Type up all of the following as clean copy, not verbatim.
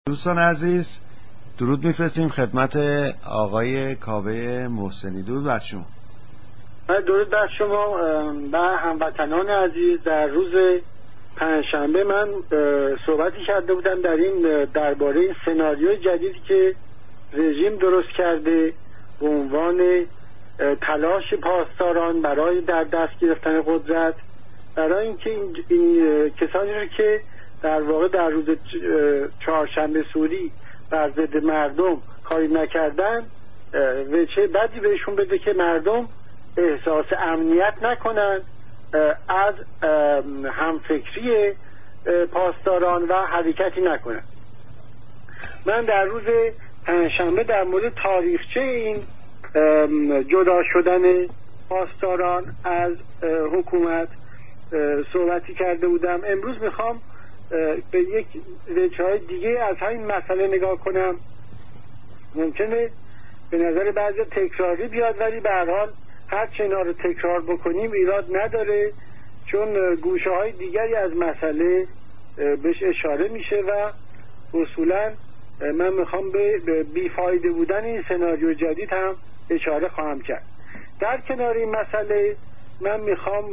دوستان عزیز، درود میفرستیم خدمت آقای کاوه محسنی. درود بر شما. درود بر شما و هموطنان عزیز. در روز پنجشنبه من صحبتی کرده بودم درباره این سناریوی جدیدی که رژیم درست کرده به عنوان تلاش پاسداران برای در دست گرفتن قدرت، برای اینکه این کسانی رو که در واقع در روز چهارشنبه سوری بر ضد مردم کاری نکردن و چه بدی بهشون بده که مردم احساس امنیت نکنن از همفکری پاسداران و حرکتی نکنن. من در روز پنجشنبه در مورد تاریخچه این جدا شدن پاسداران از حکومت صحبتی کرده بودم. امروز میخوام به یک وجه‌های دیگه از همین مسئله نگاه کنم. ممکنه به نظر بعضی تکراری بیاد، ولی به هر حال هر چه اینا رو تکرار بکنیم ایراد نداره، چون گوشه های دیگری از مسئله بهش اشاره میشه و اصولا من میخوام به بیفایده بودن این سناریو جدید هم اشاره خواهم کرد. در کنار این مسئله من میخوام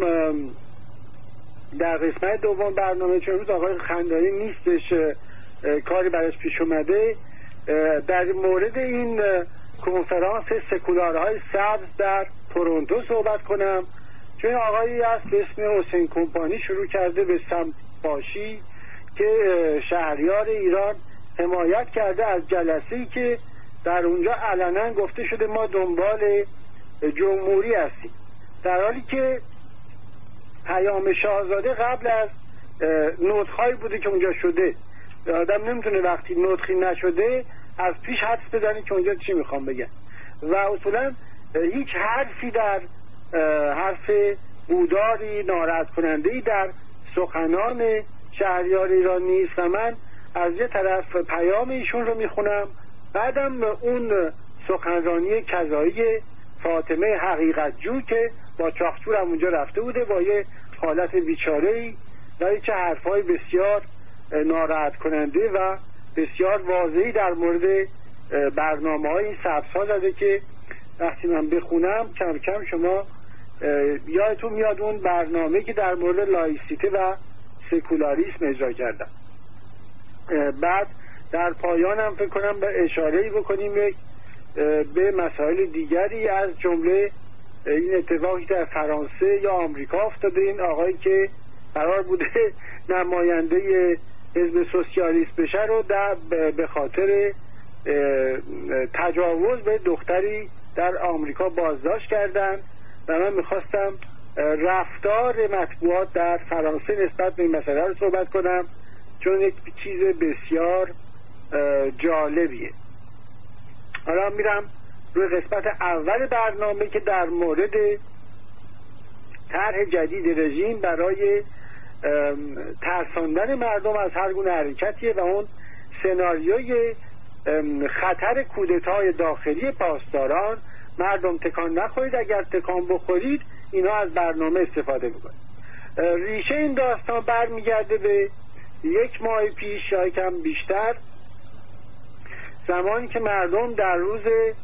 در قسمت دوم برنامه، چون روز آقای خندانی نیستش، کاری براش پیش اومده، در مورد این کنفرانس سکولارهای سبز در تورنتو صحبت کنم. چون آقایی هست به اسم حسین کمپانی شروع کرده به سمپاشی که شهریار ایران حمایت کرده از جلسه‌ای که در اونجا علنا گفته شده ما دنبال جمهوری هستیم، در حالی که پیام شاهزاده قبل از نطخ‌هایی بوده که اونجا شده. آدم نمیتونه وقتی نطخی نشده از پیش حدس بزنه که اونجا چی میخوام بگن، و اصولا هیچ حرفی در حرف بوداری ناراحت کننده‌ای در سخنان شهریار ایران نیست و من از یه طرف پیام ایشون رو میخونم، بعدم اون سخنرانی کذایی فاطمه حقیقت جو که با چاقچور هم اونجا رفته بوده با یه حالت بیچاره‌ای و چه حرفای بسیار ناراحت کننده و بسیار واضحی در مورد برنامه‌های این سبزها زده که وقتی من بخونم کم کم شما یادتون میاد اون برنامه که در مورد لایسیته و سکولاریسم اجرا کردم. بعد در پایان هم فکر کنم به اشاره‌ای بکنیم به مسائل دیگری، از جمله این اتفاقی در فرانسه یا آمریکا افتاده. این آقایی که قرار بوده نماینده حزب سوسیالیست بشه رو به خاطر تجاوز به دختری در آمریکا بازداشت کردن و من میخواستم رفتار مطبوعات در فرانسه نسبت به این مسئله رو صحبت کنم، چون یک چیز بسیار جالبیه. حالا میرم روی قسمت اول برنامه که در مورد طرح جدید رژیم برای ترساندن مردم از هر گونه حرکتیه و اون سناریوی خطر کودتای داخلی پاسداران. مردم تکان نخورید، اگر تکان بخورید اینا از برنامه استفاده میکنن. ریشه این داستان برمیگرده به 1 ماه پیش یا کم بیشتر، زمانی که مردم در روز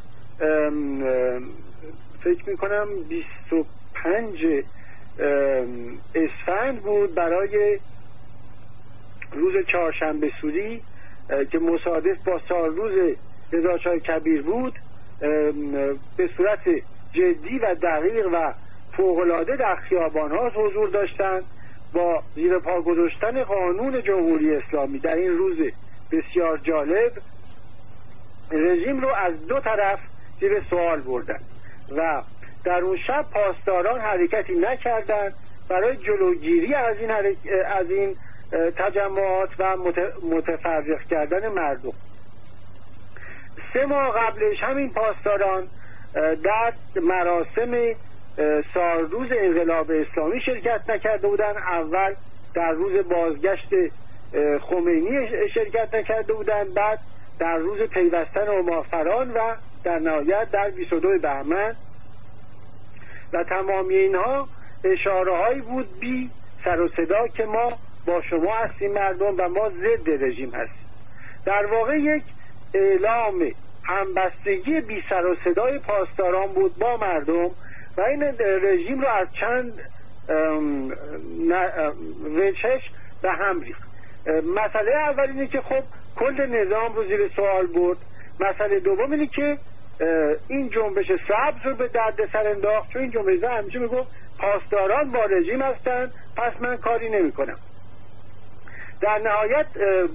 فکر میکنم 25 اسفند بود برای روز چهارشنبه سوری که مصادف با سالروز رضا شاه کبیر بود، به صورت جدی و دقیق و فوق‌العاده در خیابان‌ها حضور داشتند با زیر پا گذاشتن قانون جمهوری اسلامی. در این روز بسیار جالب رژیم رو از دو طرف زیر سوال بردن و در اون شب پاسداران حرکتی نکردند برای جلوگیری از این تجمعات و متفرق کردن مردم. 3 ماه قبلش همین پاسداران در مراسم سالروز انقلاب اسلامی شرکت نکرده بودند. اول در روز بازگشت خمینی شرکت نکرده بودند، بعد در روز پیوستن امارفران و در نهایت در 22 بهمن، و تمامی اینها اشاره هایی بود بی سر و صدا که ما با شما هستیم مردم و ما ضد رژیم هستیم. در واقع یک اعلام همبستگی بی سر و صدای پاسداران بود با مردم و این رژیم رو از چند وجهش به هم ریخت. مسئله اول اینه که خب کل نظام رو زیر سوال برد. مسئله دوم اینه که این جنبش سبز رو به درد سر انداخت، چون این جنبش سبز همیشه میگفت پاسداران با رژیم هستن پس من کاری نمی کنم. در نهایت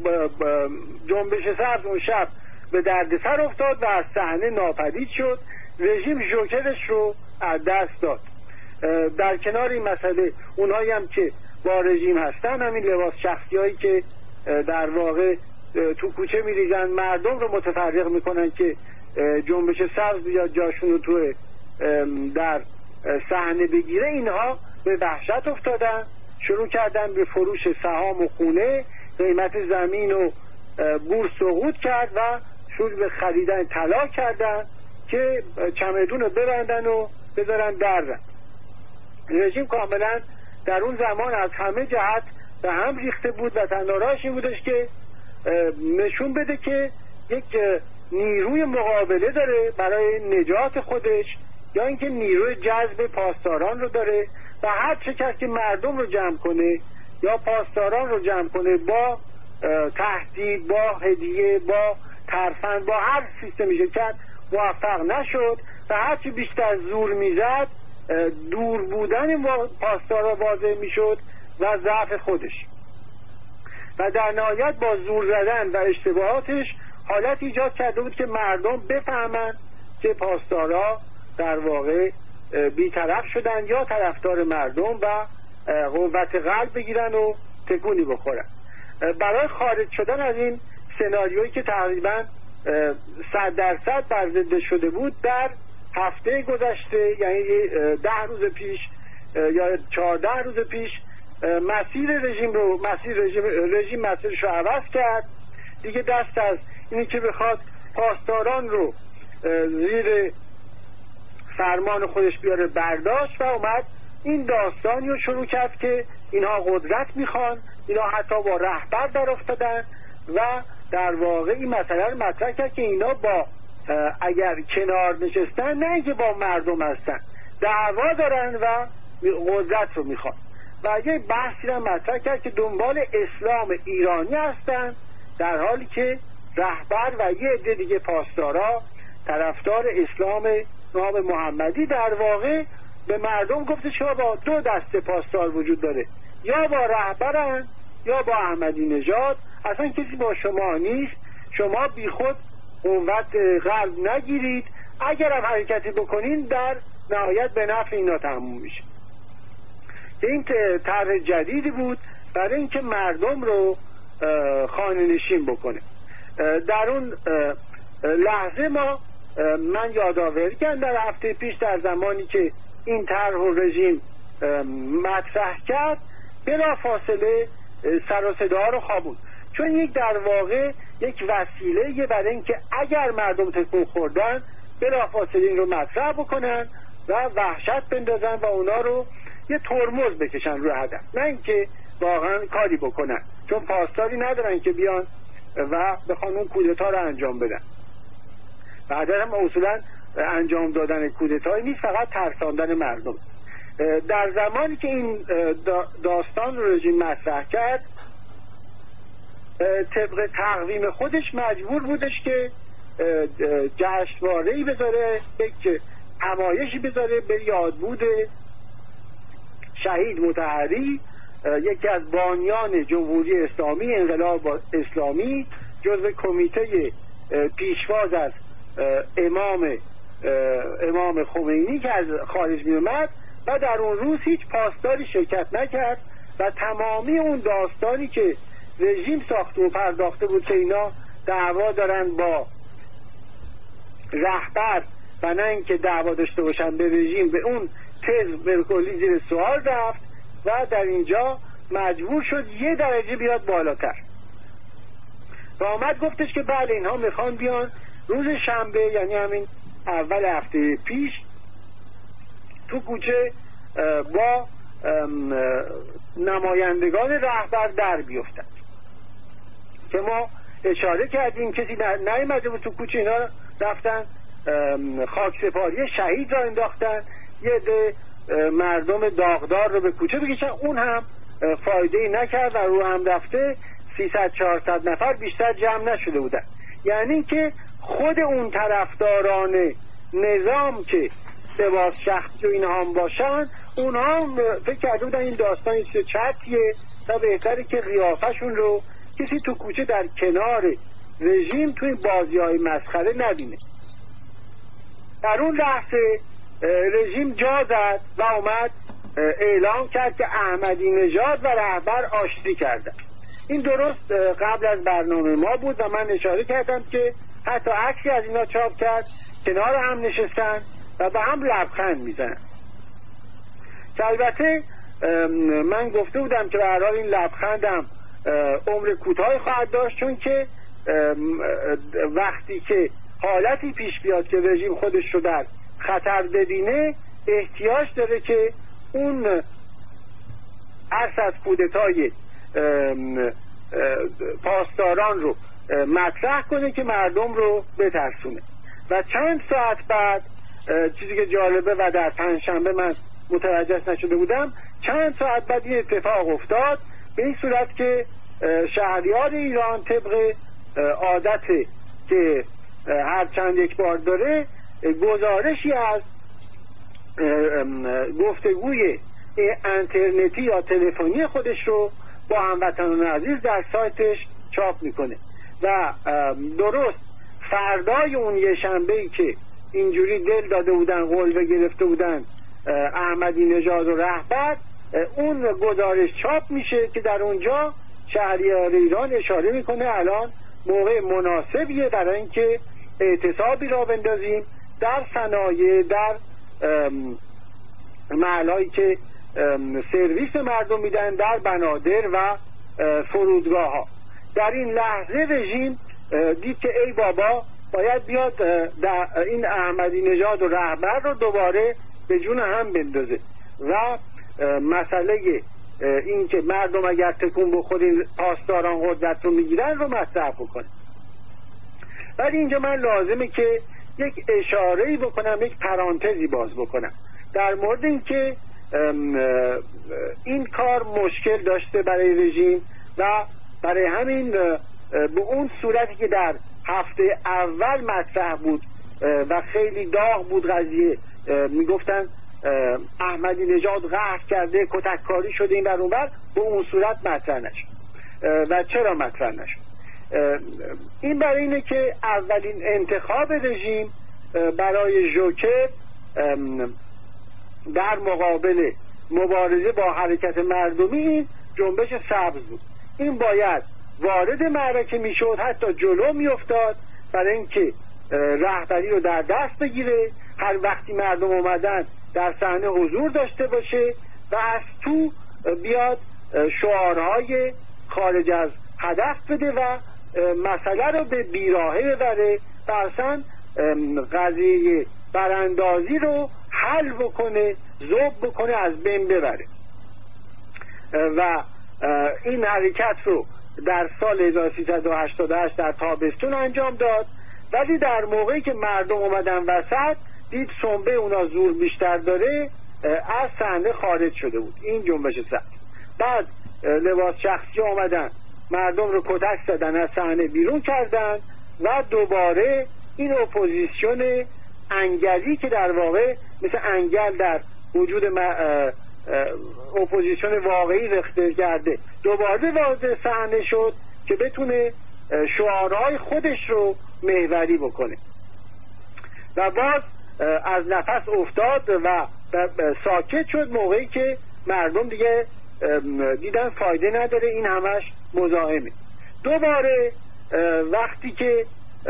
جنبش سبز اون شب به درد سر افتاد و از صحنه ناپدید شد. رژیم جوکرش رو از دست داد. در کنار این مسئله اونهایی هم که با رژیم هستن، همین لباس شخصی هایی که در واقع تو کوچه میریزن مردم رو متفرق میکنن که جنبش سبز بیاد جاشون رو تو در صحنه بگیره، اینها به وحشت افتادن، شروع کردن به فروش سهام و خونه، قیمت زمین و بورس سقوط کرد و شروع به خریدن طلا کردن که چمدون رو ببندن و بذارن درن. رژیم کاملا در اون زمان از همه جهت به هم ریخته بود و تنها راهش این بودش که نشون بده که یک نیروی مقابله داره برای نجات خودش، یا اینکه نیروی جذب پاسداران رو داره و هر چه کس که مردم رو جمع کنه یا پاسداران رو جمع کنه با تهدید، با هدیه، با ترفند، با هر سیستمی که کرد موفق نشد و هرچی بیشتر زور میزد دور بودن پاسدارا واضح میشد و ضعف خودش و در نهایت با زور زدن و اشتباهاتش حالت ایجاد کرده بود که مردم بفهمن که پاسدارا در واقع بی‌طرف شدن یا طرفدار مردم و قوت قلب بگیرن و تکونی بخورن. برای خارج شدن از این سناریویی که تقریبا 100% بر ضد شده بود، در هفته گذشته یعنی 10 روز پیش یا 14 روز پیش مسیر رژیم مسیرش رو عوض کرد. دیگه دست از اینی که بخواد پاسداران رو زیر فرمان خودش بیاره برداشت و اومد این داستانی رو شروع کرد که اینها قدرت میخوان، اینها حتی با رهبر در افتادن و در واقع این مسئله رو مطرح کرد که اینا با اگر کنار نشستن نه اینکه با مردم هستن، دعوا دارن و قدرت رو میخوان و یه بحثی رو مطرح کرد که دنبال اسلام ایرانی هستن، در حالی که رهبر و یه عده دیگه پاسدارا طرفدار اسلام نام محمدی در واقع به مردم گفته شما با دو دسته پاسدار وجود داره، یا با رهبرن یا با احمدی نژاد، اصلا کسی با شما نیست، شما بی خود قوت قلب نگیرید، اگر هم حرکتی بکنین در نهایت به نفع اینا تموم میشه. این طرح جدیدی بود برای اینکه مردم رو خانه نشین بکنه. در اون لحظه من یادآوری کردم در هفته پیش در زمانی که این طرح و رژیم مطرح کرد بلافاصله سر و صدا رو خوابوند، چون یک در واقع یک وسیله برای اینکه اگر مردم تکون خوردن بلافاصله این رو مطرح بکنن و وحشت بندازن و اونا رو یه ترمز بکشن روی هدف، نه اینکه واقعا کاری بکنن، چون پاسداری ندارن که بیان و بخوان اون کودتا رو انجام بدن. بعدا هم اصولا انجام دادن کودتایی نیست، فقط ترساندن مردم. در زمانی که این داستان رو رژیم مطرح کرد طبق تقویم خودش مجبور بودش که جشنواره‌ای بذاره، یک همایشی بذاره به یادبود شهید مطهری، یکی از بانیان جمهوری اسلامی، انقلاب اسلامی، جزو کمیته پیشواز از امام خمینی که از خارج می اومد و در اون روز هیچ پاسداری شرکت نکرد و تمامی اون داستانی که رژیم ساخته و پرداخته بود که اینا دعوا دارن با رهبر و نه اینکه دعوا داشته باشن به رژیم، به اون تز بالکلی زیر سوال رفت و در اینجا مجبور شد یه درجه بیاد بالاتر و آمد گفتش که بله اینها میخوان بیان روز شنبه، یعنی همین اول هفته پیش، تو کوچه با نمایندگان رهبر در بیفتن که ما اشاره کردیم کسی نیامده بود تو کوچه، اینا رفتن خاکسپاری شهید را انداختن، یه عده مردم داغدار رو به کوچه بکشن. اون هم فایده نکرد و رو هم رفته 300-400 نفر بیشتر جمع نشده بودن. یعنی که خود اون طرفداران نظام که لباس شخصی و اینها هم باشن، اونها هم فکر کرده بودن این داستان یه چیز چرتیه و بهتره که قیافشون رو کسی تو کوچه در کنار رژیم توی بازی‌های مسخره نبینه. در اون لحظه رژیم جا زد و اومد اعلام کرد که احمدی نژاد و رهبر آشتی کردن. این درست قبل از برنامه ما بود و من اشاره کردم که حتی عکسی از اینا چاپ کرد، کنار هم نشستن و به هم لبخند میزنن. که البته من گفته بودم که به هر حال این لبخندم عمر کوتاهی خواهد داشت، چون که وقتی که حالتی پیش بیاد که رژیم خودش رو در خطر ببینه، احتیاج داره که اون عرض از کودتای پاسداران رو مطرح کنه که مردم رو بترسونه. و چند ساعت بعد چیزی که جالبه و در پنجشنبه من متوجه نشده بودم، چند ساعت بعد این اتفاق افتاد به این صورت که شهریار ایران طبق عادت که هر چند یک بار داره، گزارشی از گفتگوی اینترنتی یا تلفنی خودش رو با هموطنان عزیز در سایتش چاپ میکنه و درست فردای اون یه شنبه‌ای که اینجوری دل داده بودن، قول گرفته بودن احمدی نژاد و رهبر، اون گزارش چاپ میشه که در اونجا شهریار ایران اشاره میکنه الان موقع مناسبیه برای اینکه اعتصابی را بندازیم در صنایع، در محلهایی که سرویس مردم میدن، در بنادر و فرودگاه ها. در این لحظه رژیم دید که ای بابا باید بیاد این احمدی نژاد و رهبر رو دوباره به جون هم بندازه و مسئله این که مردم اگر تکون بخورین پاسداران قدرت رو میگیرن رو مطرح بکنه. ولی اینجا من لازمه که یک اشاره‌ای بکنم، یک پرانتزی باز بکنم در مورد این که این کار مشکل داشته برای رژیم و برای همین به اون صورتی که در هفته اول مطرح بود و خیلی داغ بود قضیه، میگفتن احمدی نژاد قهر کرده، کتککاری شده این بر اون بر، به اون صورت مطرح نشد. و چرا مطرح نشد؟ این برای اینه که اولین انتخاب رژیم برای ژوکر در مقابل مبارزه با حرکت مردمی این جنبش سبز بود. این باید وارد معرکه میشد، حتی جلو میافتاد برای اینکه رهبری رو در دست بگیره، هر وقتی مردم اومدن در صحنه حضور داشته باشه و از تو بیاد شعارهای خارج از هدف بده و مسئله رو به بیراهه ببره و اصلا قضیه براندازی رو حل بکنه، ذوب بکنه، از بین ببره. و این حرکت رو در سال 1388 در تابستون انجام داد، ولی در موقعی که مردم اومدن وسط دید سنبه اونا زور بیشتر داره، از صحنه خارج شده بود این جنبش سبز. بعد لباس شخصی اومدن مردم رو کتک زدن، از صحنه بیرون کردن و دوباره این اپوزیسیون انگلی که در واقع مثل انگل در وجود اپوزیسیون واقعی رخنه کرده، دوباره وارد صحنه شد که بتونه شعارهای خودش رو محوری بکنه و باز از نفس افتاد و ساکت شد موقعی که مردم دیگه دیدن فایده نداره، این همش مزاحمه. دوباره وقتی که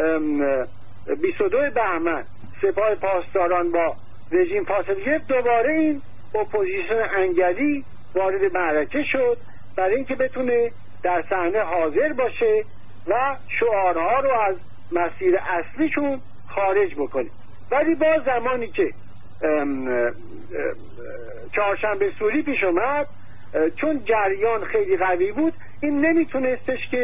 22 بهمن سپاه پاسداران با رژیم فاصله گرفت، دوباره این اپوزیسیون انگلی وارد معرکه شد برای اینکه بتونه در صحنه حاضر باشه و شعارها رو از مسیر اصلیشون خارج بکنه. ولی با زمانی که چهارشنبه سوری پیش اومد، چون جریان خیلی قوی بود، این نمیتونستش که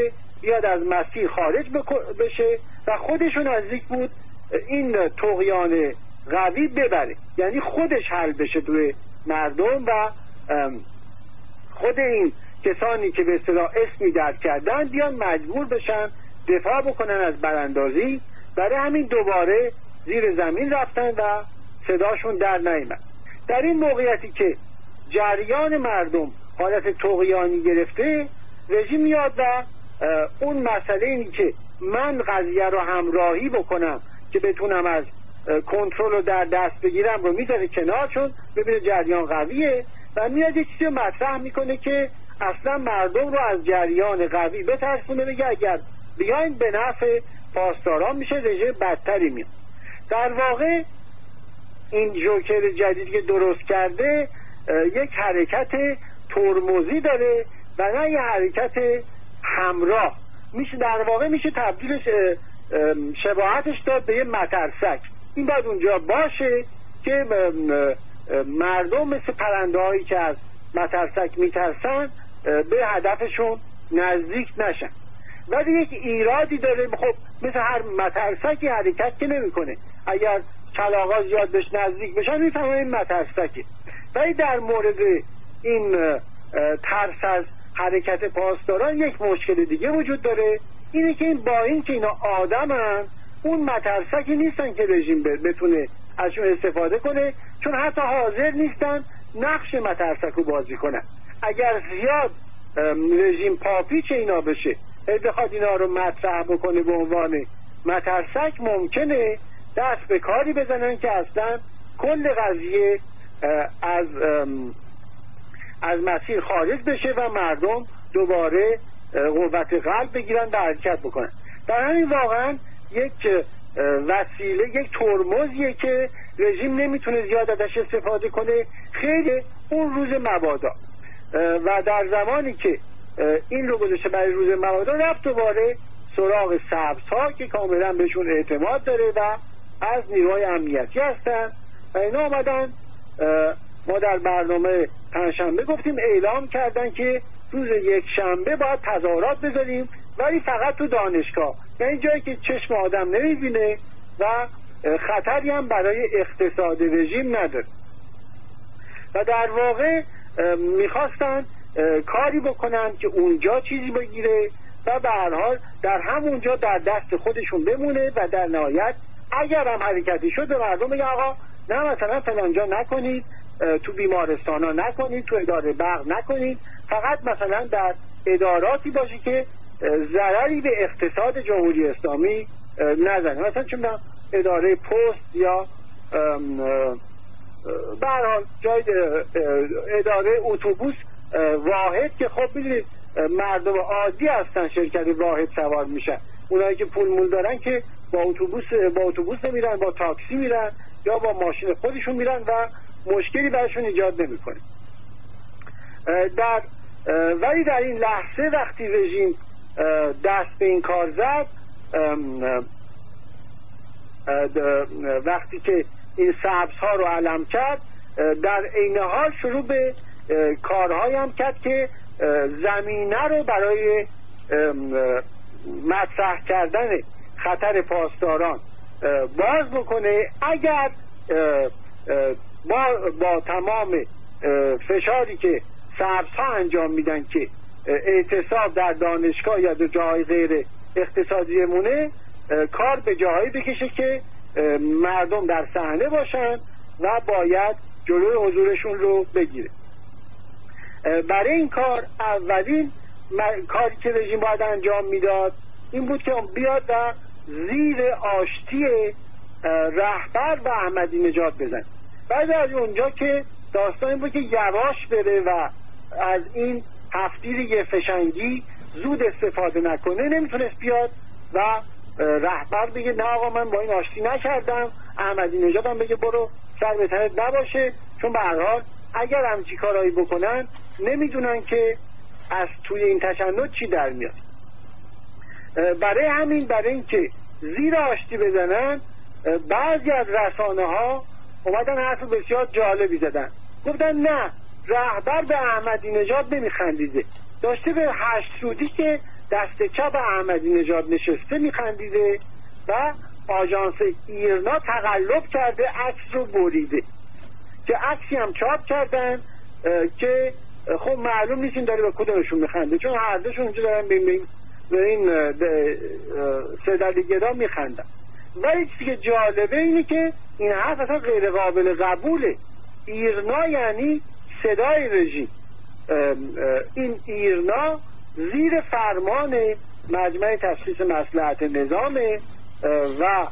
بیاد از مسیح خارج بشه و خودشون نزدیک بود این طغیان قوی ببره، یعنی خودش حل بشه توی مردم و خود این کسانی که به اصطلاح اسمی درد کردن بیان مجبور بشن دفاع بکنن از براندازی. برای همین دوباره زیر زمین رفتن و صداشون در نیامد. در این موقعیتی که جریان مردم حالت طغیانی گرفته، رژیم میاد و اون مسئله اینی که من قضیه رو همراهی بکنم که بتونم از کنترل رو در دست بگیرم رو میذاره کنار، چون ببینه جریان قویه و میاد یه چیزی رو مطرح میکنه که اصلا مردم رو از جریان قوی بترسونه، بگه اگر بیاین به نفع پاسداران میشه رژیم بدتری میاد. در واقع این جوکر جدیدی که درست کرده یک حرکت ترمزی داره و نه یه حرکت همراه. میشه در واقع میشه تبدیلش شباهتش داد به یه مترسک. این باید اونجا باشه که مردم مثل پرنده هایی که از مترسک میترسن به هدفشون نزدیک نشن. ولی یک ایرادی داره، خب مثل هر مترسکی حرکت که نمیکنه، اگر کلاغا زیاد بهش نزدیک بشن میفهمن این مترسکه. ولی در مورد این ترس از حرکت پاسداران یک مشکل دیگه وجود داره، اینه که این با این که اینا آدمن اون مترسکی نیستن که رژیم بتونه ازشون استفاده کنه، چون حتی حاضر نیستن نقش مترسک رو بازی کنن. اگر زیاد رژیم پاپیچ اینا بشه، بخواد اینا رو مطرح بکنه به عنوان مترسک، ممکنه دست به کاری بزنن که اصلا کل قضیه از مسیر خارج بشه و مردم دوباره قوت قلب بگیرن و حرکت بکنن. در همین واقعا یک وسیله، یک ترمزیه که رژیم نمیتونه زیاد ازش استفاده کنه، خیلی اون روز مبادا. و در زمانی که این رو گذاشته برای روز مبادا، رفت دوباره سراغ سبزها که کاملا بهشون اعتماد داره و از نیروهای امنیتی هستن و اینا آمدن. ما در برنامه پنجشنبه گفتیم اعلام کردن که روز یک شنبه باید تظاهرات بذاریم، ولی فقط تو دانشگاه، یعنی جایی که چشم آدم نمیبینه و خطری هم برای اقتصاد رژیم نداره. و در واقع میخواستن کاری بکنن که اونجا چیزی بگیره و به هر حال در همونجا در دست خودشون بمونه و در نهایت اگر هم حرکتی شد به مردم بگن آقا نه مثلا فلانجا نکنید، تو بیمارستان ها نکنید، تو اداره برق نکنید، فقط مثلا در اداراتی باشه که ضرری به اقتصاد جمهوری اسلامی نزنه، مثلا چون اداره پست یا به هر حال جای اداره اتوبوس واحد که خب میدونید مردم عادی هستن شرکت واحد سوار میشن، اونایی که پول مول دارن که با اتوبوس نمیرن، با تاکسی میرن یا با ماشین خودشون میرن و مشکلی براشون ایجاد نمیکنه. ولی در این لحظه وقتی رژیم دست به این کار زد، وقتی که این سبزها رو علم کرد، در عین حال شروع به کارهایی هم کرد که زمینه رو برای مطرح کردن خطر پاسداران باز بکنه. اگر با تمام فشاری که سبزها انجام میدن که اعتصاب در دانشگاه یا در جاهای غیر اقتصادی مونه، کار به جاهایی بکشه که مردم در صحنه باشن و باید جلوی حضورشون رو بگیره. برای این کار اولین کاری که رژیم باید انجام میداد این بود که بیاد و زیر آشتی رهبر و احمدی نژاد بزن. بعد از اونجا که داستان این بود که یواش بره و از این هفتیر فشنگی زود استفاده نکنه، نمیتونست بیاد و رهبر بگه نه آقا من با این آشتی نکردم، احمدی نژاد هم بگه برو سر به تنت نباشه، چون به هر حال اگر همچی کارایی بکنن نمیدونن که از توی این تشنج چی در میاد. برای اینکه زیر آشتی بزنن، بعضی از رسانه ها اومدن حرف بسیار جالبی زدن، گفتن نه رهبر به احمدی نژاد نمیخندیده، داشته به 8 سودی که دست چپ احمدی نژاد نشسته میخندیده و آژانس ایرنا تقلب کرده عکس رو بریده که عکسی هم چاپ کردن که خب معلوم نیست این داره به کدومشون میخنده، چون هر دوشون اونجا دارن به این سردرگرا میخندن. ولی چیزی که جالبه اینه که این حرف اصلا غیر قابل قبوله. ایرنا یعنی صدای رژیم. این ایرنا زیر فرمان مجمع تشخیص مصلحت نظامه و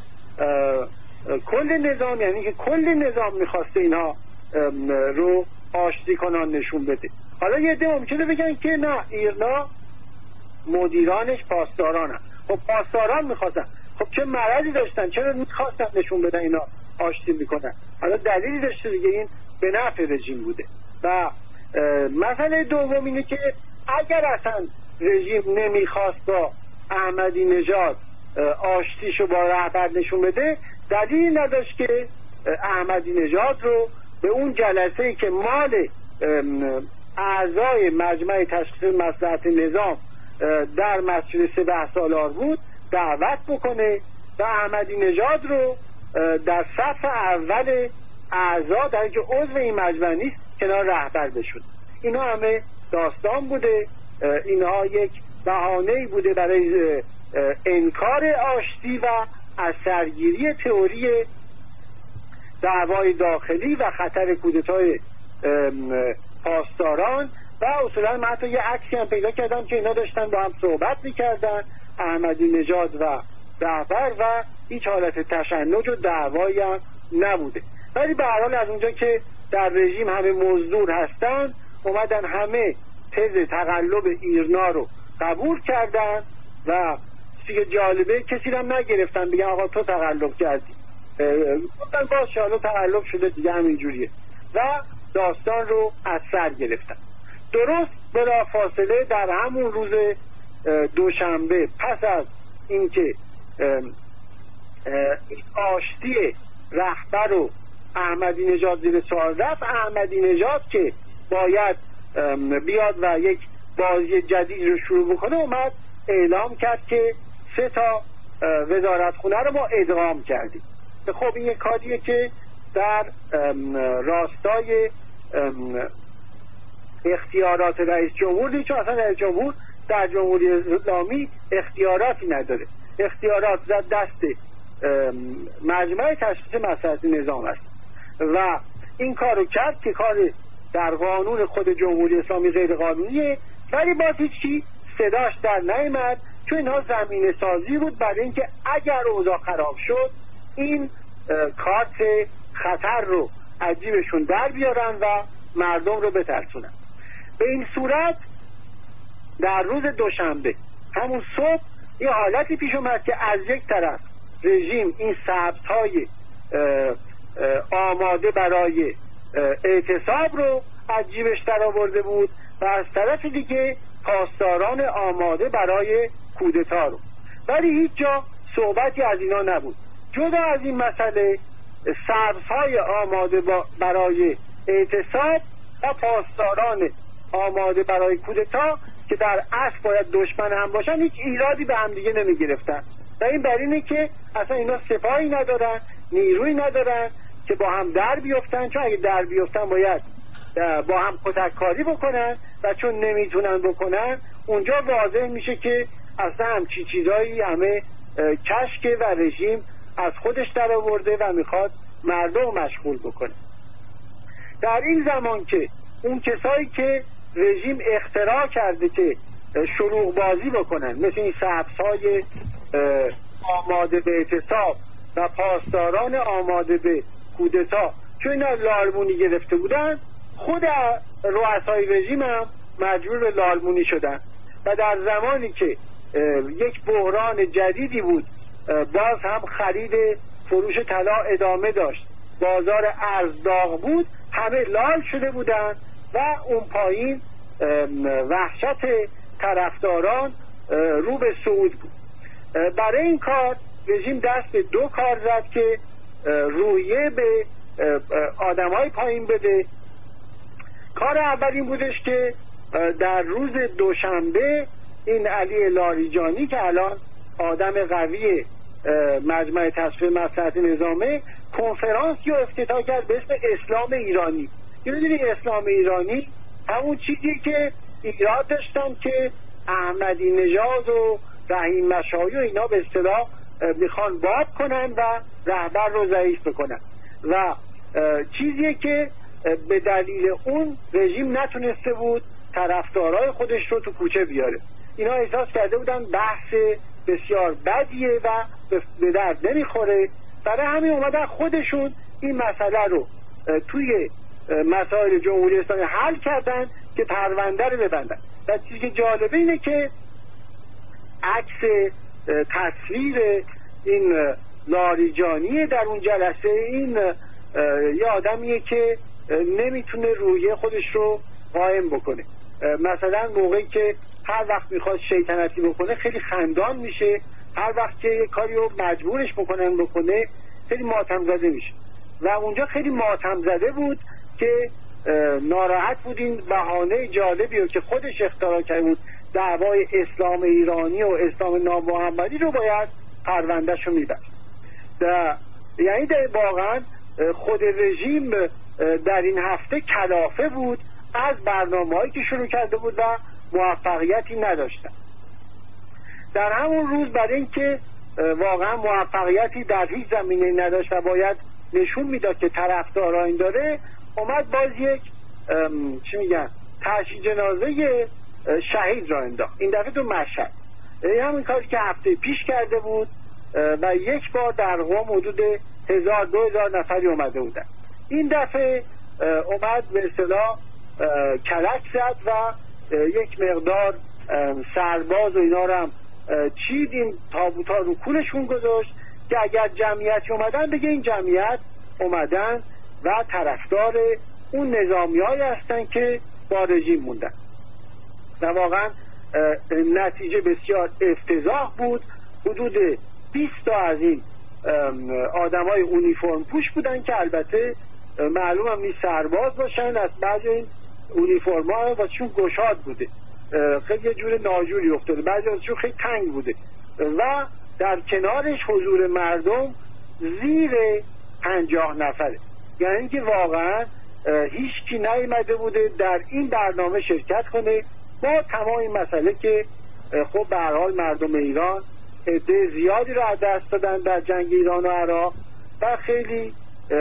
کل نظام، یعنی که کل نظام میخواسته اینها رو آشتی کنان نشون بده. حالا یه عده ممکنه بگن که نه، ایرنا مدیرانش پاسدارانن. خب پاسداران میخواستن، خب چه مرضی داشتن؟ چرا میخواستن نشون بدن اینا آشتی میکنن؟ حالا دلیلی داشته دیگه، این به نفع رژیم بوده. و مسئله دوم اینه که اگر اصلا رژیم نمیخواست با احمدی نژاد آشتیشو با رهبر نشون بده، دلیلی نداشت که احمدی نژاد رو به اون جلسه‌ای که مال اعضای مجمع تشخیص مصلحت نظام در مسجد سپه سالار بود دعوت بکنه و احمدی نژاد رو در صف اول اعضا، در اینکه عضو این مجمع نیست، کنار رهبر بشود. اینا همه داستان بوده، اینها یک بهانه‌ای بوده برای انکار آشتی و از سرگیری تئوری دعوای داخلی و خطر کودتای پاسداران. و اصولا من حتی یه عکسی هم پیدا کردم که اینا داشتن با هم صحبت میکردن، احمدی نژاد و رهبر، و هیچ حالت تشنج و دعوایی هم نبوده. ولی به هر حال از اونجا که در رژیم همه مزدور هستن، اومدن همه تز تقلب ایرنا رو قبول کردن و چیز جالبه کسی رو هم نگرفتن بگن آقا تو تقلب کردی، گفتن باز شالا تقلب شده دیگه همینجوریه و داستان رو از سر گرفتن. درست بلا فاصله در همون روز دوشنبه، پس از اینکه آشتی رهبر و احمدی نژاد زیر سوال رفت، احمدی نژاد که باید بیاد و یک بازی جدید رو شروع بکنه، اومد اعلام کرد که 3 وزارتخونه رو ما ادغام کردیم. خب این یک کاریه که در راستای اختیارات رئیس جمهور نیست، چون اصلا رئیس جمهور در جمهوری اسلامی اختیاراتی نداره. اختیارات در دست مجمع تشخیص مصلحت نظام است و این کارو کرد که کار در قانون خود جمهوری اسلامی غیر قانونیه، ولی باز هیچی صداش در نیامد، چون اینها زمینه سازی بود برای اینکه اگر اوضاع خراب شد این کارت خطر رو از جیبشون در بیارن و مردم رو بترسونن. به این صورت در روز دوشنبه همون صبح یه حالتی پیش اومد که از یک طرف رژیم این سبزهای آماده برای اعتصاب رو از جیبش در آورده بود و از طرف دیگه پاسداران آماده برای کودتا رو، ولی هیچ جا صحبتی از اینا نبود. جدا از این مسئله، سبزهای آماده برای اعتصاب و پاسداران آماده برای کودتا که در اصل باید دشمن هم باشن، هیچ ایرادی به هم دیگه نمی گرفتن و این بر اینه که اصلا اینا سپاهی ندارن، نیروی ندارن که با هم در بیفتن، چون اگه در بیفتن باید با هم کتککاری بکنن و چون نمیتونن بکنن اونجا واضح میشه که اصلا همچی چیزایی همه کشکه و رژیم از خودش در آورده و میخواد مردم مشغول بکنه. در این زمان که اون کسایی که رژیم اختراع کرده که شروع بازی بکنن، مثل این سبزهای آماده به اعتصاب و پاسداران آماده به کودتا، چون اینا لالمونی گرفته بودن، خود رؤسای رژیم هم مجبور به لالمونی شدن و در زمانی که یک بحران جدیدی بود، باز هم خرید فروش طلا ادامه داشت، بازار ارز داغ بود، همه لال شده بودن و اون پایین وحشت طرفداران رو به صعود بود. برای این کار رژیم دست به 2 کار زد که رویه به آدمای پایین بده. کار اول این بودش که در روز دوشنبه این علی لاریجانی که الان آدم قوی مجمع تصفیه مصلحت نظامه، کنفرانسی رو افتتاح کرد به اسم اسلام ایرانی. می‌دونید اسلام ایرانی همون چیزی که ایراد داشتن که احمدی نژاد و رحیم مشایی و اینا به اصطلاح میخوان باب کنن و رهبر رو ضعیف بکنن و چیزی که به دلیل اون رژیم نتونسته بود طرفدارای خودش رو تو کوچه بیاره. اینا احساس کرده بودن بحث بسیار بدیه و به درد نمیخوره، برای همین اومدن خودشون این مسئله رو توی مسائل جمهوری اسلامی حل کردن که پرونده رو ببندن. و چیزی که جالبه اینه که عکس تصویر این لاریجانی در اون جلسه، این یه آدمیه که نمیتونه روی خودش رو قائم بکنه. مثلا موقعی که هر وقت میخواد شیطنتی بکنه خیلی خندان میشه، هر وقت که یه کاری رو مجبورش بکنه خیلی ماتم زده میشه و اونجا خیلی ماتم زده بود که ناراحت بود این بهانه جالبی رو که خودش اختراع کرده بود، دعوای اسلام ایرانی و اسلام نامحمدی رو باید پروندهش رو میبست. یعنی واقعا خود رژیم در این هفته کلافه بود از برنامه‌هایی که شروع کرده بود و موفقیتی نداشتن. در همون روز برای اینکه واقعا موفقیتی در هیچ زمینه نداشت و باید نشون میداد که طرفدار این داره، اومد باز یک تشییع جنازه شهید را انداخت، این دفعه تو مشهد. همین کاری که هفته پیش کرده بود و یک بار در قم حدود 1000-2000 نفری اومده بودن. این دفعه اومد به اصطلاح کلک زد و یک مقدار سرباز و اینا رو هم چید، این تابوتا رو کولشون گذاشت که اگر جمعیتی اومدن بگه این جمعیت اومدن و طرفدار اون نظامی‌هایی هستن که با رژیم موندن. و واقعا نتیجه بسیار افتضاح بود. حدود 20 تا از این آدمای اونیفرم پوش بودن که البته معلوم هم نیست سرباز باشن، از بعضی این اونیفرم‌ها واسهشون گشاد بوده، خیلی یه جور ناجوری افتاده، بعضی ازشون خیلی تنگ بوده و در کنارش حضور مردم زیر 50 نفره. یعنی که واقعا هیچ کی نیامده بوده در این برنامه شرکت کنه، با تمام این مسئله که خب به هر حال مردم ایران عده زیادی رو از دست دادن در جنگ ایران و عراق و خیلی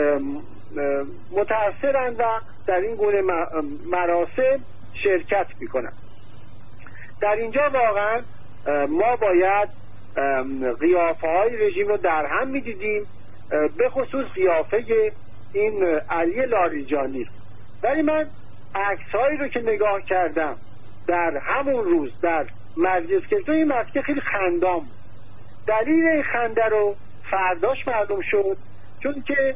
متأثرن و در این گونه مراسم شرکت میکنن. در اینجا واقعا ما باید قیافه های رژیم رو در هم میدیدیم، به خصوص قیافه این علی لاریجانی. ولی من عکس هایی رو که نگاه کردم در همون روز در مجلس که این مسئله خیلی خندام بود. دلیل این خنده رو فرداش معلوم شد، چون که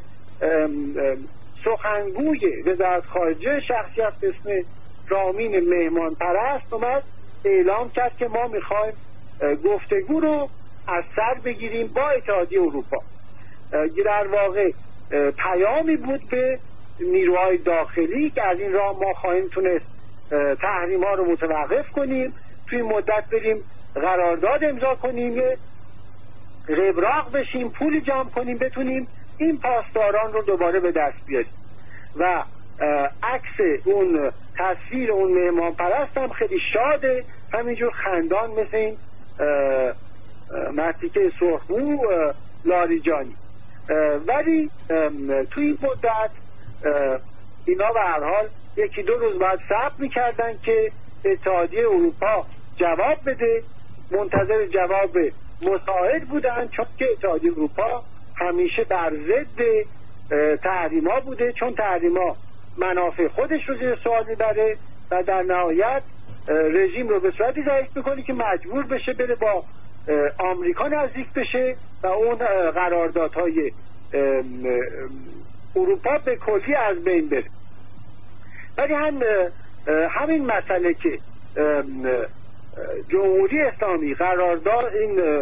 سخنگوی وزارت خارجه شخصیت به اسم رامین مهمان پرست اومد اعلام کرد که ما میخوایم گفتگو رو از سر بگیریم با اتحادیه اروپا. در واقع پیامی بود به نیروهای داخلی که از این راه ما خواهیم تونست تحریم ها رو متوقف کنیم، توی مدت بریم قرارداد امضا کنیم، ربراق بشیم، پول جمع کنیم، بتونیم این پاسداران رو دوباره به دست بیاریم. و عکس اون تصویر اون مهمان پرست هم خیلی شاده، همینجور خندان مثل این مرتیکه سرخمو لاریجانی. ولی توی این مدت اینا به هر حال 1-2 روز بعد صبر میکردن که اتحادیه اروپا جواب بده، منتظر جواب مساعد بودن، چون که اتحادیه اروپا همیشه بر ضد تحریما بوده، چون تحریما منافع خودش رو زیر سوال میبره و در نهایت رژیم رو به صورتی ضعیف میکنه که مجبور بشه بره با آمریکا نزدیک بشه و اون قراردادهای اروپا به کلی از بین بره. ولی همین مسئله که جمهوری اسلامی قرارداد این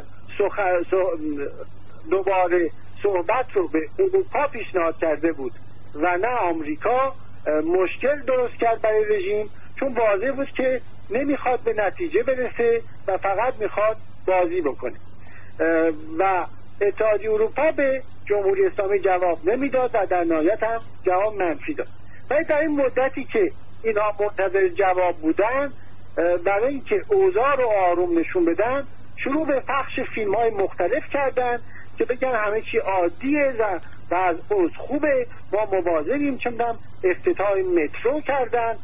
دوباره صحبت رو به اروپا پیشنهاد کرده بود و نه آمریکا، مشکل درست کرد برای رژیم، چون واضح بود که نمیخواد به نتیجه برسه و فقط میخواد بازی بکنه و اتحادیه اروپا به جمهوری اسلامی جواب نمیداد و در نهایت هم جواب منفی داد. ولی در این مدتی که اینها منتظر جواب بودن، برای اینکه اوضاع رو آروم نشون بدن شروع به پخش فیلم‌های مختلف کردن که بگن همه چی عادیه و از اوضاع خوبه، ما مواظبیم. چه می‌دونم افتتاح مترو کردن،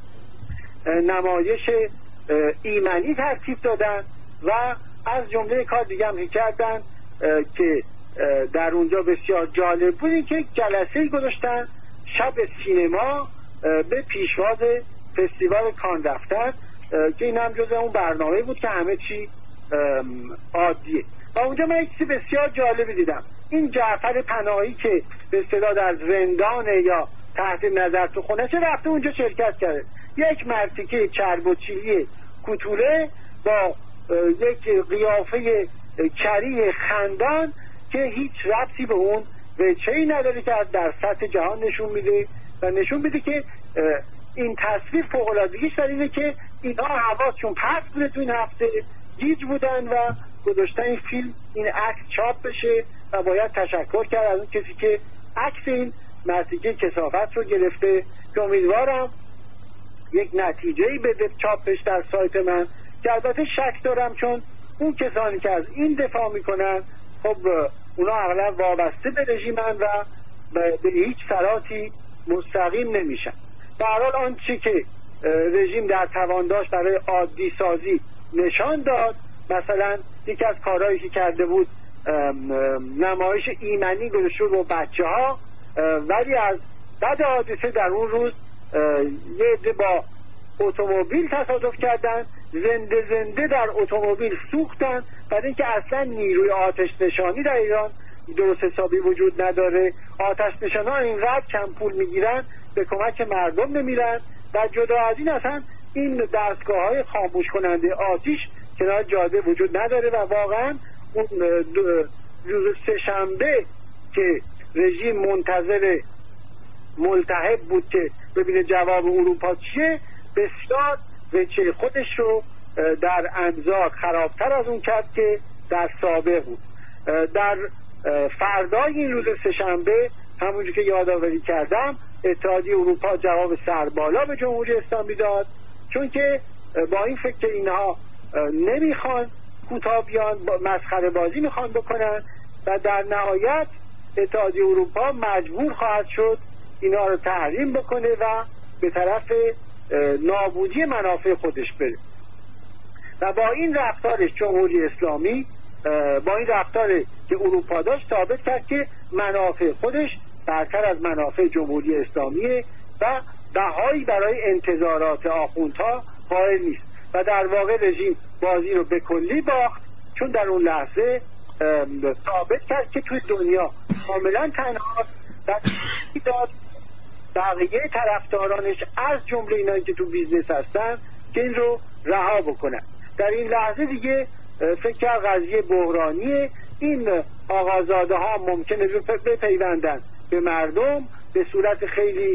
نمایش ایمنی ترتیب دادن و از جمله کار دیگه هم کردن که در اونجا بسیار جالب بود این که جلسه‌ای گذاشتن شب سینما به پیشواز فستیوال کان رفتن که این هم جز اون برنامه بود که همه چی عادیه. و اونجا من یک چیز بسیار جالبی دیدم. این جعفر پناهی که به اصطلاح در زندانه یا تحت نظر تو خونه چه رفته اونجا شرکت کرده، یک مرتیکه چرب و چیلی کوتوله با یک قیافه کری خندان که هیچ ربطی به اون وجهی نداره که در سطح جهان نشون میده و نشون میده که این تصویر فوق‌العادگیش در اینه که اینها حواسشون پرت بوده تو این هفته، گیج بودن و گذاشتن این فیلم، این عکس چاپ بشه و باید تشکر کرد از اون کسی که عکس این مرتیکه کثافت رو گرفته که امیدوارم یک نتیجه‌ای بده چاپش در سایت من که البته شک دارم چون اون کسانی که از این دفاع میکنن خب اونا اغلب وابسته به رژیمن و به هیچ صراطی مستقیم نمیشن. به هر حال آنچه که رژیم در توان داشت برای عادی سازی نشان داد. مثلا یکی از کارهایی که کرده بود نمایش ایمنی گذاشته با بچه ها، ولی از بعد حادثه در اون روز یه عده با اتومبیل تصادف کردن، زنده در اتومبیل سوختن، برای اینکه اصلا نیروی آتش نشانی در ایران درست حسابی وجود نداره. آتش نشان‌ها اینقدر کم پول میگیرن به کمک مردم نمیرن و جدا از این اصلا این دستگاه‌های خاموش کننده آتش کنار جاده وجود نداره و واقعا اون روز سه‌شنبه که رژیم منتظر ملتهب بود که ببینه جواب اروپا چیه، بسیار وجه خودش رو در انزاک خرابتر از اون کرد که در سابق بود. در فردای این روز سه‌شنبه همونجور که یادآوری کردم اتحادیه اروپا جواب سربالا به جمهوری اسلامی داد، چون که با این فکر که اینها نمیخوان کوتاه بیان، مسخره بازی میخوان بکنن و در نهایت اتحادیه اروپا مجبور خواهد شد اینا رو تحریم بکنه و به طرف نابودی منافع خودش بره. و با این رفتارش جمهوری اسلامی با این رفتار که اروپا داشت ثابت کرد که منافع خودش برتر از منافع جمهوری اسلامیه و بهایی برای انتظارات آخوندها قائل نیست و در واقع رژیم بازی رو به کلی باخت، چون در اون لحظه ثابت کرد که توی دنیا کاملا تنها داد بقیه طرفدارانش از جمله اینایی که تو بیزنس هستن که این رو رها بکنن. در این لحظه دیگه فکر قضیه بحرانیه، این آقازاده ها ممکنه بپیوندن به مردم به صورت خیلی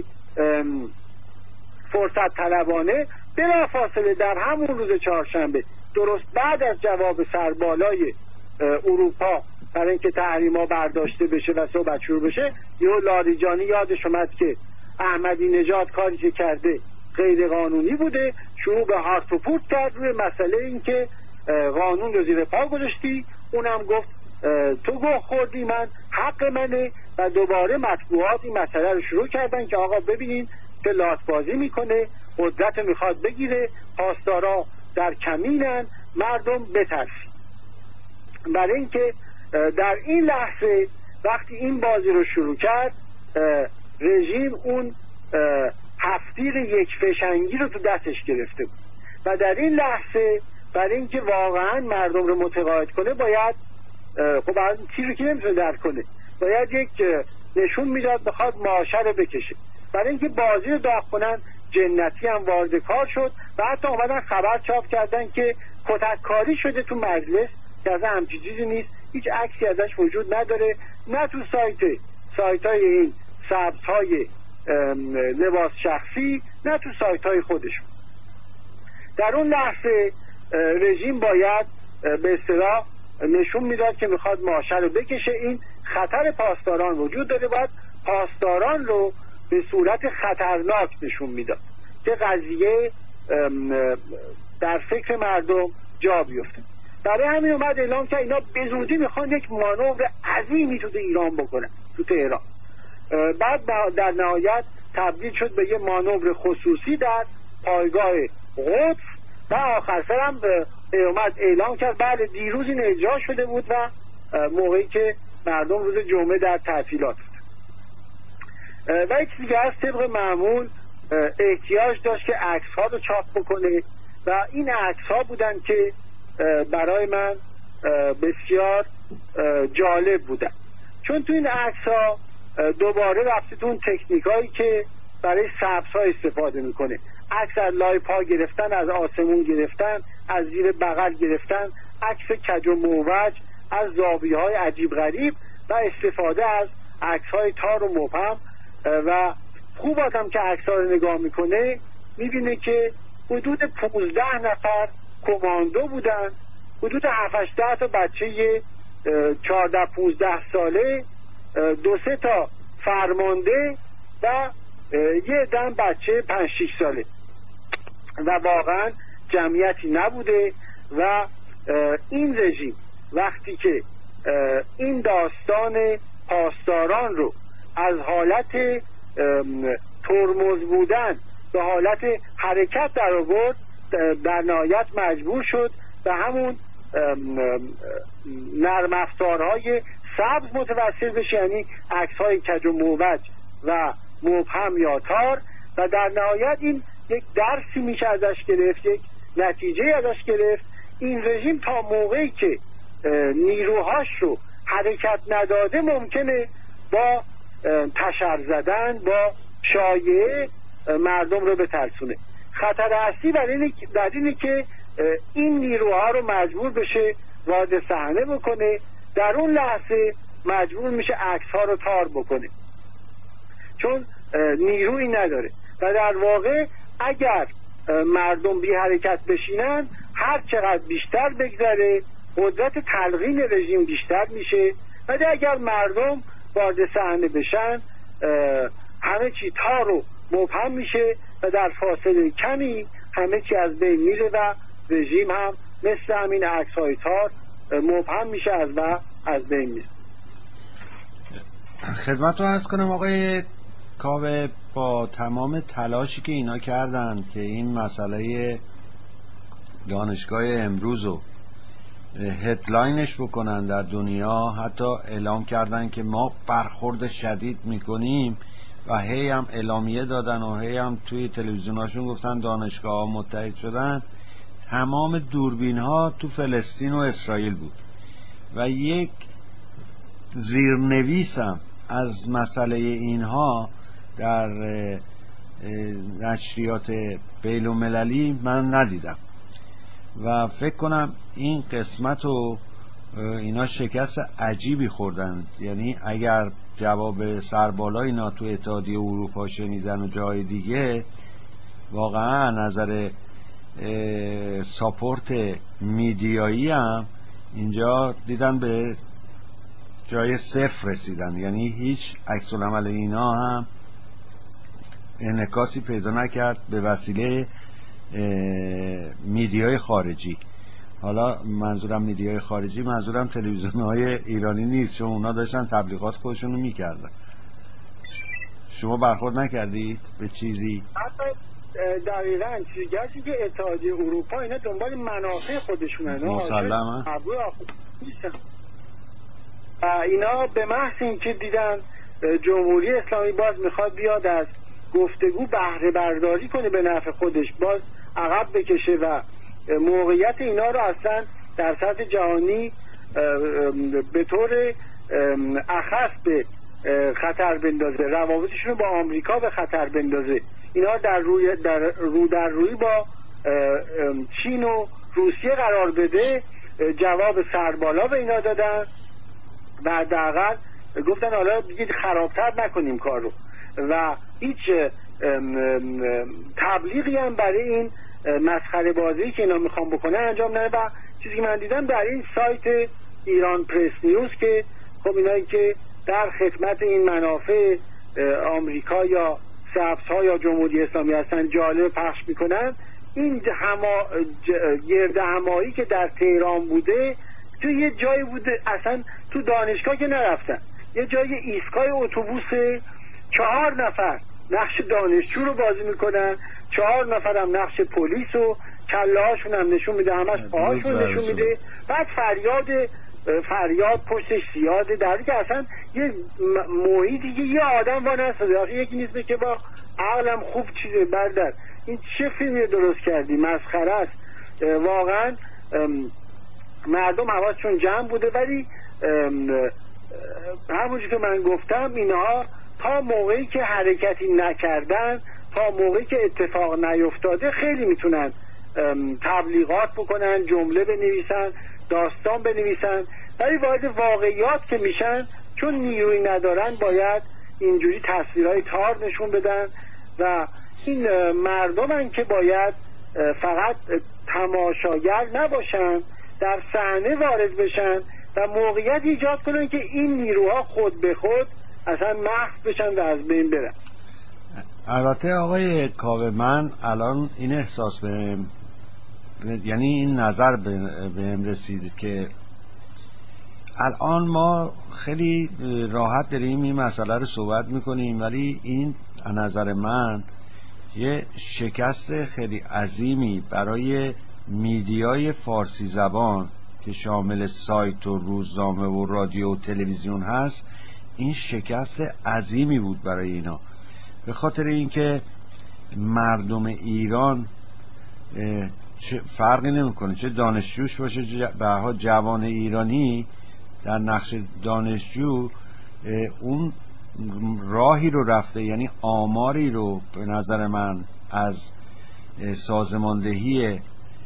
فرصت طلبانه، بلافاصله در همون روز چهارشنبه درست بعد از جواب سربالای اروپا برای اینکه تحریما برداشته بشه و صحبت شروع بشه، یه لاریجانی یادش اومد که احمدی نژاد کاری که کرده غیر قانونی بوده، شروع به هارت و پورت کرد روی مسئله این که قانون رو زیر پا گذاشتی، اونم گفت تو گوه خوردی، من حق منه و دوباره مطبوعات این مسئله رو شروع کردن که آقا ببینین که لاتبازی میکنه، قدرت میخواد بگیره، پاسدارا در کمینن، مردم بترسید. برای اینکه در این لحظه وقتی این بازی رو شروع کرد رژیم اون هفتیر یک فشنگی رو تو دستش گرفته بود و در این لحظه برای اینکه واقعا مردم رو متقاعد کنه باید خب از تیری که نمیتونه درک کنه باید یک نشون میداد بخواد ماشه رو بکشه. برای اینکه بازی رو داغ کنن جنتی هم وارد کار شد و حتی اومدن خبر چاپ کردن که کتککاری شده تو مجلس که از همچین چیزی نیست، هیچ عکسی ازش وجود نداره، نه تو سایت‌های این سبزهای لباس شخصی، نه تو سایت‌های خودشون. در اون لحظه رژیم باید به اصطلاح نشون میداد که میخواد ماشه رو بکشه. این خطر پاسداران وجود داره، باید پاسداران رو به صورت خطرناک نشون میداد که قضیه در فکر مردم جا بیفته. برای همین اومد اعلام که اینا به زودی میخوان یک مانور عظیمی تو ایران بکنن، تو تهران. بعد در نهایت تبدیل شد به یه مانور خصوصی در پایگاه قدس و آخر سر هم اومد اعلام کرد بله دیروز این اجرا شده بود و موقعی که مردم روز جمعه در تعطیلات بود. و یک دیگه از طبق معمول احتیاج داشت که عکس ها رو چاپ بکنه و این عکس ها بودن که برای من بسیار جالب بودن، چون تو این عکس ها دوباره رفته تو اون تکنیک هایی که برای سبز ها استفاده میکنه. عکس از لای پا گرفتن، از آسمون گرفتن، از زیر بغل گرفتن، عکس کج و موج، از زاویه های عجیب غریب و استفاده از عکس های تار و مبهم. و خوب آدم که عکس ها رو نگاه میکنه میبینه که حدود 15 نفر کماندو بودن، حدود 7-8 تا بچه 14-15 ساله، 2-3 تا فرمانده و یه دم بچه 5-6 ساله و واقعا جمعیتی نبوده. و این رژیم وقتی که این داستان پاسداران رو از حالت ترمز بودن به حالت حرکت در آورد، در نهایت مجبور شد به همون نرم افزارهای سبز متوسل بشه، یعنی عکس‌های کج و موج و مبهم یا تار. و در نهایت این یک درسی میشه ازش گرفت، یک نتیجه ازش گرفت. این رژیم تا موقعی که نیروهاش رو حرکت نداده ممکنه با تشر زدن، با شایعه مردم رو بترسونه. خطر اصلی در اینه که این نیروها رو مجبور بشه وارد صحنه بکنه، در اون لحظه مجبور میشه عکس ها رو تار بکنه چون نیرویی نداره. و در واقع اگر مردم بی حرکت بشینن، هر چقدر بیشتر بگذره قدرت تلقین رژیم بیشتر میشه. ولی اگر مردم وارد صحنه بشن همه چی تار و مبهم میشه و در فاصله کمی همه چی از بین میره و رژیم هم مثل همین عکس‌های تار مبهم میشه از بین میره. خدمت رو عرض کنم آقای کاوه، با تمام تلاشی که اینا کردن که این مسئله دانشگاه امروز رو هدلاینش بکنن در دنیا، حتی اعلام کردن که ما برخورد شدید میکنیم و هی هم اعلامیه دادن و هی هم توی تلویزیوناشون گفتن دانشگاه ها متحد شدن. تمام دوربین ها تو فلسطین و اسرائیل بود و یک زیرنویسم از مسئله اینها در نشریات بین المللی من ندیدم و فکر کنم این قسمت رو اینا شکست عجیبی خوردن. یعنی اگر جواب سربالای اینا تو اتحادیه اروپا شنیدن و جای دیگه، واقعا نظر ساپورت میدیایی هم اینجا دیدن به جای صفر رسیدن. یعنی هیچ عکس العمل اینا هم انعکاسی پیدا نکرد به وسیله میدیای خارجی. حالا منظورم میدیای خارجی، منظورم تلویزیون‌های ایرانی نیست، چون اونا داشتن تبلیغات خودشونو میکردن. شما برخورد نکردید به چیزی؟ دقیقاً چیزی که اتحادیه اروپا اینا دنبال منافع خودشونن، مسلماً اینا به محض اینکه دیدن جمهوری اسلامی باز میخواد بیاد از گفتگو بهره برداری کنه به نفع خودش، باز عقب بکشه و موقعیت اینا رو اصلا در سطح جهانی به طور اخص به خطر بندازه، روابطشون رو با آمریکا به خطر بندازه. اینا در روی با چین و روسیه قرار بده، جواب سربالا به اینا دادن و حداقل گفتن حالا دیگه خرابتر نکنیم کار رو و هیچ تبلیغی هم برای این مسخره بازی که اینا میخوان بکنن انجام نده. و چیزی که من دیدم در این سایت ایران پرس نیوز که خب اینایی که در خدمت این منافع آمریکا یا سبزها یا جمهوری اسلامی هستن جالب پخش میکنن، این گرد همایی که در تهران بوده تو یه جایی بوده، اصلا تو دانشگاه که نرفتن، یه جای ایستگاه اتوبوس 4 نفر نقش دانشجو رو بازی میکنن، 4 نفر هم نقش پلیس و کله هاشون هم نشون میده، همش پاهاشون نشون میده. بعد فریاد پشتش زیاده، در حالی که اصلا یه محیطی که یه آدم با نستده. آخه یکی نیست که با عقلم خوب چیزه بردر این چه فیلمی درست کردی، مسخره است واقعا. مردم حواسشون جمع بوده، ولی همونجور که من گفتم اینها تا موقعی که حرکتی نکردن، تا موقعی که اتفاق نیفتاده خیلی میتونن تبلیغات بکنن، جمله بنویسن، داستان بنویسن، ولی وارد واقعیات که میشن چون نیروی ندارن باید اینجوری تصویرهای تار نشون بدن و این مردمن که باید فقط تماشاگر نباشن، در صحنه وارد بشن و موقعیت ایجاد کنن که این نیروها خود به خود اصلا محو بشن و از بین برن. البته آقای کاوه من الان این احساس بهم، یعنی این نظر بهم رسید که الان ما خیلی راحت داریم این مسئله رو صحبت میکنیم، ولی این نظر من یه شکست خیلی عظیمی برای میدیای فارسی زبان که شامل سایت و روزنامه و رادیو و تلویزیون هست، این شکست عظیمی بود برای اینا، به خاطر اینکه مردم ایران چه فرقی نمیکنه چه دانشجوش باشه، به جوان ایرانی در نقش دانشجو اون راهی رو رفته، یعنی آماری رو به نظر من از سازماندهی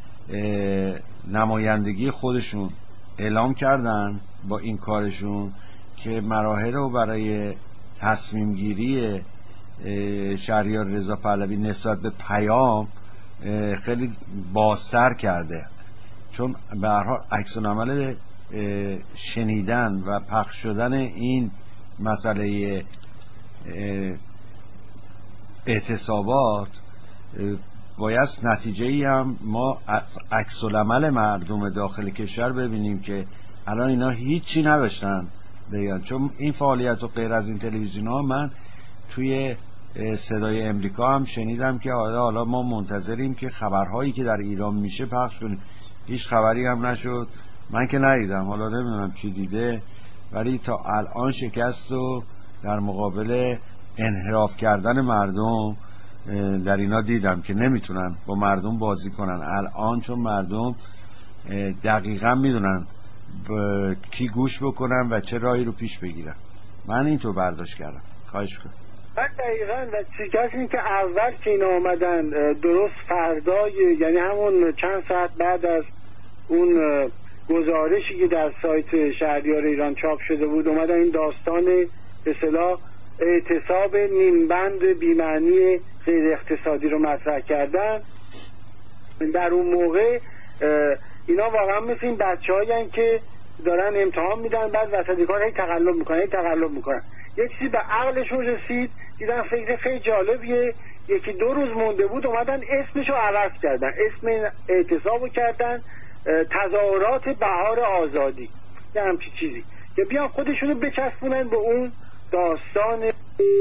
نمایندگی خودشون اعلام کردن با این کارشون که مراحل رو برای تصمیم گیری شهریار رضا پهلوی نسبت به پیام خیلی بازتر کرده، چون به هر حال عکس‌العمل شنیدن و پخش شدن این مسئله اعتصابات باید نتیجه‌ای هم ما عکس‌العمل مردم داخل کشور ببینیم که الان اینا هیچی نداشتن بگن، چون این فعالیت و غیر از این تلویزیون ها من توی صدای امریکا هم شنیدم که حالا ما منتظریم که خبرهایی که در ایران میشه پخش کنیم، هیچ خبری هم نشد، من که ندیدم، حالا نمیدونم چی دیده، ولی تا الان شکست و در مقابل انحراف کردن مردم در اینا دیدم که نمیتونن با مردم بازی کنن الان، چون مردم دقیقا میدونن کی گوش بکنن و چه راهی رو پیش بگیرن. من اینطور برداشت کردم. خواهش کنم. دقیقا و شکست این که اول که اینا آمدن درست فردای، یعنی همون چند ساعت بعد از اون گزارشی که در سایت شهریار ایران چاپ شده بود اومدن این داستان به اصطلاح اعتصاب نیمبند بی‌معنی غیر اقتصادی رو مطرح کردن. در اون موقع اینا واقعا مثل این بچه‌هایی که دارن امتحان میدن بعد وسط کار هی تقلب میکنن. یه چیزی به عقلشون رسید، دیدن فکر خیلی جالبیه، یکی دو روز مونده بود اومدن اسمشو عوض کردن، اسم اعتصابو کردن تظاهرات بهار آزادی، یه همچین چیزی که بیان خودشونو بچسبونن به اون داستان.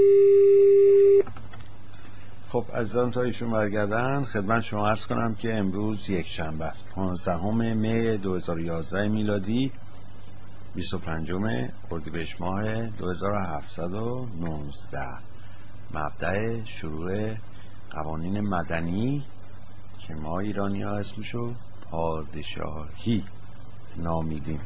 خب عزیزان تا ایشون برگردن خدمت شما عرض کنم که امروز یک شنبه است، 15 می 2011 میلادی، 25 اردیبهشت ماه 2719، مبدأ شروع قوانین مدنی که ما ایرانی ها اسمشو پادشاهی نامیدیم.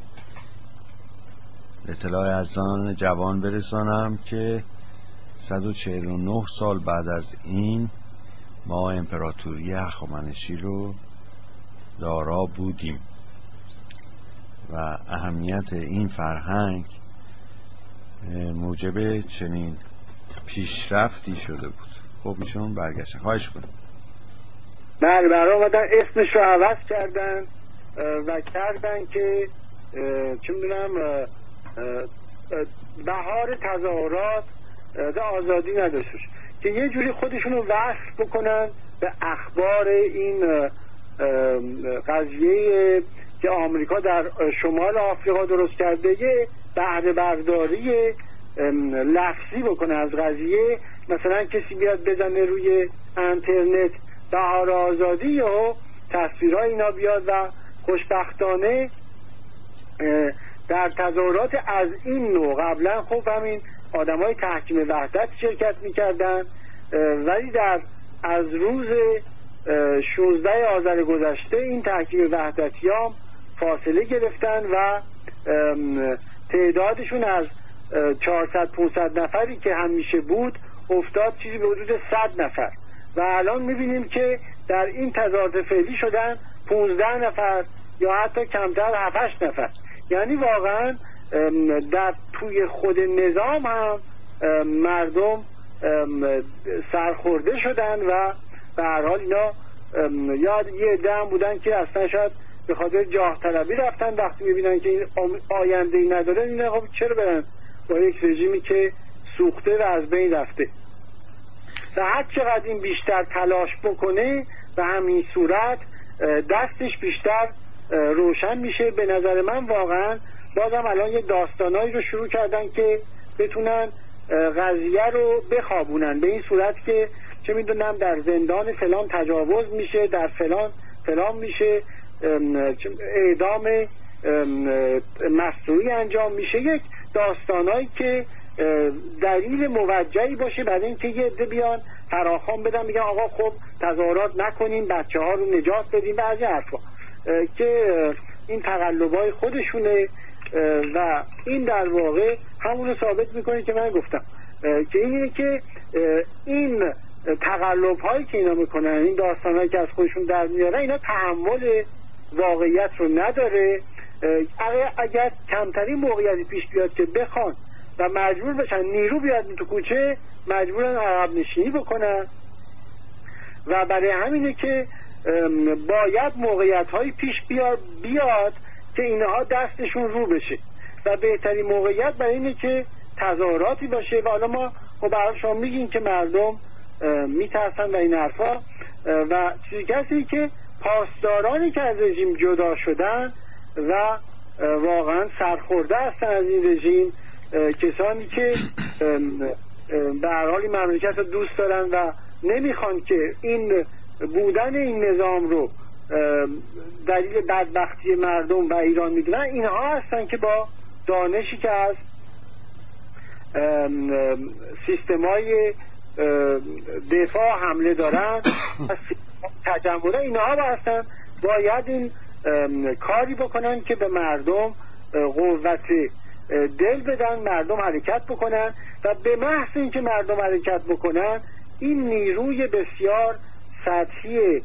اطلاع عزیزان جوان برسانم که 149 سال بعد از این ما امپراتوری هخامنشی رو دارا بودیم و اهمیت این فرهنگ موجب چنین پیشرفتی شده بود. خب ایشون برگشتن. خواهش کنم. برای آمدن اسمش رو عوض کردن و کردن که چه میدونم بهار تظاهرات آزادی نداشته، که یه جوری خودشون رو وصل بکنن به اخبار این قضیه که آمریکا در شمال آفریقا درست کرده، یه بهره برداری لفظی بکنه از قضیه. مثلا کسی بیاد بزنه روی اینترنت بهار آزادی و تصویرهای اینا بیاد و خوشبختانه در تظاهرات از این نوع قبلا خب همین آدمای تحکیم وحدت شرکت میکردن، ولی از روز 16 آذر گذشته این تحکیم وحدتیام فاصله گرفتن و تعدادشون از 400-500 نفری که همیشه بود افتاد چیزی به حدود 100 نفر و الان میبینیم که در این تظاهرات فعلی شدن 15 نفر یا حتی کمتر 7-8 نفر. یعنی واقعا در توی خود نظام هم مردم سرخورده شدن و به هر حال اینا یاد یه عده هم بودن که اصلا شاید به خاطر جاه طلبی رفتن، وقتی میبینن که این آینده ای نداره این خب چرا برن با یک رژیمی که سوخته و از بین رفته. و هر چقدر این بیشتر تلاش بکنه به همین صورت دستش بیشتر روشن میشه. به نظر من واقعا بازم الان یه داستانایی رو شروع کردن که بتونن قضیه رو بخوابونن به این صورت که چه میدونم در زندان فلان تجاوز میشه، در فلان میشه، اعدام مصنوعی انجام میشه. یک داستانایی که دلیل موجهی باشه برای اینکه یه عده بیان فراخوان بدن میگن آقا خب تظاهرات نکنیم، بچه ها رو نجات بدیم، بعضی حرفا که این تقلبای خودشونه و این در واقع همون رو ثابت میکنه که من گفتم که اینه که این تقلب هایی که اینا میکنن، این داستان هایی که از خودشون در میارن، اینا تحمل واقعیت رو نداره. اگر کمترین موقعیتی پیش بیاد که بخوان و مجبور بشن نیرو بیاد تو کوچه، مجبورن عقب نشینی بکنن و برای همینه که باید موقعیت هایی پیش بیاد که اینها دستشون رو بشه و بهترین موقعیت برای اینه که تظاهراتی باشه. و حالا ما برای شما میگیم که مردم میترسن و این حرفا و چیزی کسی که پاسدارانی که از رژیم جدا شدن و واقعا سرخورده هستن از این رژیم، کسانی که به هر حال این مملکت رو دوست دارن و نمیخوان که این بودن این نظام رو دلیل بدبختی مردم و ایران میدونن، اینها هستن که با دانشی که از سیستمای دفاع حمله دارن تجمع، اینها هستن باید این کاری بکنن که به مردم قوت دل بدن، مردم حرکت بکنن و به محض اینکه مردم حرکت بکنن این نیروی بسیار سطحی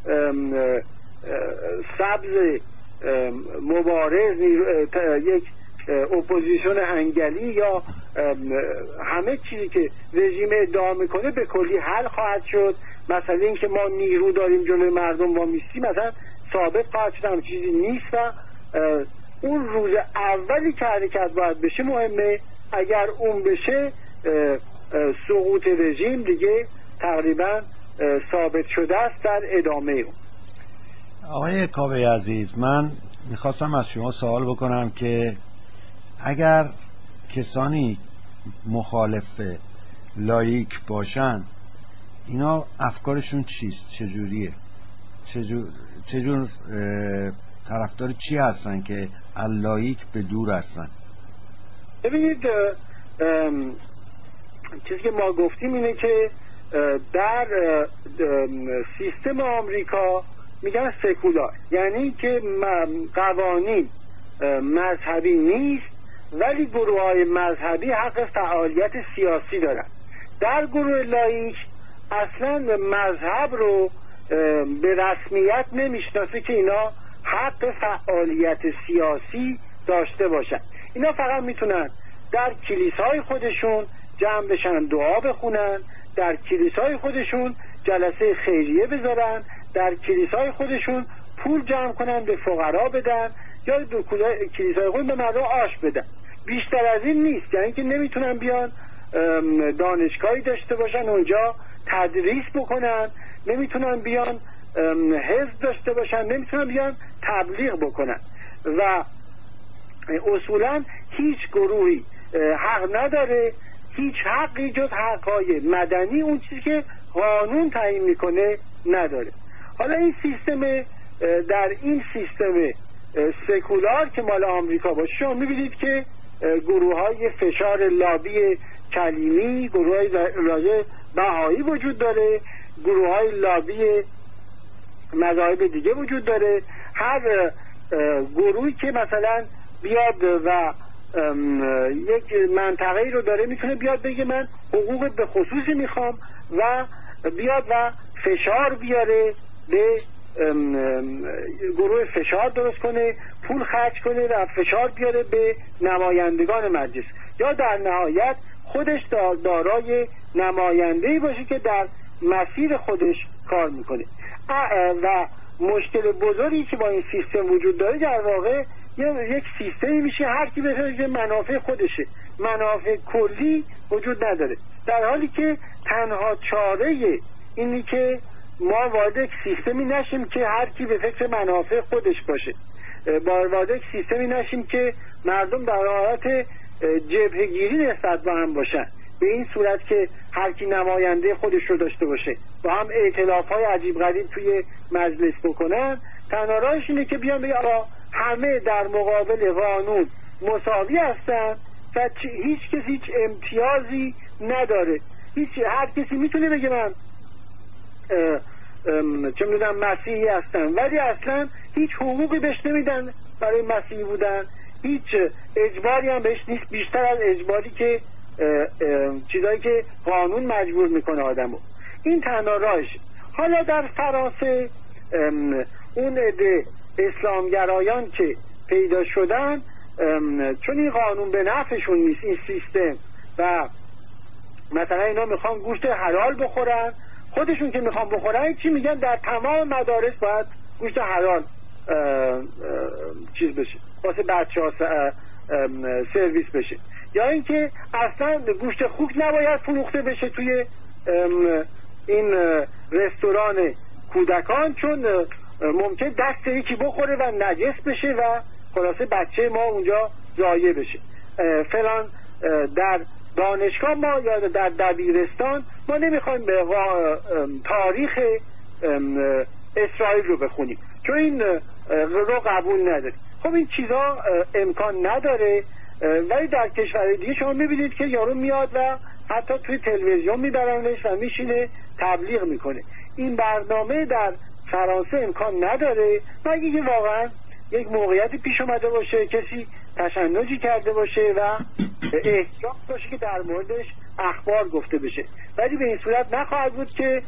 سبز مبارز، یک اپوزیشن انگلی یا همه چیزی که رژیم ادعا میکنه به کلی حل خواهد شد. مثلا اینکه ما نیرو داریم جلوی مردم وامیستیم مثلا ثابت خواهد شد، هم چیزی نیست و اون روز اولی که حرکت باید بشه مهمه. اگر اون بشه سقوط رژیم دیگه تقریبا ثابت شده است در ادامه اون. آقای کاوه عزیز، من میخواستم از شما سوال بکنم که اگر کسانی مخالف لاییک باشن اینا افکارشون چیست؟ چجوریه؟ چجور طرفدار چی هستن که لاییک به دور هستن؟ ببینید چیزی که ما گفتیم اینه که در سیستم آمریکا میگن سکولار، یعنی که قوانین مذهبی نیست ولی گروه‌های مذهبی حق فعالیت سیاسی دارن. در گروه لاییک اصلا مذهب رو به رسمیت نمیشناسه که اینا حق فعالیت سیاسی داشته باشن. اینا فقط میتونن در کلیسای خودشون جمع بشن، دعا بخونن، در کلیسای خودشون جلسه خیریه بذارن، در کلیسای خودشون پول جمع کنن به فقرا بدن یا دو کلیسای خود به مردم آش بدن. بیشتر از این نیست. یعنی که نمیتونن بیان دانشگاهی داشته باشن اونجا تدریس بکنن، نمیتونن بیان حزب داشته باشن، نمیتونن بیان تبلیغ بکنن و اصولا هیچ گروهی حق نداره، هیچ حقی جز حقهای مدنی اون چیزی که قانون تعیین میکنه نداره. حالا این سیستم، در این سیستم سکولار که مال آمریکا باشه شما میبینید که گروه های فشار لابی کلیمی، گروه های لابی بهایی وجود داره، گروه های لابی مذاهب دیگه وجود داره. هر گروهی که مثلا بیاد و یک منطقه‌ای رو داره میتونه بیاد بگه من حقوق به خصوصی میخوام و بیاد و فشار بیاره به گروه، فشار درست کنه، پول خرج کنه و فشار بیاره به نمایندگان مجلس، یا در نهایت خودش دارای نماینده‌ای باشه که در مسیر خودش کار میکنه. و مشکل بزرگی که با این سیستم وجود داره در واقع یک سیستمی میشه هر کی بهتره منافع خودشه، منافع کلی وجود نداره، در حالی که تنها چاره اینی که ما وارد یک سیستمی نشیم که هر کی به فکر منافع خودش باشه، وارد یک سیستمی نشیم که مردم در حالت جبهه‌گیری نسبت به هم باشن، به این صورت که هر کی نماینده خودش رو داشته باشه با هم ائتلاف‌های عجیب غریب توی مجلس بکنن. تنها راهش اینه که بیان بگن آقا همه در مقابل قانون مساوی هستن و هیچ کسی هیچ امتیازی نداره، هر کسی میتونه بگه من چه میدونم مسیحی هستم، ولی اصلا هیچ حقوقی بهش نمیدن برای مسیحی بودن، هیچ اجباری هم بهش نیست بیشتر از اجباری که چیزایی که قانون مجبور میکنه آدمو. این تنها راهش. حالا در فرانسه اون عده اسلامگرایان که پیدا شدن، چون این قانون به نفعشون نیست این سیستم و مثلا اینا میخوان گوشت حلال بخورن، خودشون که میخوان بخورن چی میگن در تمام مدارس باید گوشت حلال چیز بشه واسه بچه‌ها سرویس بشه، یا اینکه اصلا گوشت خوک نباید فروخته بشه توی این رستوران کودکان چون ممکن دست یکی بخوره و نجس بشه و خلاصه بچه ما اونجا ضایع بشه. فلان در دانشگاه ما یا در دبیرستان ما نمیخوایم به تاریخ اسرائیل رو بخونیم چون این رو قبول نداره. خب این چیزا امکان نداره، ولی در کشور دیگه شما میبینید که یارو میاد و حتی توی تلویزیون میبرنش و میشینه تبلیغ میکنه. این برنامه در فرانسه امکان نداره مگه اینکه واقعا یک موقعیتی پیش اومده باشه، کسی تشنجی کرده باشه و احتیاج باشه که در موردش اخبار گفته بشه، ولی به این صورت نخواهد بود که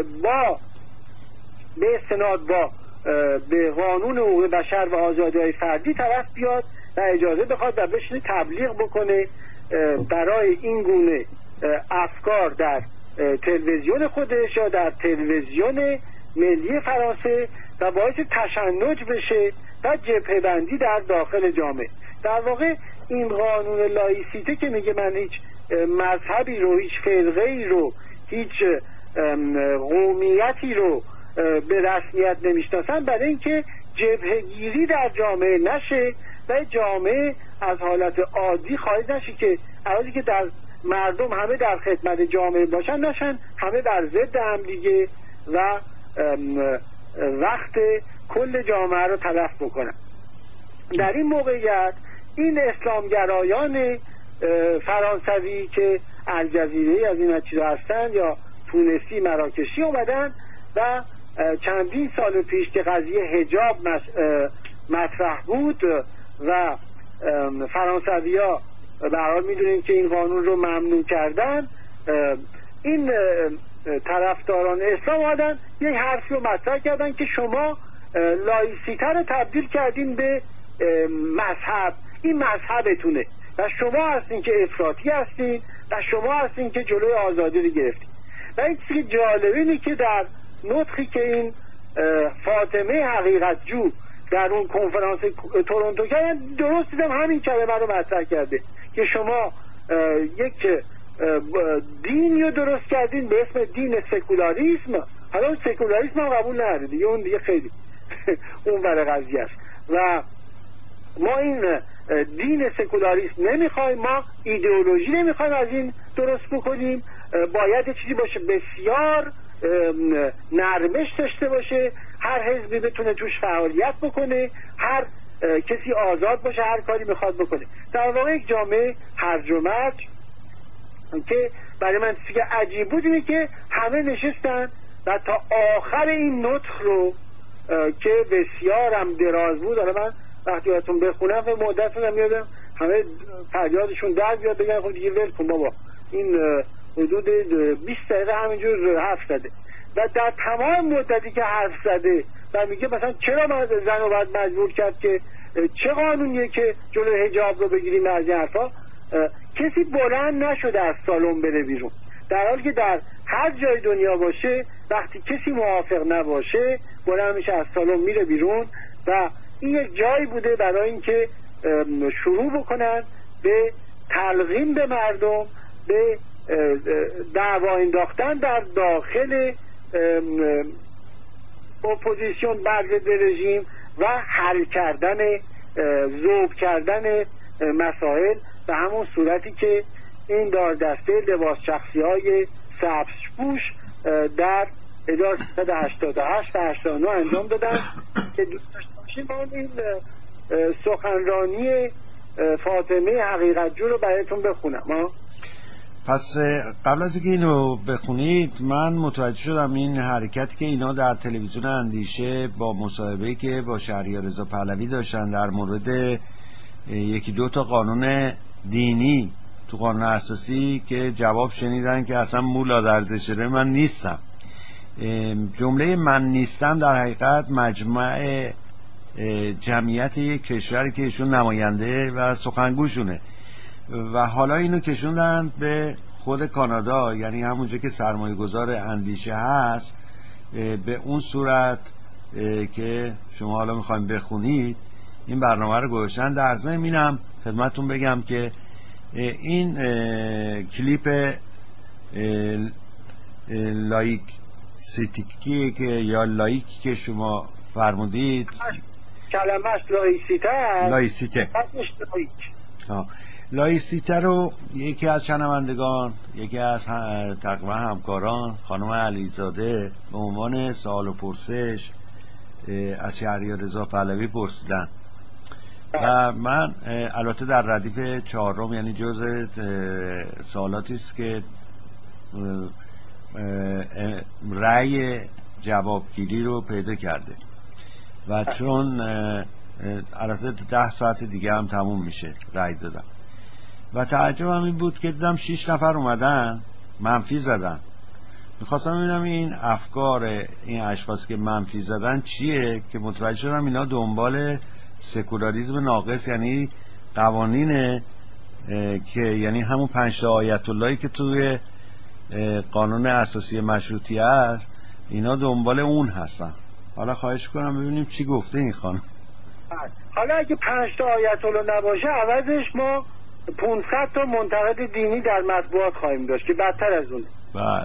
به استناد به قانون حقوق بشر و آزادی‌های فردی طرف بیاد و اجازه بخواد و بشینه تبلیغ بکنه برای این گونه افکار در تلویزیون خودش یا در تلویزیون ملی فرانسه و باعث تشنج بشه و جبهه‌بندی در داخل جامعه. در واقع این قانون لایسیته که میگه من هیچ مذهبی رو، هیچ فرقه‌ای رو، هیچ قومیتی رو به رسمیت نمیشناسن برای اینکه جبهه‌گیری در جامعه نشه و جامعه از حالت عادی خارج نشه که اولی که در مردم همه در خدمت جامعه باشن نشن همه در ضد هم دیگه و وقت کل جامعه رو تلف بکنن. در این موقعیت این اسلامگرایان فرانسوی که الجزیره از این چیزا هستن یا تونسی مراکشی اومدن و چندین سال پیش که قضیه حجاب مطرح بود و فرانسوی‌ها به هر حال میدونین که این قانون رو ممنوع کردن، این طرفداران اسلام آمدن یک حرفی رو مطرح کردن که شما لایسیته رو تبدیل کردین به مذهب، این مذهبتونه و شما هستین که افراطی هستین و شما هستین که جلوی آزادی رو گرفتین. و این چیزی جالبه اینه که در نطقی که این فاطمه حقیقتجو در اون کنفرانس تورنتو کردن، درست دیدم همین کلمه رو مطرح کرده که شما یک دینی رو درست کردین به اسم دین سکولاریسم. حالا اون سکولاریسم هم قبول نداره دیگه، اون دیگه خیلی اون بره قضیه است و ما این دین سکولاریسم نمیخوایم، ما ایدئولوژی نمیخوایم از این درست بکنیم. باید یه چیزی باشه بسیار نرمش داشته باشه، هر حزبی بتونه توش فعالیت بکنه، هر کسی آزاد باشه هر کاری میخواد بکنه. در واقع یک جامعه هرج و مرج که برای من چیزی که عجیب بود اینه که همه نشستن و تا آخر این نطق رو که بسیار هم دراز بود، حالا من وقتی براتون بخونم و مدتون میادم همه فریادشون در بیاد بگن خب دیگه ول کن بابا، این حدود 20 دقیقه همینجور حرف زده و در تمام مدتی که حرف زده و میگه مثلا چرا زن رو باید مجبور کرد که چه قانونیه که جلوی حجاب رو بگیریم از این حرفا، کسی بلند نشده از سالن بره بیرون، در حالی که در هر جای دنیا باشه وقتی کسی موافق نباشه بلند میشه از سالن میره بیرون و این یک جایی بوده برای اینکه شروع بکنن به تلقین به مردم، به دعوا انداختن در داخل اپوزیسیون بر ضد رژیم و حل کردن ذوب کردن مسائل به همون صورتی که این دار دسته لباس شخصی های سبزپوش در 1388 و 89 انجام دادن که دوست داشتیم این سخنرانی فاطمه حقیقتجو رو برایتون بخونم. پس قبل از اینکه اینو بخونید من متوجه شدم این حرکتی که اینا در تلویزیون اندیشه با مصاحبه‌ای که با شهریار رضا پهلوی داشتن در مورد یکی دو تا قانون دینی تو قانون اساسی که جواب شنیدن که اصلا مولا در زشره من نیستم. جمله من نیستم در حقیقت مجمع جمعیت یک کشوری که ایشون نماینده و سخنگوشونه و حالا اینو کشوندن به خود کانادا، یعنی همونجا که سرمایه گذار اندیشه هست به اون صورت که شما حالا میخوایم بخونید این برنامه رو گذاشتن. در ضمن اینم خدمتتون بگم که این کلیپ لایک سیتیکی که یا لایکی که شما فرمودید کلمه‌اش لایسیته لایسیته رو یکی از شنوندگان، یکی از تقریبا همکاران، خانم علیزاده به عنوان سوال و پرسش از شهریار رضا پهلوی پرسیدن و من البته در ردیف 4 یعنی جزء سوالاتی است که رأی جوابگیری رو پیدا کرده و چون البته 10 ساعت دیگه هم تموم میشه رأی دادم و تعجبم این بود که دیدم 6 نفر اومدن منفی زدن. میخواستم ببینم این افکار این اشخاص که منفی زدن چیه که متوجه شدم اینا دنبال سکولاریسم ناقص، یعنی قوانین که یعنی همون 5 تا آیت اللهی که توی قانون اساسی مشروطیه است اینا دنبال اون هستن. حالا خواهش کنم ببینیم چی گفته این خانم. حالا اگه 5 تا آیت الله نباشه عوضش ما 500 تا منتقد دینی در مطبوعات خواهیم داشت که بدتر از اونه. بله.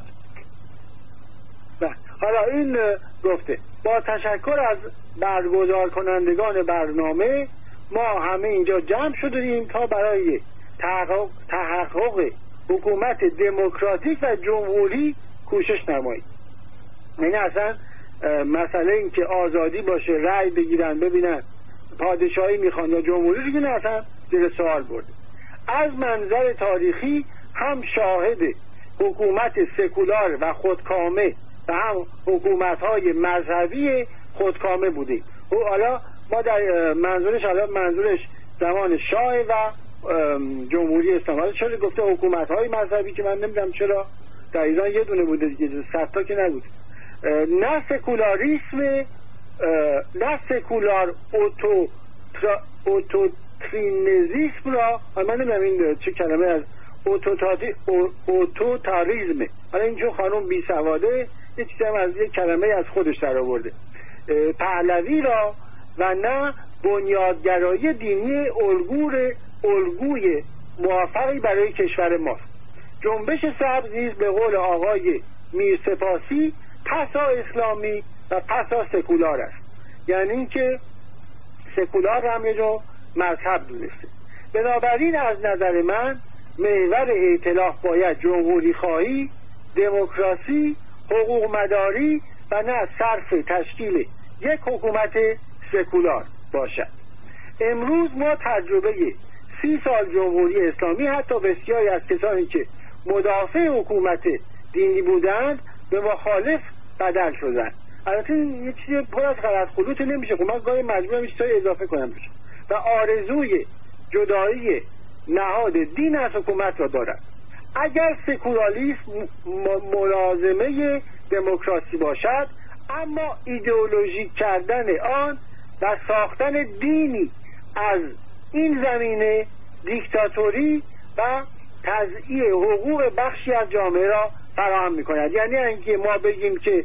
حالا این گفته با تشکر از برگزار کنندگان برنامه ما همه اینجا جمع شدیم تا برای تحقق حکومت دموکراتیک و جمهوری کوشش نماییم. یعنی اصلا مسئله این که آزادی باشه، رأی بگیرن، ببینن پادشاهی میخوان یا جمهوری رو اصلا زیر سوال برده. از منظر تاریخی هم شاهد حکومت سکولار و خودکامه و هم حکومت‌های مذهبی خودکامه بودیم. حالا ما در منظورش زمان شاه و جمهوری اسلامی. چرا گفته حکومت‌های مذهبی که من نمیدونم چرا در ایران یه دونه بوده دیگه، 100 تا که نبود. نه سکولاریسم، نه سکولار اوتوترینزیسم را من نمیدونم این چه کلمه از اوتوتاریزمه. حالا اینجور خانم بی سواده یه چیزی هم از یک کلمه از خودش در آورده، پهلوی را و نه بنیادگرایی دینی الگوی موفقی برای کشور ماست. جنبش سبز نیز به قول آقای میرسپاسی پسا اسلامی و پسا سکولار است، یعنی اینکه سکولار هم یه جو مذهب دونسته. بنابراین از نظر من محور ائتلاف باید جمهوری خواهی، دموکراسی، حقوق مداری و نه صرف تشکیل یک حکومت سکولار باشد. امروز ما تجربه 30 سال جمهوری اسلامی حتی بسیاری از کسانی که مدافع حکومت دینی بودند به مخالف بدل شدند. البته یه چیزی پر از غلط خلوط نمیشه، من گاهی مجبورم یه چیزی اضافه کنم بشه. و آرزوی جدایی نهاد دین از حکومت را دارد. اگر سکولاریسم ملازمه دموکراسی باشد، اما ایدئولوژیک کردن آن و ساختن دینی از این زمینه دیکتاتوری و تضییع حقوق بخشی از جامعه را فراهم می‌کند. یعنی اینکه ما بگیم که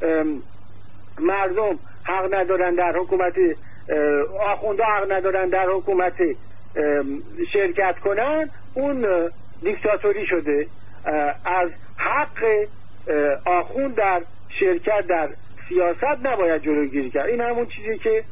مردم حق ندارن در حکومت، آخونده حق ندارن در حکومت شرکت کنن، اون دیکتاتوری شده. از حق آخوند در شرکت در سیاست نباید جلوگیری کرد. این همون چیزی که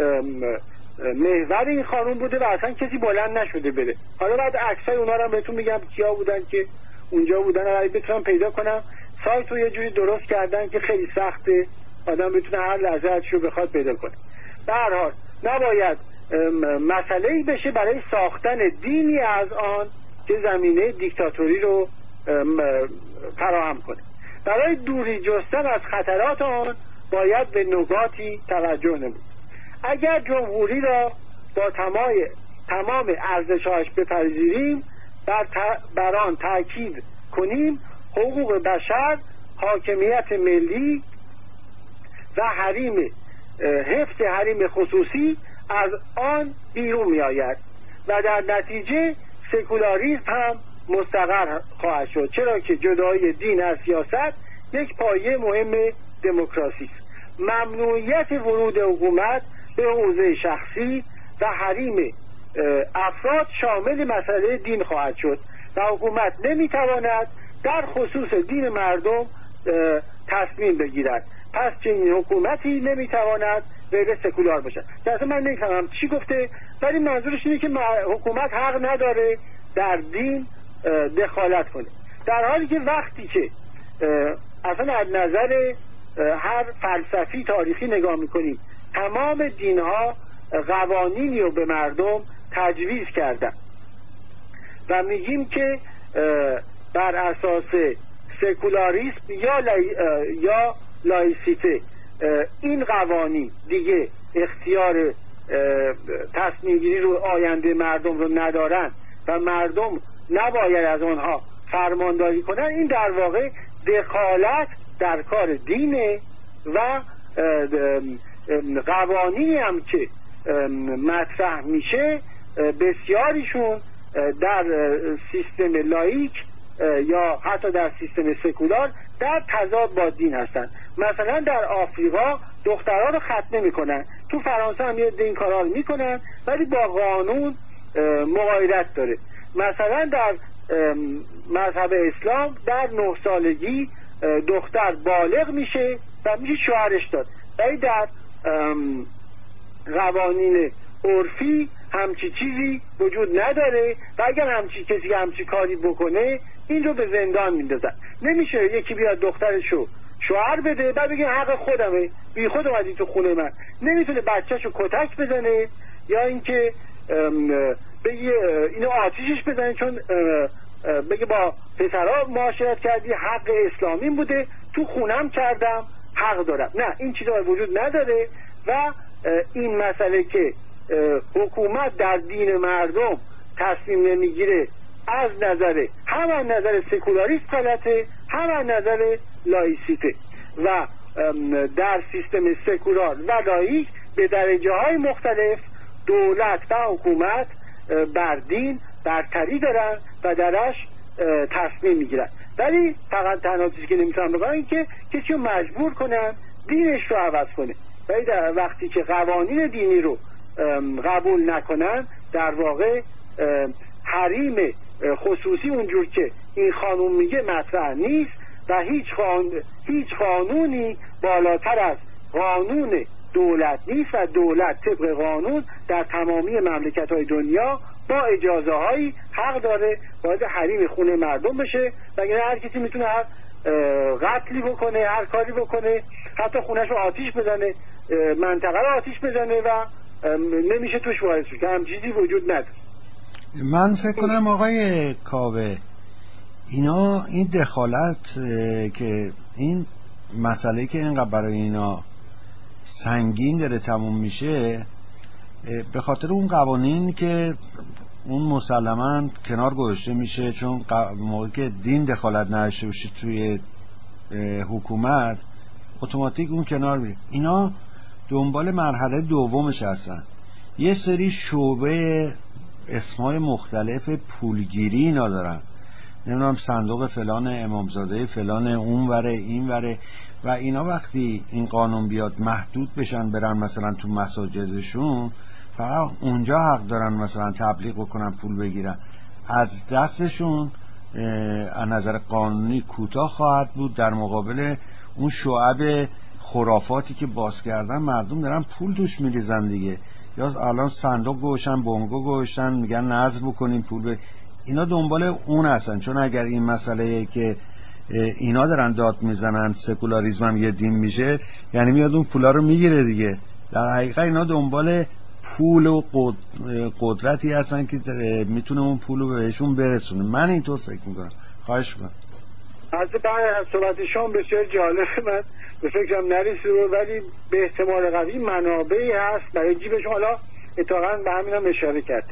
محور این خانون بوده و اصلا کسی بلند نشده بره. حالا بعد عکسای اونا رو بهتون میگم کیا بودن که اونجا بودن، اگه بتونم پیدا کنم. سایت رو یه جوری درست کردن که خیلی سخته آدم بتونه هر لحظه ازشو بخواد پیدا کنه. به هر حال نباید مسئله‌ای بشه برای ساختن دینی از آن که زمینه دیکتاتوری رو فراهم کنه. برای دوری جستن از خطرات آن باید به نکاتی توجه نمود. اگر جمهوری را با تمام ارزش‌هاش بپذیریم، بر آن تاکید کنیم، حقوق بشر، حاکمیت ملی و حفظ حریم خصوصی از آن بیرون می آید و در نتیجه سکولاریسم هم مستقر خواهد شد، چرا که جدایی دین از سیاست یک پایه مهم دموکراسی است. ممنوعیت ورود حکومت به حوزه شخصی و حریم افراد شامل مسئله دین خواهد شد و حکومت نمیتواند در خصوص دین مردم تصمیم بگیرد. پس چنین حکومتی نمیتواند غیر سکولار باشد. اصلا من نمیفهمم چی گفته، ولی منظورش اینه که حکومت حق نداره در دین دخالت کنه، در حالی که وقتی که اصلا از نظر هر فلسفی تاریخی نگاه میکنیم، تمام دینها قوانینی رو به مردم تجویز کردن و میگیم که بر اساس سکولاریسم یا لایسیته این قوانین دیگه اختیار تصمیم گیری رو آینده مردم رو ندارن و مردم نباید از آنها فرمانداری کنن. این در واقع دخالت در کار دینه و قوانینی هم که مطرح میشه بسیاریشون در سیستم لایک یا حتی در سیستم سکولار در تضاد با دین هستن. مثلا در آفریقا دخترها رو ختنه میکنن، تو فرانسه هم یه این کارا رو میکنن ولی با قانون مغایرت داره. مثلا در مذهب اسلام در 9 سالگی دختر بالغ میشه و میشه شوهرش داد، ولی در قوانین عرفی همچی چیزی وجود نداره و اگر کسی همچی کاری بکنه این رو به زندان میندازن. نمیشه یکی بیاد دخترشو شوهر بده بعد بگه حق خودمه، بی خود اومدی تو خونه من. نمیتونه بچهشو کتک بزنه یا اینکه بگه اینو آتیشش بزنه چون بگه با پسرها معاشرت کردی، حق اسلامی بوده، تو خونم کردم حق دارم. نه، این چیزا وجود نداره و این مسئله که حکومت در دین مردم تصمیم نمیگیره از نظر سکولاریسم غلطه، هم از نظر لایسیته و در سیستم سکولار و لایک به درجه های مختلف دولت و حکومت بر دین برتری دارن و درش تصمیم میگیرن. ولی فقط تنها چیزی که نمیتونن بکنن این که کسی رو مجبور کنن دینش رو عوض کنه. ولی در وقتی که قوانین دینی رو قبول نکنن، در واقع حریم خصوصی اونجور که این خانوم میگه مطرح نیست و هیچ قانونی بالاتر از قانون دولت نیست و دولت طبق قانون در تمامی مملکت‌های دنیا با اجازه هایی حق داره باید حریم خونه مردم بشه. وگرنه هر کسی میتونه هر قتلی بکنه، هر کاری بکنه، حتی خونش رو آتیش بزنه، منطقه رو آتیش بزنه و نمیشه توش وارد شد. هم چیزی وجود نداره. من فکر کنم آقای کاوه اینا این دخالت که این مسئله که اینقدر برای اینا سنگین داره تموم میشه به خاطر اون قوانین که اون مسلماً کنار گذاشته میشه، چون موقعی که دین دخالت نداشته باشه توی حکومت اتوماتیک اون کنار میره. اینا دنبال مرحله دومش هستن. یه سری شعبه اسمای مختلف پولگیری اینا دارن، نمیدونم صندوق فلان امامزاده فلان اون وره این وره، و اینا وقتی این قانون بیاد محدود بشن برن مثلا تو مساجدشون فقط اونجا حق دارن مثلا تبلیغ بکنن پول بگیرن. از دستشون از نظر قانونی کوتاه خواهد بود در مقابل اون شعب خرافاتی که باز کردن مردم دارن پول توش میریزن دیگه. یا الان صندوق گوشن، بونگو گوشن، میگن نذر بکنین پول اینا دنبال اون هستن. چون اگر این مسئله که اینا دارن داد میزنن سکولاریسم هم یه دین میشه، یعنی میاد اون پولا رو میگیره دیگه. در حقیقت اینا دنبال پول و قدرتی هستن که میتونه اون پول رو بهشون برسونه. من اینطور فکر میکنم. خواهش میکنم. از بعد از صحبت شما بسیار جالب، من به فکرم نرسید ولی به احتمال قوی منابعی هست برای جیبش. حالا اتفاقا به همین هم اشاره کرد.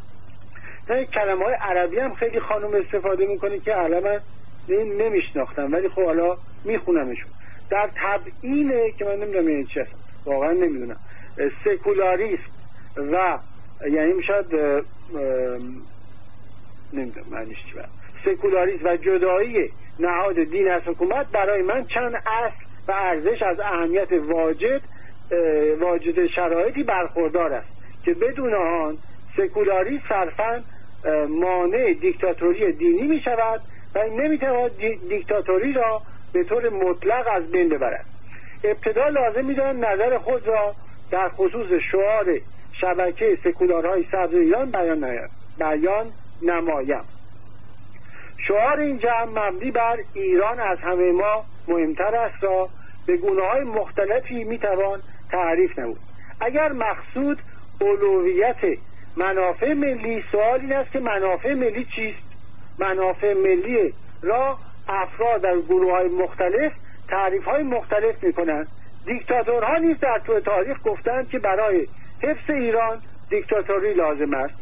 کلمه های عربی هم خیلی خانم استفاده میکنه که علما نمیشناختم، ولی خب حالا میخونمشون. در تبیینه که من نمیدونم یعنی چه، واقعا نمیدونم. سکولاریسم و یعنی میشد نمیدونم معنیش چی بود. سکولاریسم و جدایی نهاد دین از حکومت برای من چند اصل و ارزش از اهمیت واجد شرایطی برخوردار است که بدون آن سکولاریسم صرفاً مانع دیکتاتوری دینی می شود و نمیتواند دیکتاتوری را به طور مطلق از بین ببرد. ابتدا لازم می‌دانم نظر خود را در خصوص شعار شبکه سکولارهای سبز ایران بیان نمایم. شعار این جمع مبنی بر ایران از همه ما مهمتر است را به گونه‌های مختلفی میتوان تعریف نمود. اگر مقصود اولویت منافع ملی، سوال این است که منافع ملی چیست؟ منافع ملی را افراد در گروه‌های مختلف تعریف‌های مختلف می‌کنند. دیکتاتورها نیز در طول تاریخ گفتند که برای حفظ ایران دیکتاتوری لازم است.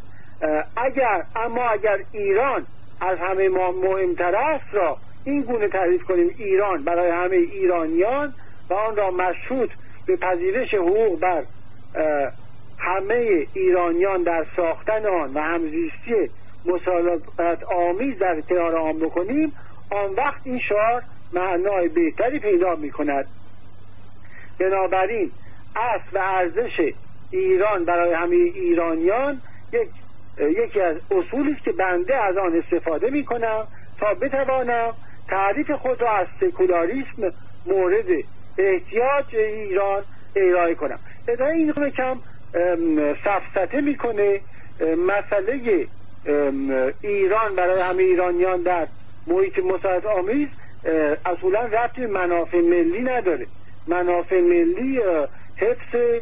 اگر ایران از همه ما مهمتر است را این گونه تعریف کنیم ایران برای همه ایرانیان و آن را مشروط به پذیرش حقوق بر همه ایرانیان در ساختن آن و همزیستی مسالمت آمیز در کنار آن بکنیم، آن وقت این شعار معنای بهتری پیدا می کند. بنابراین اصل و ارزش ایران برای همه ایرانیان یکی از اصولی است که بنده از آن استفاده می کنم تا بتوانم تعریف خود را از سکولاریسم مورد احتیاج ایران ارائه کنم. ادعای این رو کم سفسطه میکنه. مسئله ایران برای همه ایرانیان در محیط مسالمت آمیز اصولا ربطی به منافع ملی نداره. منافع ملی حفظ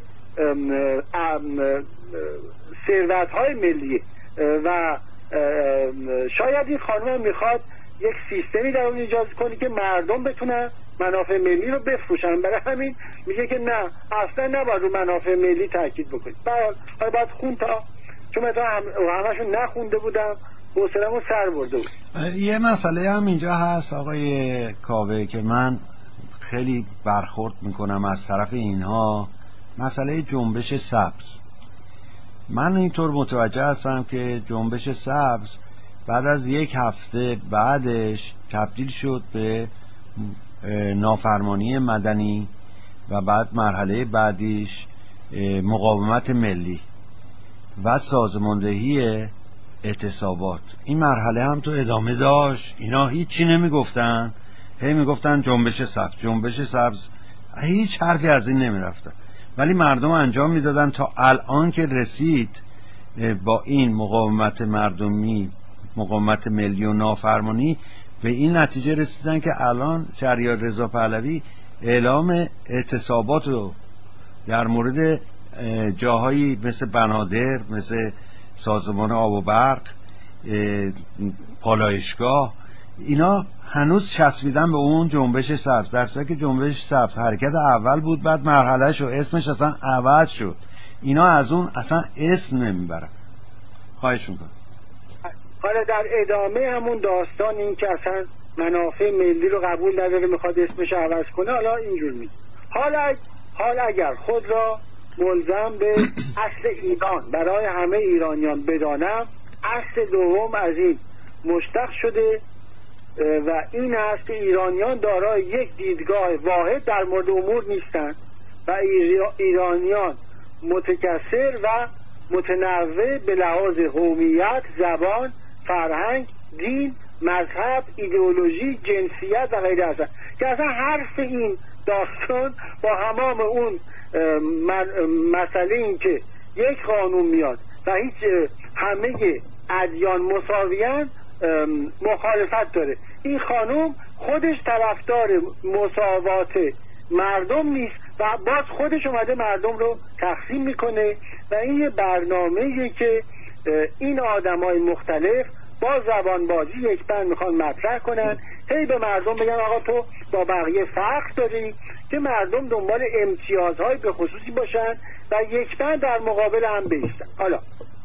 ثروت‌های ملی و شاید این خانم میخواد یک سیستمی در اون ایجاد کنه که مردم بتونن منافع ملی رو بفروشن. برای همین میگه که نه، اصلا نباید رو منافع ملی تاکید بکنید. باید خون تا چون من همشون نخونده بودم حوصله‌مو سر برده بود. یه مسئله هم اینجا هست آقای کاوه که من خیلی برخورد میکنم از طرف اینها، مسئله جنبش سبز. من اینطور متوجه هستم که جنبش سبز بعد از یک هفته بعدش تبدیل شد به نافرمانی مدنی و بعد مرحله بعدیش مقاومت ملی و سازماندهی اعتصابات. این مرحله هم تو ادامه داشت. اینا هیچی نمیگفتن، هی میگفتن جنبش سبز، جنبش سبز، هیچ حرفی از این نمیرفتن، ولی مردم انجام میدادن تا الان که رسید با این مقاومت مردمی، مقاومت ملی و نافرمانی، به این نتیجه رسیدن که الان شهریار رضا پهلوی اعلام اعتصابات رو در مورد جاهایی مثل بنادر، مثل سازمان آب و برق، پالایشگاه، اینا هنوز چسبیدن به اون جنبش سبز، در صورتی که جنبش سبز حرکت اول بود، بعد مرحله شو اسمش اصلا عوض شد. اینا از اون اصلا اسم نمیبرن. خواهش میکنم. حالا در ادامه همون داستان این که اصلا منافع ملی رو قبول نداره، میخواد اسمش عوض کنه. حالا اینجور میگه حالا اگر خود را ملزم به اصل ایران برای همه ایرانیان بدانم، اصل دوم از این مشتق شده و این است که ایرانیان دارای یک دیدگاه واحد در مورد امور نیستند و ایرانیان متکثر و متنوع به لحاظ قومیت، زبان، فرهنگ، دین، مذهب، ایدئولوژی، جنسیت و غیره هستند که اصلا حرف این داستان با همام اون مسئله این که یک قانون میاد و هیچ همه ادیان مساویان مخالفت داره. این خانم خودش طرفدار مساوات مردم نیست و باز خودش اومده مردم رو تقسیم میکنه و این یه برنامه‌ایه که این آدمای مختلف با زبان بازی یک بند میخوان مطرح کنن، هی به مردم بگن آقا تو با بقیه فرق داری، که مردم دنبال امتیازهای به خصوصی باشن و یک بند در مقابل هم بیستن. حالا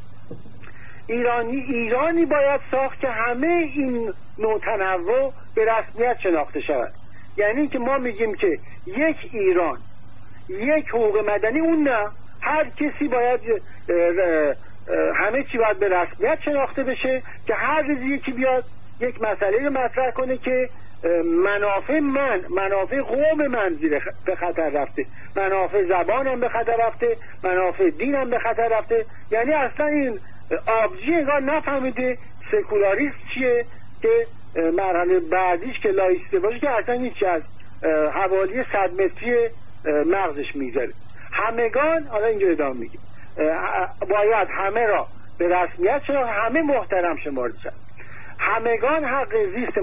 ایرانی باید ساخت که همه این نوع تنوع به رسمیت شناخته شود. یعنی که ما میگیم که یک ایران، یک حقوق مدنی، اون نه، هر کسی باید همه چی باید به رسمیت شناخته بشه که هر روز یکی بیاد یک مسئله رو مطرح کنه که منافع قوم من به خطر رفته، منافع زبانم به خطر رفته، منافع دینم به خطر رفته. یعنی اصلا این آبجی انگار نفهمیده سکولاریسم چیه که مرحله بعدیش که لایسته باشه که اصلا هیچی از حوالی 100 متری مغزش میذاره. همگان، حالا اینجا ادامه میگیم، باید همه را به رسمیت شناخت، همه محترم شمارده شد. همگان حق زیست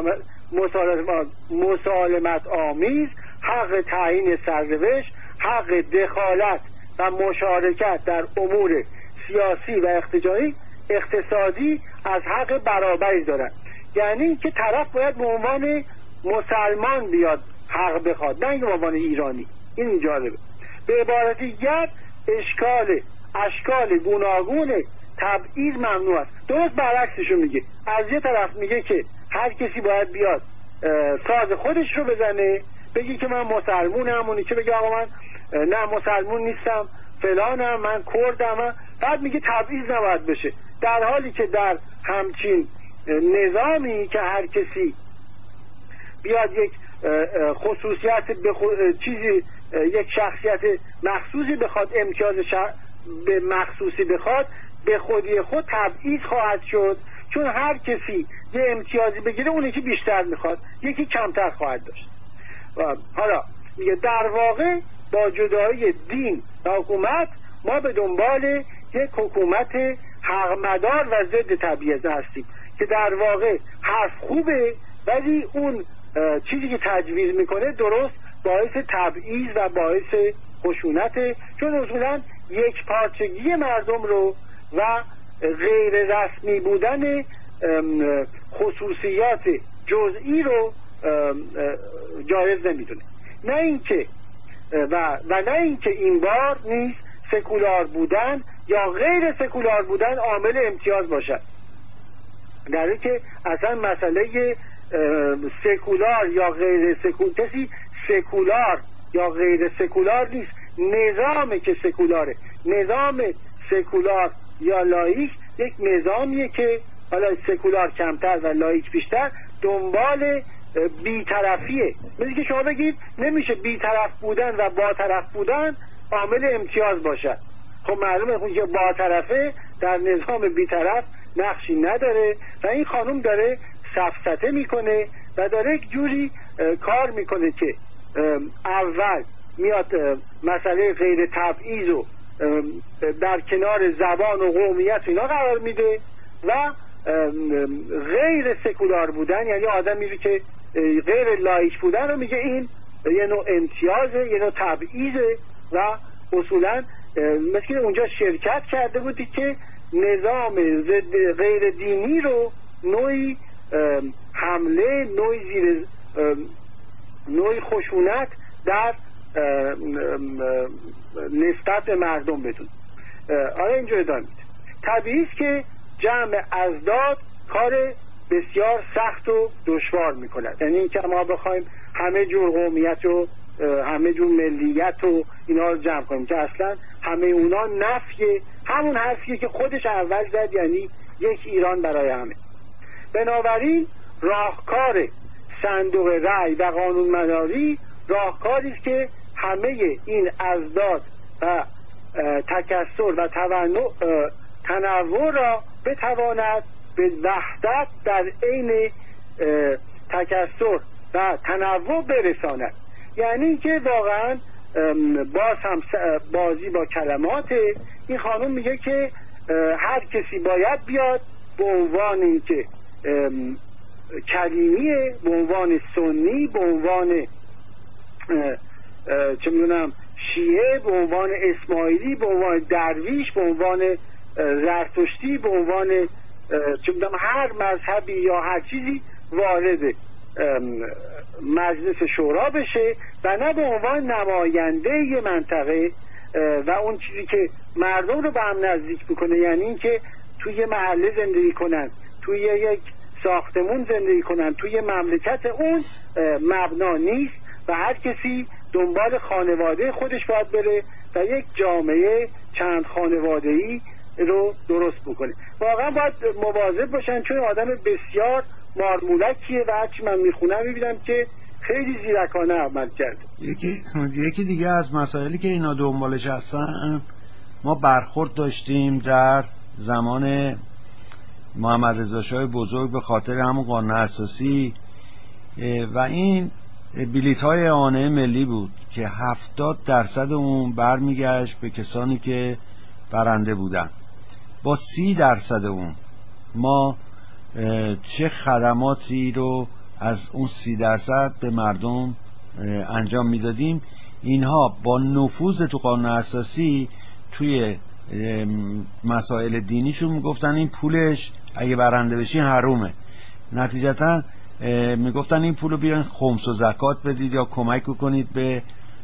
مسالمت آمیز، حق تعیین سرنوشت، حق دخالت و مشارکت در امور سیاسی و اقتصادی از حق برابری دارند. یعنی که طرف باید به عنوان مسلمان بیاد حق بخواد، نه اینکه به عنوان ایرانی. این جالبه. به عبارت دیگر اشکال گوناگون تبعیض ممنوع است. درست برعکسشو میگه. از یه طرف میگه که هر کسی باید بیاد ساز خودش رو بزنه، بگی که من مسلمونم، اونی که بگه آقا من نه مسلمون نیستم، فلانم، من کردم، بعد میگه تبعیض نباید بشه، در حالی که در همچین نظامی که هر کسی بیاد یک خصوصیت چیزی، یک شخصیت مخصوصی بخواد، امتیاز به مخصوصی بخواد، به خودی خود تبعیض خواهد شد، چون هر کسی یه امتیازی بگیره اون یکی بیشتر میخواد، یکی کمتر خواهد داشت. حالا میگه در واقع با جدایی دین و حکومت ما به دنبال یک حکومت حقمدار و ضد تبعیض هستیم که در واقع حرف خوبه، ولی اون چیزی که تجویز میکنه درست باعث تبعیض و باعث خشونته، چون اصولا یک پارچگی مردم رو و غیر رسمی بودن خصوصیات جزئی رو جایز نمیدونه. نه اینکه نه اینکه این بار نیست سکولار بودن یا غیر سکولار بودن عامل امتیاز باشد، در حالی که اصلا مسئله سکولار یا غیر سکولار، کسی سکولار یا غیر سکولار نیست، نظامی که سکولاره. نظام سکولار یا لاییک یک نظامیه که حالا سکولار کمتر و لایک بیشتر، دنبال بی‌طرفیه. مثل که شما بگید نمیشه بی‌طرف بودن و با طرف بودن عامل امتیاز باشه. خب معلومه اون که با طرفه در نظام بی‌طرف نقشی نداره و این خانم داره سفسطه میکنه و داره یک جوری کار میکنه که اول میاد مسئله غیر تبعیض و در کنار زبان و قومیت اینا قرار میده و غیر سکولار بودن، یعنی آدمی رو که غیر لایک بودن رو میگه این یه نوع امتیازه، یه نوع تبعیضه و اصولا مثل اونجا شرکت کرده بودی که نظام ضد غیر دینی رو نوعی حمله، نوعی خشونت در نسبت مردم بدون. آره اینجا ادامه میده. طبیعی است که جمع ازداد کار بسیار سخت و دشوار میکند، یعنی این که ما بخوایم همه جور قومیت و همه جور ملیت و اینا رو جمع کنیم که اصلا همه اونا نفی همون حرفیه که خودش اول زد، یعنی یک ایران برای همه. بنابراین راهکار صندوق رأی و قانون مداری راهکاری است که همه این ازداد و تکثر و تنوع را بتواند به وحدت در عین تکثر و تنوع برساند. یعنی که واقعا باز هم بازی با کلمات. این خانم میگه که هر کسی باید بیاد به عنوان اینکه کلیمیه، به عنوان سنی، به عنوان چه میدونم شیعه، به عنوان اسماعیلی، به عنوان درویش، به عنوان زرتشتی، به عنوان چه میدونم هر مذهبی یا هر چیزی وارد مجلس شورا بشه و نه به عنوان نماینده یه منطقه و اون چیزی که مردم رو به هم نزدیک بکنه، یعنی این که توی یه محله زندگی کنن، توی یک ساختمون زندگی کنن، توی مملکت اون مبنا نیست و هر کسی دنبال خانواده خودش باید بره و یک جامعه چند خانواده‌ای رو درست بکنه. واقعا باید مواظب باشن چون آدم بسیار مارمولکیه و هرچی من میخونم میبینم که خیلی زیرکانه عمل کرده. یکی دیگه از مسائلی که اینا دنبالش هستن، ما برخورد داشتیم در زمان محمد رضا شاه بزرگ به خاطر همون قانون اساسی و این بلیط های اعانه ملی بود که 70% اون برمیگشت به کسانی که برنده بودن. با 30% اون ما چه خدماتی رو از اون 30% به مردم انجام میدادیم. اینها با نفوذ تو قانون اساسی توی مسائل دینیشون میگفتن این پولش اگه برنده بشین حرومه، نتیجتا میگفتن این پولو بیاین خمس و زکات بدید یا کمک کنید به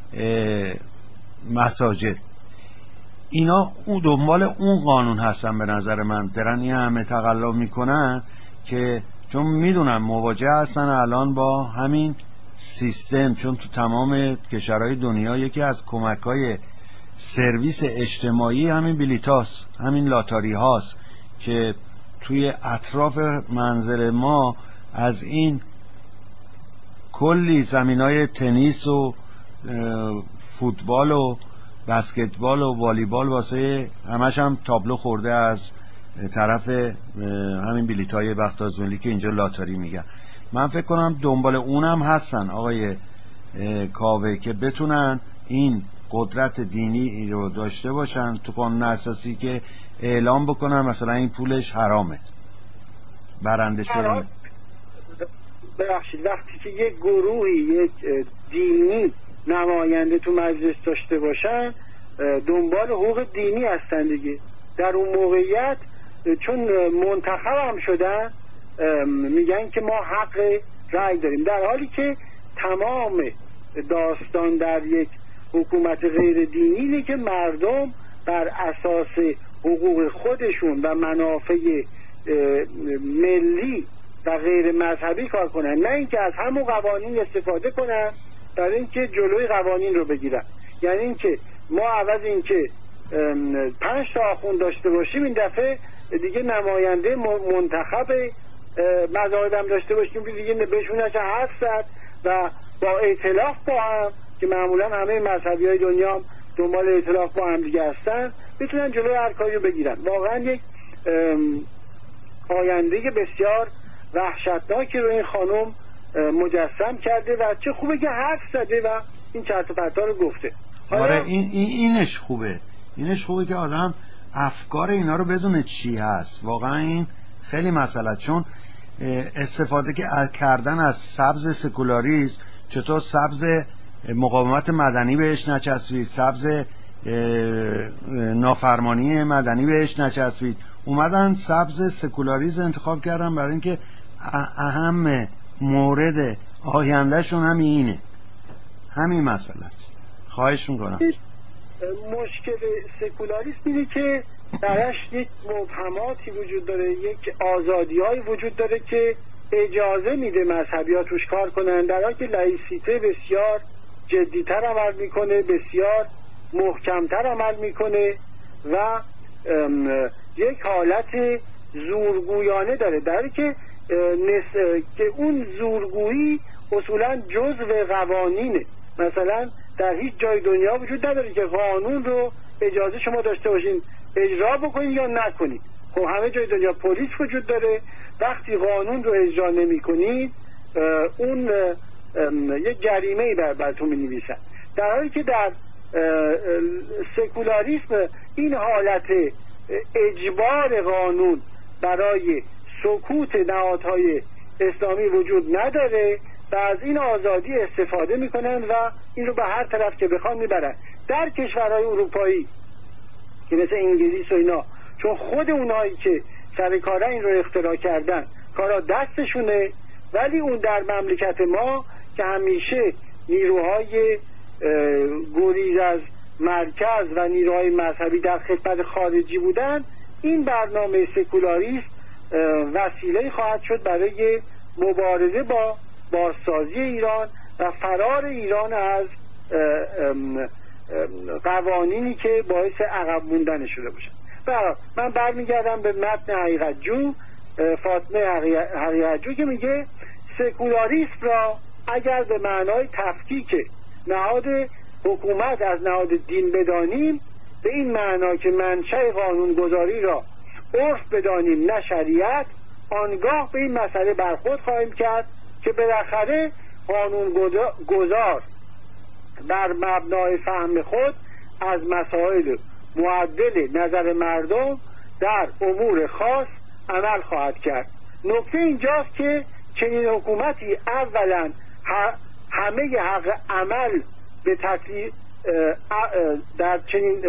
مساجد. اینا اون دنبال اون قانون هستن به نظر من، دارن این همه تقلا میکنن که چون میدونن مواجه هستن الان با همین سیستم، چون تو تمام کشورهای دنیا یکی از کمک‌های سرویس اجتماعی همین بلیطاست، همین لاتاری هاست که توی اطراف منزل ما از این کلی زمینای تنیس و فوتبال و بسکتبال و والیبال واسه همش هم تابلو خورده از طرف همین بلیطای بخت آزملی که اینجا لاتاری میگن. من فکر کنم دنبال اونم هستن آقای کاوه که بتونن این قدرت دینی رو داشته باشن تو قانون اساسی که اعلام بکنن مثلا این پولش حرامه برنده شدن. ببخشید وقتی که یک گروهی یک دینی نماینده تو مجلس داشته باشن دنبال حقوق دینی هستن دیگه. در اون موقعیت چون منتخب هم شدن میگن که ما حق رأی داریم، در حالی که تمام داستان در یک حکومت غیر دینی اینه که مردم بر اساس حقوق خودشون و منافع ملی و غیر مذهبی کار کنن، نه اینکه از همون قوانین استفاده کنن برای اینکه جلوی قوانین رو بگیرن. یعنی اینکه ما عوض اینکه 5 تا آخوند داشته باشیم این دفعه دیگه نماینده منتخب مذاهب هم داشته باشیم که دیگه بهشون نشه حرف زد و با ائتلاف با هم که معمولا همه مذهبی های دنیا هم دنبال ائتلاف با هم دیگه هستن بتونن جلوی هر کاری رو بگیرن. واقعا یک آینده بسیار وحشتناکی رو این خانم مجسم کرده و چه خوبه که حرف زده و این چرت و پرتا رو گفته. آره اینش خوبه، اینش خوبه که آدم افکار اینا رو بدونه چی هست. واقعا این خیلی مسئله، چون استفاده که کردن از سبز سکولاریسم، چطور سبز مقاومت مدنی بهش نچسبید، سبز نافرمانی مدنی بهش نچسبید، اومدن سبز سکولاریسم انتخاب کردن برای اینکه اهم مورد آیندهشون همینه، همین مسئله است. خواهش میکنم. مشکل سکولاریسم اینه که درش یک مبهماتی وجود داره، یک آزادی‌های وجود داره که اجازه میده مذهبی‌ها توش کار کنن، در حالی که لایسیته بسیار جدی‌تر عمل میکنه، بسیار محکم‌تر عمل میکنه و یک حالت زورگویانه داره، در حالی که اون زورگویی اصولا جزء قوانینه. مثلا در هیچ جای دنیا وجود نداره که قانون رو اجازه شما داشته باشین اجرا بکنید یا نکنید. خب همه جای دنیا پلیس وجود داره، وقتی قانون رو اجرا نمی کنید اون یک جریمه‌ای براتون می‌نویسن. در حالی که در سکولاریسم این حالت اجبار قانون برای سکوت نهادهای اسلامی وجود نداره و از این آزادی استفاده میکنن و این رو به هر طرف که بخوان میبرن. در کشورهای اروپایی که مثل انگلیس و اینا، چون خود اونایی که سر کارا این رو اختراع کردن کارا دستشونه، ولی اون در مملکت ما که همیشه نیروهای گریز از مرکز و نیروهای مذهبی در خدمت خارجی بودن، این برنامه سکولاریسم وسیله خواهد شد برای مبارزه با بازسازی ایران و فرار ایران از قوانینی که باعث عقب موندن شده باشه. من برمیگردم به متن حقیقت جو، فاطمه حقیقت جو، که میگه سکولاریسم را اگر به معنای تفکیک نهاد حکومت از نهاد دین بدانیم، به این معنا که منشأ قانونگذاری را عرف بدانیم نه شریعت، آنگاه به این مسئله برخورد خواهیم کرد که بالاخره قانونگذار بر مبنای فهم خود از مسائل معدل نظر مردم در امور خاص عمل خواهد کرد. نکته اینجاست که چنین حکومتی اولا همه حق عمل به تکلیف در چنین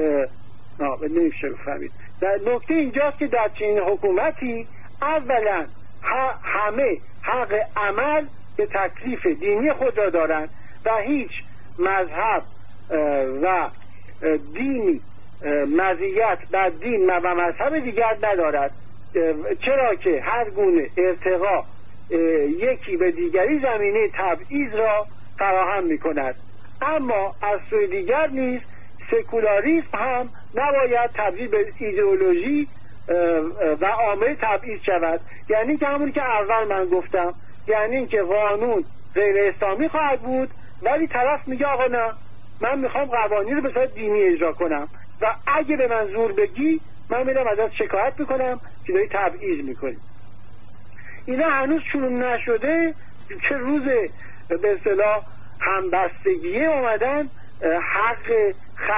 نکته اینجاست که در چنین حکومتی اولا همه حق عمل به تکلیف دینی خود را دارند و هیچ مذهب و دینی مزیت بر دین و مذهب دیگر ندارد، چرا که هر گونه ارتقا یکی به دیگری زمینه تبعیض را فراهم می کند. اما از سوی دیگر نیز سکولاریسم هم نباید تبدیل به ایدئولوژی و عامل تبعیض شود. یعنی که همونی که اول من گفتم، یعنی اینکه قانون غیر اسلامی خواهد بود ولی طرف میگه آقا نه، من میخوام قوانین رو به صورت دینی اجرا کنم و اگه به من زور بگی من میرم ازت شکایت میکنم که داری تبعیض میکنی. اینا هنوز شروع نشده که روز به اصطلاح همبستگیه اومدن حق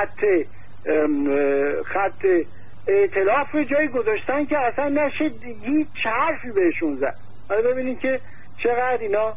خط ائتلاف رو جایی گذاشتن که اصلا نشه هیچ حرفی بهشون زد. حالا ببینید که چقدر اینا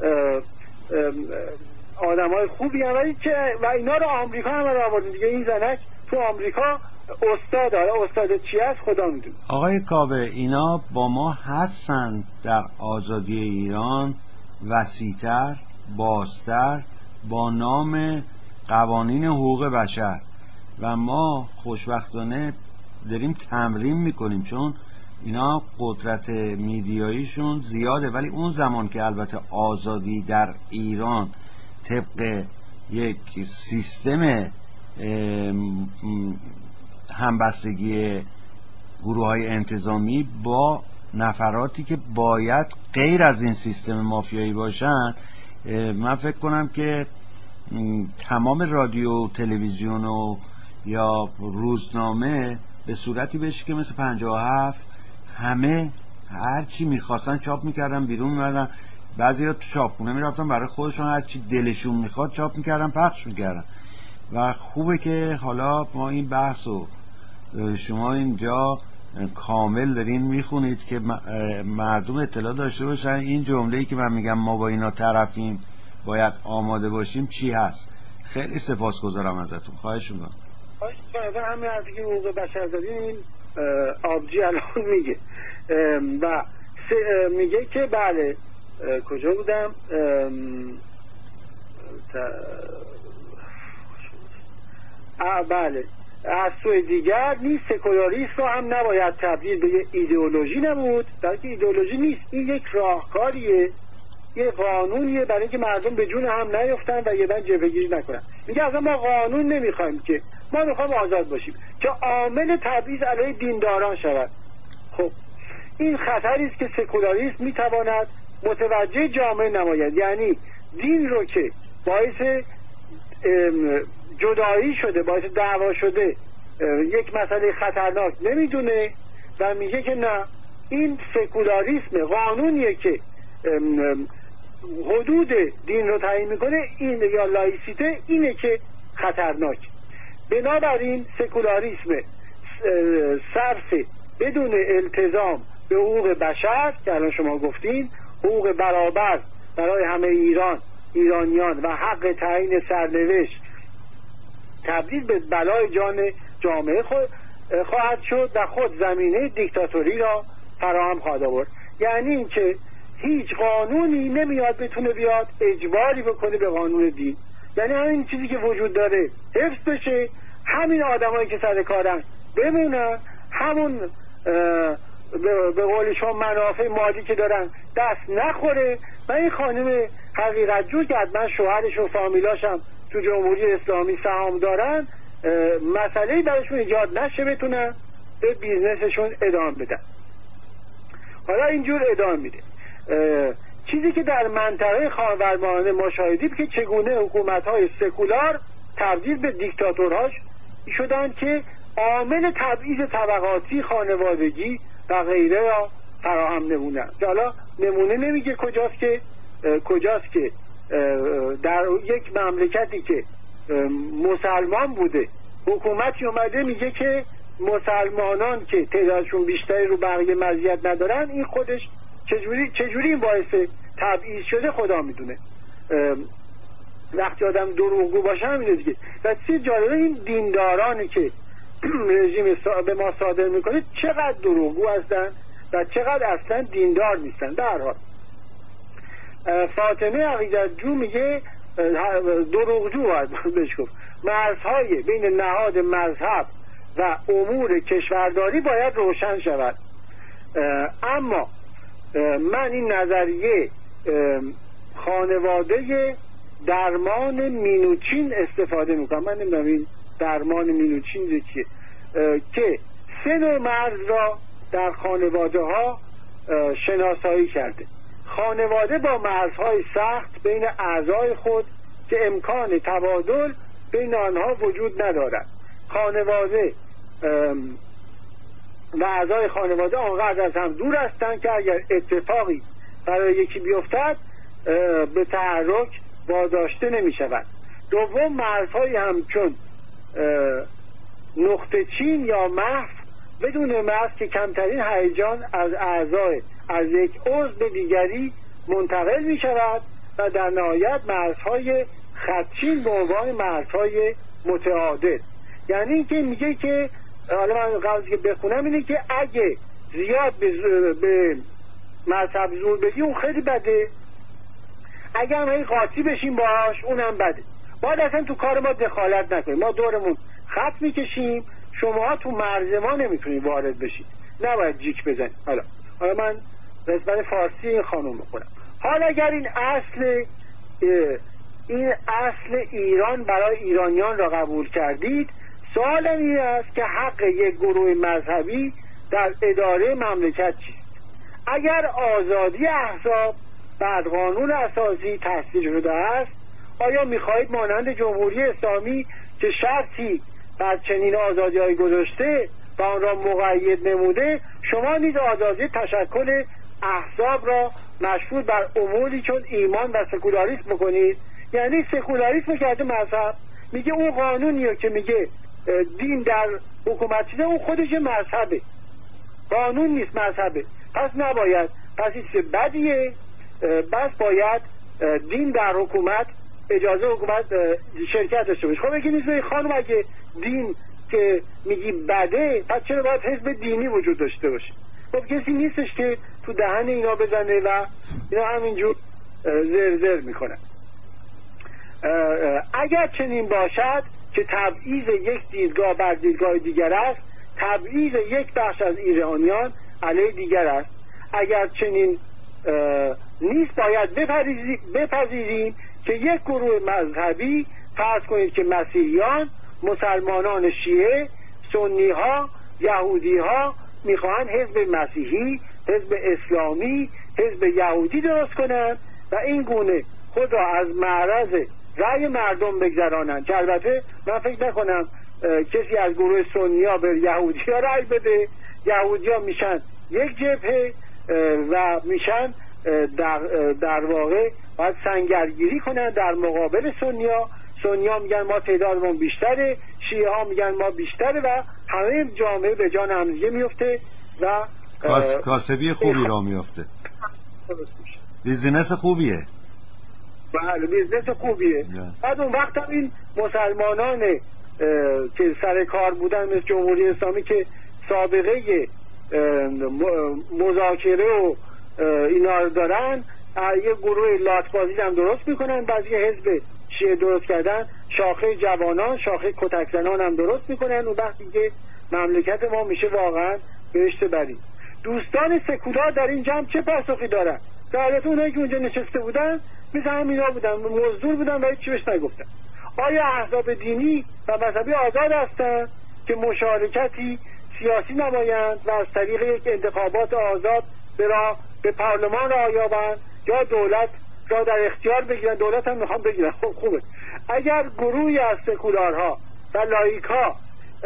آدمای خوبی هم، ولی که و اینا رو آمریکا هم آورده دیگه. این زنک تو آمریکا استاد چی هست خدا میدونه. آقای کاوه، اینا با ما هستن در آزادی ایران وسیع‌تر، بازتر، با نام قوانین حقوق بشر، و ما خوشبختانه داریم تمرین میکنیم چون اینا قدرت میدیاییشون زیاده. ولی اون زمان که البته آزادی در ایران طبق یک سیستم همبستگی گروه‌های انتظامی با نفراتی که باید غیر از این سیستم مافیایی باشن، من فکر کنم که تمام رادیو تلویزیون و یا روزنامه به صورتی بشه که مثل 57 همه هر چی میخواستن چاپ میکردن بیرون میمدن، بعضی ها تو چاپخونه میرفتن برای خودشون هر چی دلشون میخواد چاپ میکردن پخش میکردن. و خوبه که حالا ما این بحثو شما اینجا کامل دارین میخونید که مردم اطلاع داشته باشن این جمله‌ای که من میگم ما با اینا طرفیم باید آماده باشیم چی هست. خیلی سپاسگزارم ازتون. خواهش میکنم. همین حرفی که حقوق بشر دارین آبجی الان میگه و میگه که بله کجا بودم بله از سوی دیگر نیز سکولاریسم رو هم نباید تبدیل به یه ایدئولوژی نمود، بلکه ایدئولوژی نیست، این یک راهکاریه، یه قانونیه برای اینکه مردم به جون هم نیفتن و یه بند جبهه‌گیری نکنن. میگه اصلا ما قانون نمیخوایم، که ما میخوایم آزاد باشیم که عامل تبعیض علیه دینداران شود. خب این خطری است که سکولاریسم میتواند متوجه جامعه نماید، یعنی دین رو که باعث جدایی شده، باعث دعوا شده، یک مسئله خطرناک نمیدونه و میگه که نه، این سکولاریسم قانونیه که حدود دین رو تعیین میکنه، این یا لایسیته اینه که خطرناک. بنابراین سکولاریسم صرف بدون التزام به حقوق بشر که الان شما گفتین، حقوق برابر برای همه ایرانیان و حق تعیین سرنوشت، تبدیل به بلای جان جامعه خواهد شد و خود زمینه دیکتاتوری را فراهم خواهد آورد. یعنی اینکه هیچ قانونی نمیاد بتونه بیاد اجباری بکنه به قانون دین، یعنی همین چیزی که وجود داره حفظ بشه، همین آدمایی که سر کارن بمونن، همون به قول شما منافع مادی که دارن دست نخوره و این خانم حقیقت جو که حتما شوهرش و فامیلاشم تو جمهوری اسلامی سهام دارن، مسئله‌ای براشون ایجاد نشه بتونن به بیزنسشون ادامه بدن. حالا اینجور ادامه میده. چیزی که در منطقه خاورمیانه ما شاهدیم که چگونه حکومت‌های سکولار تبدیل به دیکتاتورها شدن که عامل تبعیض طبقاتی، خانوادگی و غیره را فراهم نمونن. حالا نمونه نمیگه کجاست که در یک مملکتی که مسلمان بوده حکومتی اومده میگه که مسلمانان که تعدادشون بیشتری رو بقیه مزیت ندارن، این خودش چجوری این باعث تبعیض شده خدا میدونه. وقتی آدم دروغگو باشه همینه دیگه. و چیز جالبه این دیندارانی که رژیم به ما صادر میکنه چقدر دروغگو هستن و چقدر اصلا دیندار نیستن. در حال فاطمه عقیدت جو میگه دروغجو باید بهش گفت، مرزهای بین نهاد مذهب و امور کشورداری باید روشن شود. اما من این نظریه خانواده درمان مینوچین استفاده میکنم. من نمیدونم این درمان مینوچین چیه، که 3 نوع مرز را در خانواده ها شناسایی کرده. خانواده با مرزهای سخت بین اعضای خود که امکان تبادل بین آنها وجود ندارد. خانواده و اعضای خانواده آنقدر از هم دور هستند که اگر اتفاقی برای یکی بیفتد به تحرک واداشته نمی شود. دوم، مرزهای همچون نقطه چین یا محو بدون مرز که کمترین هیجان از اعضای از یک عضو به دیگری منتقل می شود و در نهایت مرزهای خطچین به عنوان مرزهای متعادل. یعنی اینکه میگه که حالا من قبل که بخونم اینه که اگه زیاد به مذهب زور بدی اون خیلی بده، اگه هم قاطی بشیم باش اونم بده. باید اصلا تو کار ما دخالت نکنیم، ما دورمون خط میکشیم، شما تو مرز ما نمیتونید وارد بشید، نباید جیک بزنید. حالا من نسبت فارسی این خانم بخونم. حالا اگر این اصل ایران برای ایرانیان را قبول کردید، سوال این است که حق یک گروه مذهبی در اداره مملکت چیست. اگر آزادی احزاب بعد قانون اساسی تصدیق شده است، آیا میخواهید مانند جمهوری اسلامی که شرطی بر چنین آزادی‌های گذاشته و آن را مقید نموده، شما نیز آزادی تشکل احزاب را مشروط بر اموری چون ایمان و سکولاریسم بکنید؟ یعنی سکولاریسم کرده مذهب، میگه اون قانونیه که میگه دین در حکومت چیزه، اون خودش مذهبه، قانون نیست، مذهبه. پس نباید، پس این بدیه، بس باید دین در حکومت، اجازه حکومت شرکت داشته باشه. خب بگید خانم اگه دین که میگی بده، پس چرا باید حزب دینی وجود داشته باشه؟ خب کسی نیستش که تو دهن اینا بزنه و اینا همینجور زر میکنن. اگر چنین باشد که تبعیض یک دیدگاه بر دیدگاه دیگر است، تبعیض یک بخش از ایرانیان علیه دیگر است. اگر چنین نیست، باید بپذیریم که یک گروه مذهبی، فرض کنید که مسیحیان، مسلمانان شیعه، سنی ها، یهودی ها میخواهند حزب مسیحی، حزب اسلامی، حزب یهودی درست کنند و این گونه خود را از معرض رأی مردم بگذرانند. که البته من فکر نکنم کسی از گروه سنی ها به یهودی ها رأی بده. یهودی ها میشن یک جبهه و میشن در واقع باید سنگرگیری کنن در مقابل سنی ها. سنی ها میگن ما تعدادمون بیشتره، شیعه ها میگن ما بیشتره و همه جامعه به جان همدیگه میفته و کاسبی خوبی را میفته. بیزینس خوبیه. بله بیزنس خوبیه. بعد اون وقت هم این مسلمانان که سر کار بودن مثل جمهوری اسلامی که سابقه مذاکره و اینا رو دارن، یه گروه لاتبازی هم درست میکنن، بعضی حزب شیعه درست کردن، شاخه جوانان، شاخه کتک زنان هم درست میکنن. و وقتی که مملکت ما میشه واقعا بهشت بریم. دوستان سکولار در این جمع چه پاسخی دارن؟ در حالت اونایی که اونجا نشسته بودن مثل همینا بودن، مزدور بودن و هیچ چی بهش نگفتن. آیا احزاب دینی و مذهبی آزاد هستند که مشارکتی سیاسی نمایند و از طریق یک انتخابات آزاد به پارلمان را یابند یا دولت را در اختیار بگیرن؟ دولت هم میخوام بگیرن. خب خوبه. اگر گروهی از سکولارها و لایک‌ها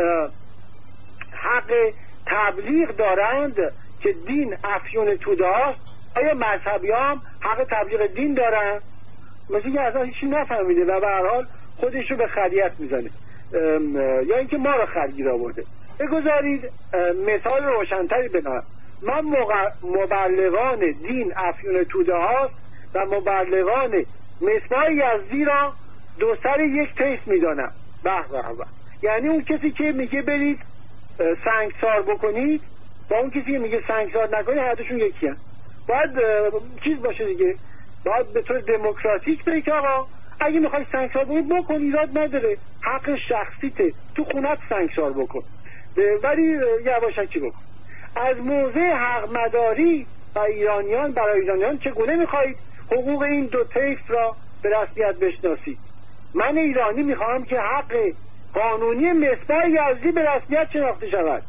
حق تبلیغ دارند که دین افیون توده هاست، آیا مذهبی هم حق تبلیغ دین دارن؟ مثل که اصلا هیچی نفهمیده و به هر حال خودش رو به خریت میزنه یا اینکه ما رو خرگیر آورده. بگذارید مثال روشنتری بنام. من مبلغان دین افیون توده هاست و مبلغان مصباح یزدی را دو سر یک تیس میدانم. به به به. یعنی اون کسی که میگه برید سنگسار بکنید با اون کسی که میگه سنگسار نکنید هر دوشون یکی هست. باید چیز باشه دیگه، باید به طور دموکراتیک بگی که آقا اگه میخوای سنگسار بکن ایراد نداره، حق شخصیته، تو خونت سنگسار بکن، ولی یواشکی بکن. از موضع حق مداری و ایرانیان برای ایرانیان چگونه میخواهید حقوق این دو طیف را به رسمیت بشناسید؟ من ایرانی میخواهم که حق قانونی مصباح یزدی به رسمیت شناخته شود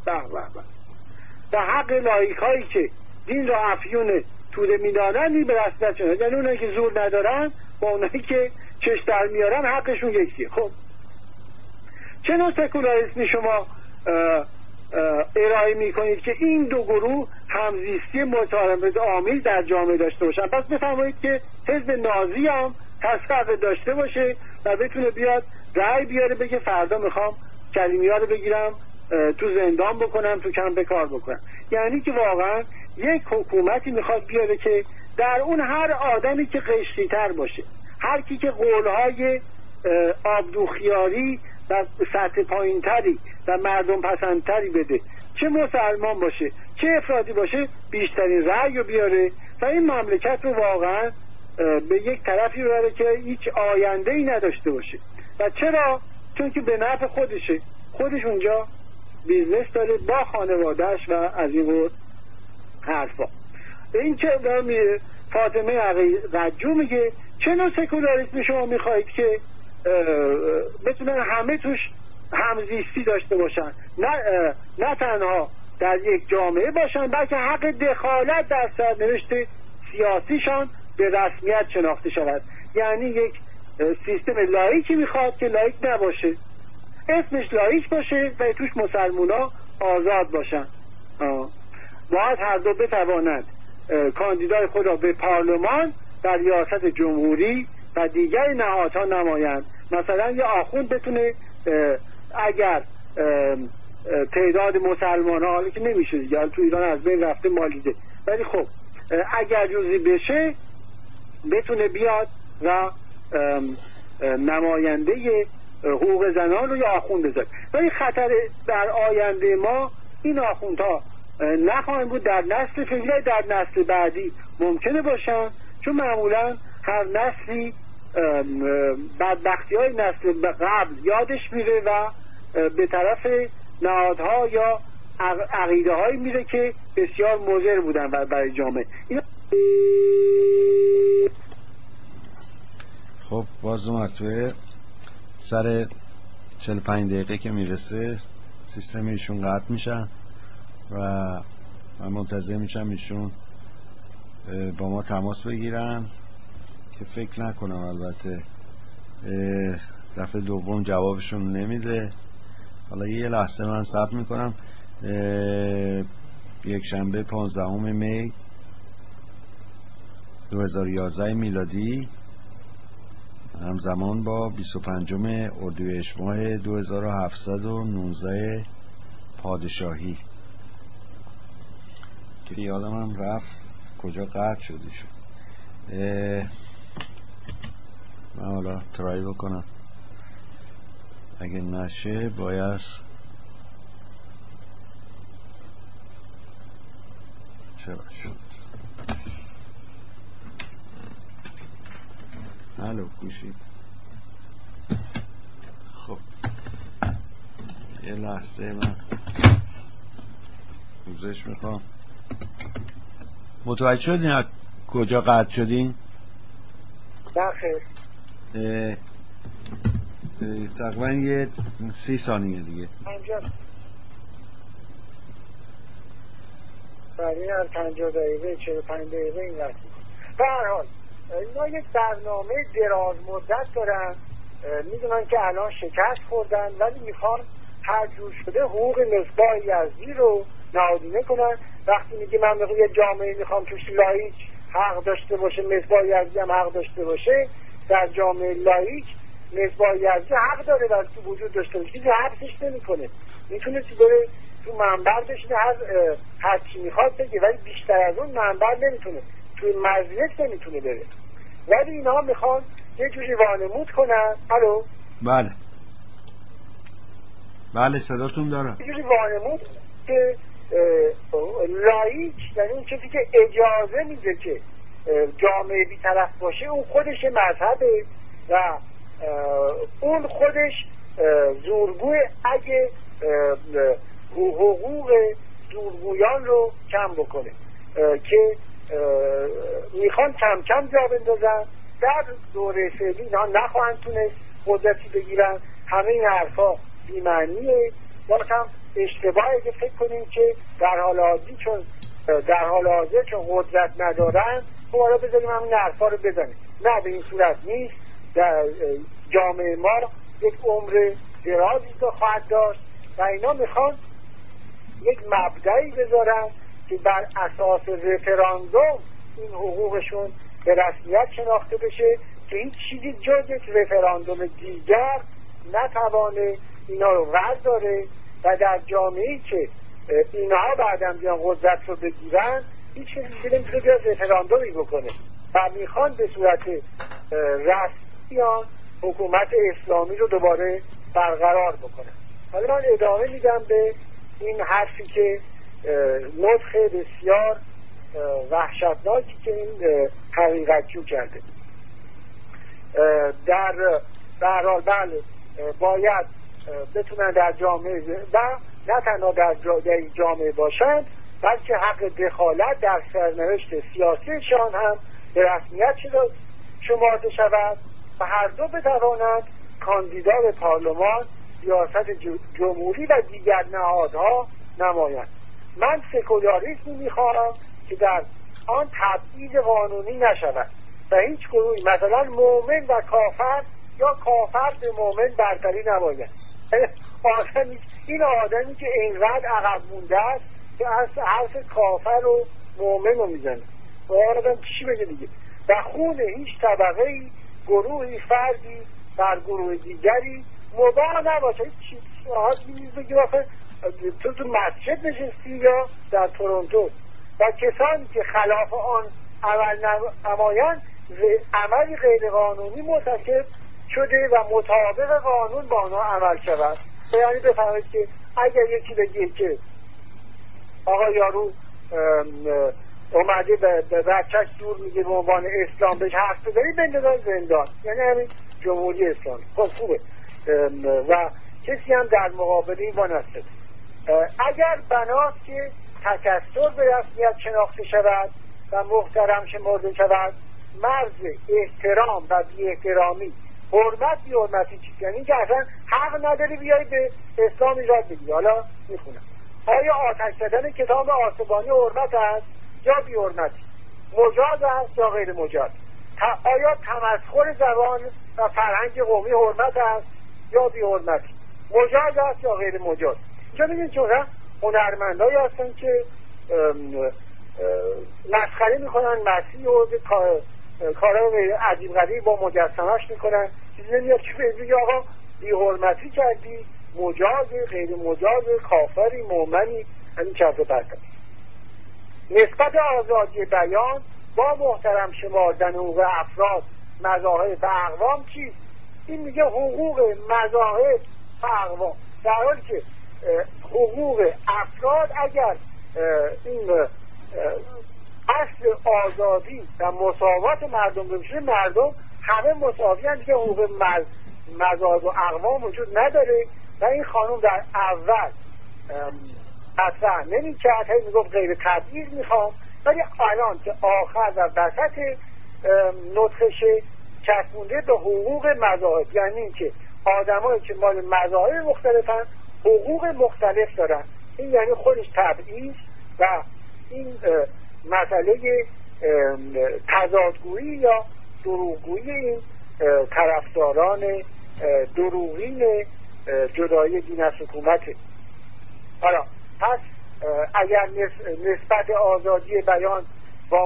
و حق لایک هایی که دین را افیون توده میدانند به رسمیت شناخته. یعنی اونایی که زور ندارن با اونایی که چش در میارن حقشون یکیه. خب چه نوع سکولاریسمی شما ارائه میکنید که این دو گروه همزیستی متعارف آمیز در جامعه داشته باشن؟ پس بفرمایید که حزب نازی هم تصفیه داشته باشه و بتونه بیاد رأی بیاره بگه فردا میخوام کلیمیا رو بگیرم تو زندان بکنم، تو کمپ کار بکنم. یعنی که واقعا یک حکومتی میخواد بیاره که در اون هر آدمی که قشری‌تر باشه، هر کی که قولهای آبدوخیاری و سطح پایینتری و مردم پسندتری بده، چه مسلمان باشه چه افرادی باشه، بیشترین رأی رو بیاره و این مملکت رو واقعا به یک طرفی ببره که هیچ آینده ای نداشته باشه. و چرا؟ چون که به نفع خودشه، خودش اونجا بیزنس داره با خانوادهش و از این حرفا. این که فاطمه قجو میگه چه نوع سکولاریسم شما میخواهید که بتونن همه توش همزیستی داشته باشن، نه تنها در یک جامعه باشند، بلکه حق دخالت در سرنوشت سیاسیشان به رسمیت شناخته شود. یعنی یک سیستم لاییکی میخواد که لاییک نباشه، اسمش لاییک باشه و توش مسلمونا آزاد باشن. باید هر دو بتوانند کاندیدای خود را به پارلمان در ریاست جمهوری و دیگر نهادها نمایند. مثلا یه آخوند بتونه اگر تعداد مسلمان ها، حالا که نمیشه دیگه تو ایران از بین رفته مالیده، ولی خب اگر جزئی بشه بتونه بیاد و نماینده حقوق زنان رو یا آخوند بذاره. ولی خطر در آینده ما این آخوندها نخواهند بود در نسل فعلی، در نسل بعدی ممکنه باشن، چون معمولا هر نسلی بدبختی‌های نسل قبل یادش میره و به طرف نهادها یا عقیده هایی میره که بسیار مضر بودن برای جامعه. خب باز دو مرتبه سر 45 دقیقه که میرسه سیستم ایشون قطع میشن و من منتظر میشم ایشون با ما تماس بگیرن که فکر نکنم البته دفعه دوم جوابشون نمیده. حالا یه لحظه من صبر میکنم. یک شنبه 15 می 2011 میلادی همزمان با 25 اردیبهشت ماه 2719 پادشاهی که یادم هم رفت کجا قطع شده شد. من حالا ترای بکنم، اگه نشه باید چرا شد. الو گوشی. خب یه لحظه من پوزش میخوام. متوجه شدین از کجا قطع شدین؟ بخیر. تقریبا یه 30 ثانیه دیگه. برای هر 50 دقیقه 45 دقیقه این وقت. به هر حال اینا یک برنامه دراز مدت دارن، میدونن که الان شکست خوردن ولی میخوان هر جور شده حقوق مصباح یزدی رو نهادینه کنن. وقتی میگه من یه جامعه میخوام توش لاییک حق داشته باشه، مصباح یزدی هم حق داشته باشه، در جامعه لاییک مصباح یزدی حق داره و تو وجود داشته باشه، چیزی حبسش نمیکنه، میتونه بره تو منبر بشینه هر چی میخواد بگه، ولی بیشتر از اون منبر نمیتونه، توی مجلس نمیتونه بره. ولی اینا میخوان یه جوری وانمود کنن. الو بله صداتون دارم. یه جوری وانمود که لاییک یعنی اون چیزی که اجازه میده که جامعه بی‌طرف باشه اون خودش مذهبه و اون خودش زورگوی اگه حقوق زورگویان رو کم بکنه که میخوان کم کم جا بندازن. در دوره فعلی اینا نخواهند تونست قدرتی بگیرن. همه این حرفا بی‌معنیه. باز هم اشتباهه که فکر کنیم که در حال حاضر چون قدرت ندارن خب حالا بذاریم همین حرفا رو بزنیم. نه، به این صورت نیست. در جامعه ما یک عمر درازی که خواهد داشت و اینا میخوان یک مبدأی بذارن که بر اساس رفراندوم این حقوقشون به رسمیت شناخته بشه که هیچ چیزی جز یک رفراندوم دیگر نتوانه اینا رو ورداره و در جامعه‌ای که اینها بعداً بیان قدرت رو بگیرن هیچ چیزی دیگه نمیتونه بیاد رفراندومی بکنه و میخوان به صورت رسمی حکومت اسلامی رو دوباره برقرار بکنن. حالا من ادامه میدم به این حرفی که نطق بسیار وحشتناکی که این حقیقتجو کرده. در حال بله باید بتونن در جامعه و نه تنها در جامعه باشند بلکه حق دخالت در سرنوشت سیاسیشان هم به رسمیت شمرده شود و هر دو بتوانند کاندیدا به پارلمان، ریاست جمهوری و دیگر نهادها نمایند. من سکولاریسمی میخواهم که در آن تبعیض قانونی نشود و هیچ گروهی مثلا مؤمن و کافر یا کافر به مؤمن برتری نباید. این آدمی که اینقدر عقب مونده است که حرف کافر و مؤمن رو میزنه و آدم چی بگه دیگه؟ و خون هیچ طبقه‌ای، گروهی، فردی بر گروه دیگری مباح نباشه. چی بگی آخه تو مسجد نشستی یا در تورنتو؟ و کسانی که خلاف آن عمل نمایند عملی غیر قانونی مرتکب شده و مطابق قانون با آنها عمل شود. یعنی بفهمید که اگر یکی بگه که آقا یارو اومده به بچهش دور میگه به عنوان اسلام بهش حق بزنی بندازن زندان، یعنی همین جمهوری اسلامی. خب خوبه و کسی هم در مقابل این وانسته. اگر بناست که تکثر به رسمیت شناخته شود و محترم شمرده شود، مرز احترام و بی احترامی، حرمت بی حرمتی چیست؟ یعنی که اصلا حق نداری بیایی به اسلام ایراد بگیری. حالا میخونم: آیا آتش زدن کتاب آسمانی حرمت است یا بی حرمتی؟ مجاز است یا غیر مجاز؟ آیا تمسخر زبان و فرهنگ قومی حرمت است یا بی حرمتی؟ مجاز است یا غیر مجاز؟ اینجا بگید چون هنرمندایی هستن که مسخره میکنن مسیح و کارهای عجیب غریب با مجسمش میکنن، چیزی نمیاد که بگی آقا بی حرمتی کردی، مجازه، غیر مجازه، کافری، مؤمنی، همین چرت و پرت. نسبت آزادی بیان با محترم شمردن حقوق افراد، مذاهب و اقوام چیست؟ این میگه حقوق مذاهب و اقوام، در حالی که حقوق افراد اگر این اصل آزادی و مساوات مردم بشه، مردم همه مساوی هستند، دیگه حقوق مذاهب و اقوام وجود نداره. و این خانوم در اول مطرح نمی‌کرد، هی میگفت غیر تبعیض میخوام، ولی الان که آخر و وسط نطقش چسبونده به حقوق مذاهب، یعنی این که آدمایی که مال مذاهب مختلفن حقوق مختلف دارن. این یعنی خودش تبعیض و این مسئله تضادگویی یا دروغگویی این طرفداران دروغین جدایی دین از حکومته. حالا پس اگر نسبت آزادی بیان با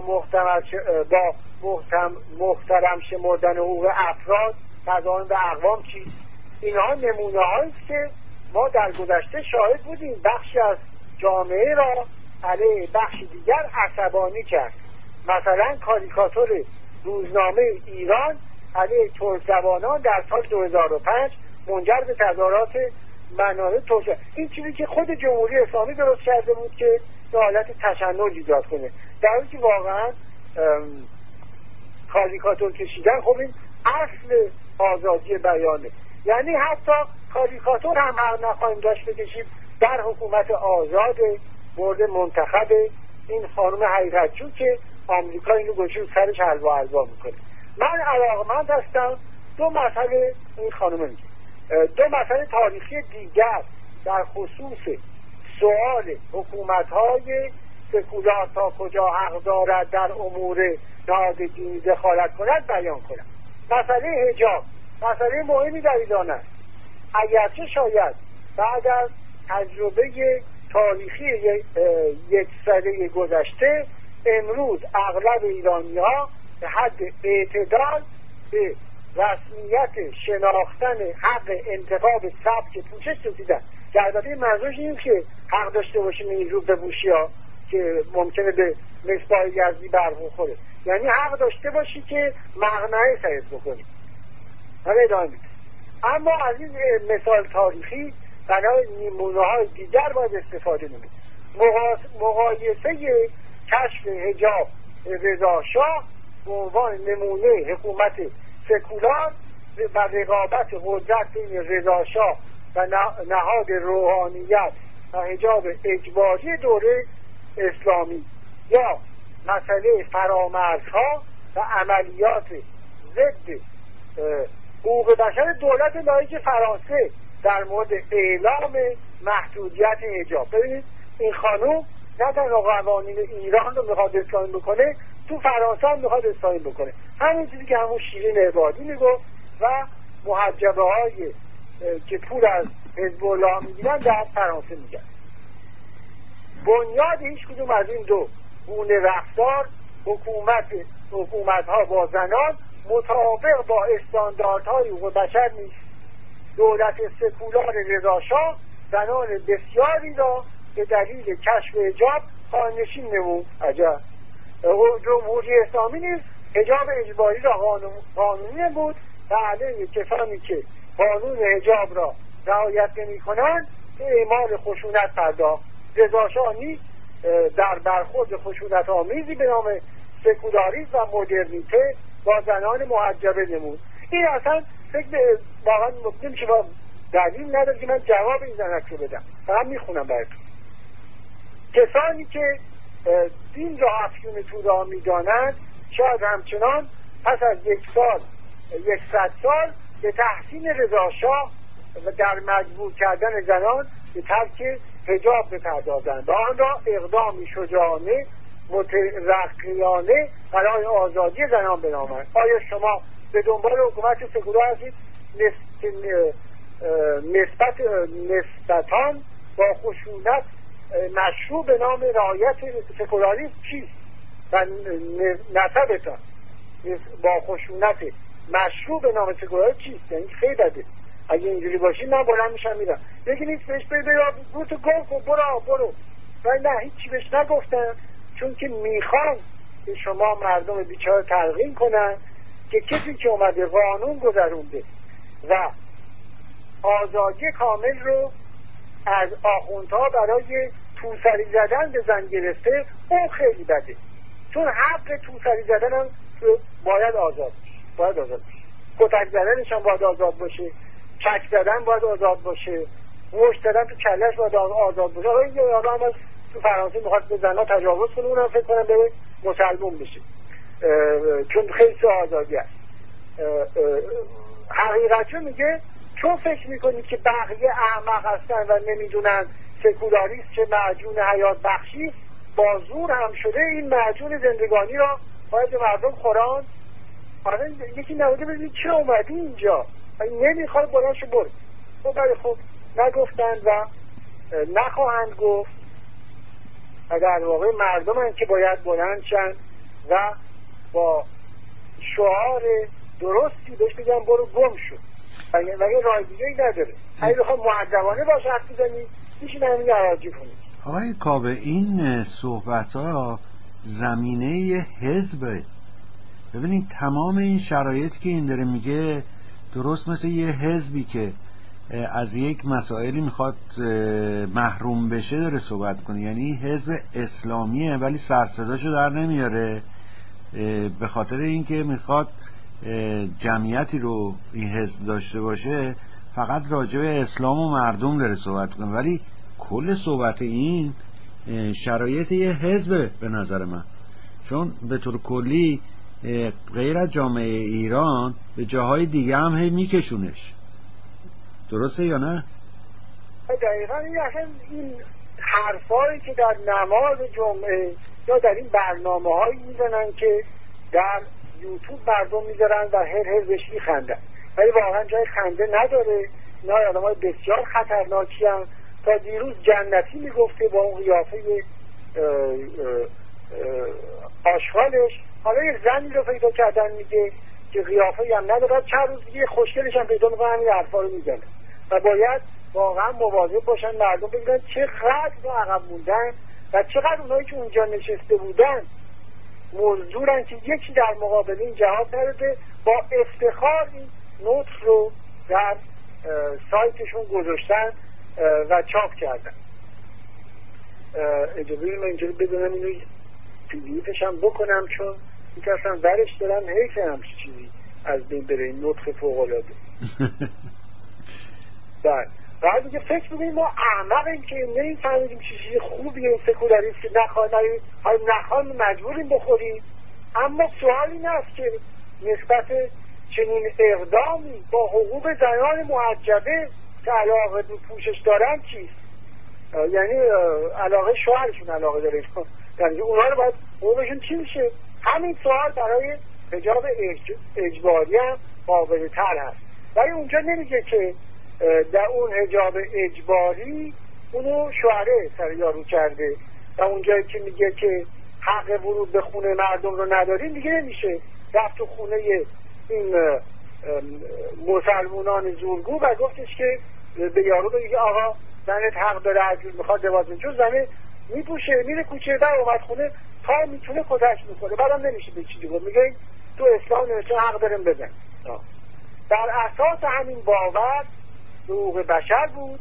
محترم شمردن حقوق افراد، مذاهب و اقوام چی؟ اینها نمونه هاییست که ما در گذشته شاهد بودیم. بخشی از جامعه را علیه بخش دیگر عصبانی کرد. مثلا کاریکاتور روزنامه ایران علیه ترک‌زبانان در سال 2005 منجر به تظاهرات مناهض ترک. این چیزی که خود جمهوری اسلامی درست کرده بود که به حالت تشنج ایجاد کنه، در حالی که واقعا کاریکاتور کشیدن خب این اصل آزادی بیانه. یعنی حتی کاریکاتور هم حق نخواهیم داشت بکشیم در حکومت آزاد مورد منتخب این خانم حقیقتجو که آمریکا اینو گوشه سرش حلوا میکنه. من علاقمند هستم دو مسئله این خانم میگه، دو مسئله تاریخی دیگر در خصوص سوال حکومت‌های سکولار تا کجا حق دارد در امور نهاد دینی دخالت کند بیان کنم. مسئله حجاب مسئله مهمی در ایران است. اگرچه شاید بعد از تجربه تاریخی یک سده گذشته امروز اغلب ایرانی‌ها به حد اعتدال به رسمیت شناختن حق انتخاب سبک پوشش رسیدن. البته منظورش این که حق داشته باشیم این رو بپوشی ها که ممکنه به مصباح یزدی برخوره، یعنی حق داشته باشی که مقنعه سرت بکنی. حالا ادامه میده. اما از این مثال تاریخی برای نمونه‌های دیگر باید استفاده نمید. مقایسه کشف حجاب رضا شاه به عنوان نمونه حکومت سکولار و رقابت قدرت بین رضا شاه و نهاد روحانیت و حجاب اجباری دوره اسلامی، یا مسئله فرامرزها و عملیات ضد حقوق بشر دولت لایق فرانسه در مورد اعلام محدودیت حجاب. ببینید این خانوم نه تنها قوانین ایران رو میخواد اصلاح بکنه، تو فرانسه هم میخواد اصلاح بکنه. همین چیزی که همون شیرین عبادی میگفت و محجبه های که پول از حزب الله میگیرن در فرانسه میگن. بنیاد هیچ کدوم از این دو گونه رفتار حکومت ها با زنان مطابق با استانداردهای حقوق بشر نیست. دولت سکولار رضاشاه زنان بسیاری را به دلیل کشف حجاب خانه‌نشین نمود. عجب. جمهوری اسلامی نیز حجاب اجباری را قانونی نمود و علیه کسانی که قانون حجاب را رعایت نمی‌کنند به اعمال خشونت پرداخت. رضاشاه نیز در برخورد خشونت آمیزی به نام سکولاریسم و مدرنیته با زنان محجبه نمود. این اصلا فکر به واقعا نمیشه، با دلیل نداره که من جواب این زنک رو بدم، فقط میخونم براتون. کسانی که دین را افیون تو را میدانند شاید همچنان پس از 100 سال به تحسین رضاشاه و در مجبور کردن زنان به ترک حجاب بپردازند و آن را اقدامی شجاعانه مترقیانه برای آزادی زنان بنامند. آیا شما به دنبال حکومت سکولار هستید نسبتاً با خشونت مشروع به نام رعایت سکولاریسم چیست و نسبتاً با خشونت مشروع به نام سکولاریسم چیست؟ یعنی خیلی بده. اگه اینجوری باشید من بلند میشم میرم یکی نیست بهش بده یا بوتو گفت و برو و نه هیچی بهش نگفتن، چون که میخوان به شما مردم بیچاره تلقین کنن که کسی که اومده قانون گذرونده و آزادی کامل رو از آخوندها برای توسری زدن به زن گرفته، اون خیلی بده، چون حق توسری زدن هم باید آزاد باشه، کتک زدنش هم باید آزاد باشه، چک زدن باید آزاد باشه، مشت زدن تو کلش باید آزاد باشه. این آدم هم تو فرانسه میخواد به زنها تجاوز کنه، اونم فکر کنم بره مسلمون بشه، چون خیلی آزادی هست. حقیقتشو میگه چون فکر میکنید که بقیه احمق هستن و نمیدونن سکولاریسم چه معجون حیات بخشی، با زور هم شده این معجون زندگانی را باید به مردم خوراند. حالا یکی نبوده ببینید چرا اومدی اینجا، نمیخواد بلندشو برد. خب نگفتند و نخواهند گفت و در واقع مردم هم که باید بلند شن و با شعار درستی بهش بگم برو گم شو و یه راه دیگه ای نداره. اگه بخوام مؤدبانه باشه حرف بزنی میشه نمیگه عراجی کنید. آقای کاوه این صحبت ها زمینه حزبه. ببینید تمام این شرایطی که این داره میگه درست مثل یه حزبی که از یک مسائلی میخواد محروم بشه داره صحبت کنه. یعنی حزب اسلامیه ولی سرصداشو در نمیاره به خاطر اینکه میخواد جمعیتی رو این حزب داشته باشه، فقط راجع به اسلام و مردم داره صحبت کنه، ولی کل صحبت این شرایط یه حزبه به نظر من، چون به طور کلی غیر از جامعه ایران به جاهای دیگه هم هی میکشونش. درسته یا نه؟ دقیقا این حرفایی که در نماز جمعه یا در این برنامه هایی میزنن که در یوتیوب مردم میذارن و هر بهش میخندن، ولی واقعا جای خنده نداره. اینا آدم های بسیار خطرناکی هم. تا دیروز جنتی میگفته با اون قیافه آشغالش، حالا یک زنی رو پیدا کردن میگه که قیافه هم نداره، چند روز دیگه خوشگلش هم پیدا میکنن همین حرفا رو میزنه و باید واقعا مواظب باشن مردم ببینن چقدر عقب موندن و چقدر اونایی که اونجا نشسته بودن مزدورن که یکی در مقابل این جواب نداده، با افتخار این نوت رو در سایتشون گذاشتن و چاپ کردن. اجازه من اینجوری بدونم اینو پیدیفش هم بکنم، چون این که اصلا برش دارم حیث همچه چیزی از بین بره، این نطخ فوق‌العاده. بعد دیگه فکر بکنیم ما احمقیم که نمی‌فهمیدیم چیزی خوبیه سکولاریسم که نخواهیم مجبوریم بخوریم. اما سوال این است که نسبت چنین اقدامی با حقوق زنان محجبه که علاقه به پوشش دارن چیست؟ یعنی علاقه شوهرشون علاقه داره، یعنی اونا رو باید حقوقشون چی میشه؟ همین سوال برای حجاب اجباری هم قابل تر هست، ولی اونجا نمیگه که در اون حجاب اجباری اونو شوهره سر یارو کرده و اونجایی که میگه که حق ورود به خونه مردم رو نداری دیگه نمیشه رفت تو خونه این مسلمانان زورگو و گفتش که به یارو بگه آقا زنت حق داره از میخواد دوازه، چون زنه میپوشه میره کوچه در اومد خونه تا میتونه کتک میکنه، بعدم نمیشه به چیزی بود، میگه تو اسلام نمیشه حق دارم بزن. در اساس همین باور حقوق بشر بود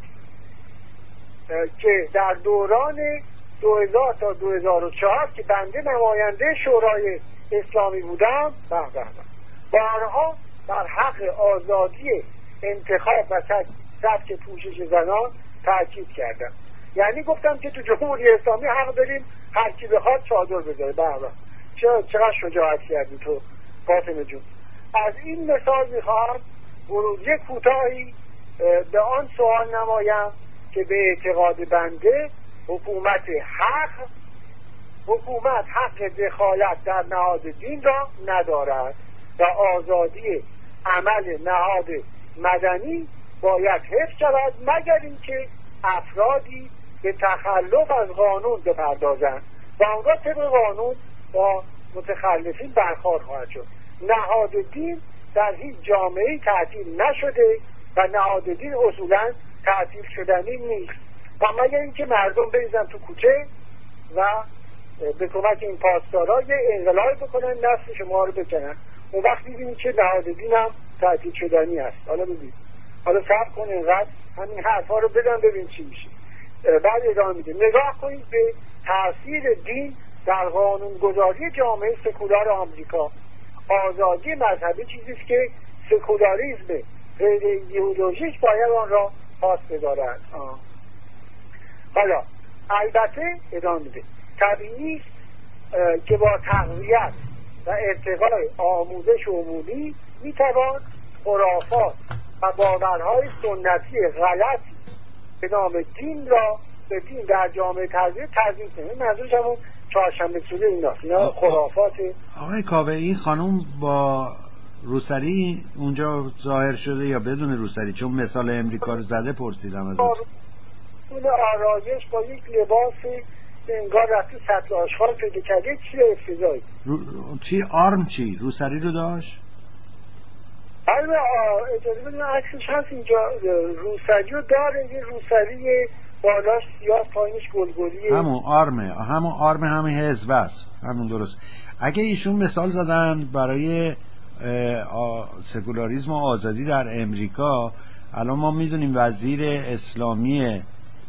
که در دوران 2000 تا 2004 که بنده نماینده شورای اسلامی بودم بارها بر حق آزادی انتخاب و سبک پوشش زنان تاکید کردم. یعنی گفتم که تو جمهوری اسلامی حق داریم هر کی بخواد چادر بذاره. چقدر شجاعت کردی تو فاطمه جون. از این مثال میخوام ورودی کوتاهی به آن سوال نمایم که به اعتقاد بنده حکومت حق دخالت در نهاد دین را ندارد و آزادی عمل نهاد مدنی باید حفظ شود مگر اینکه افرادی به تخلف از قانون بپردازند و آنگاه طبق قانون با متخلفین برخورد خواهد شد. نهاد دین در هیچ جامعه‌ای تعطیل نشده و نهاد دین اصولا تعطیل شدنی نیست و مگر اینکه مردم بریزن تو کوچه و به کمک این پاسدارا یه انقلاب بکنن نسل شما رو بکنن، اون وقت می‌بینید که نهاد دین هم تعطیل شدنی است. حالا ببین، حالا صبر کن اینقدر همین حرفا رو بدن ببین چی میشه. بعد ادامه میده. نگاه کنید به تاثیر دین در قانونگذاری جامعه سکولار آمریکا. آزادی مذهبی چیزی است که سکولاریسم غیر ایدئولوژیک باید آن را پاس بدارد. حالا البته ادامه میده طبیعی است که با تقویت و ارتقای آموزش عمومی میتوان خرافات و باورهای سنتی غلطی به نام دین را به دین در جامعه تضییع کنید. منظورش همون چهارشنبه سوری اینا خرافات. آقای کاوه این خانم با روسری اونجا ظاهر شده یا بدون روسری؟ چون مثال امریکا رو زده پرسیدم ازت. اون آرایش با یک لباس انگار رفتی سطل آشغال پیدا کرده چی افتضایی. چی آرم چی؟ روسری رو داشت؟ البته اجازه بدون عکسش هست اینجا. روسری رو داره، یه روسری بالاش سیاه پایینش گلگلیه. همون آرمه همین حزب است. همون درست. اگه ایشون مثال زدن برای سکولاریسم و آزادی در امریکا، الان ما میدونیم وزیر اسلامی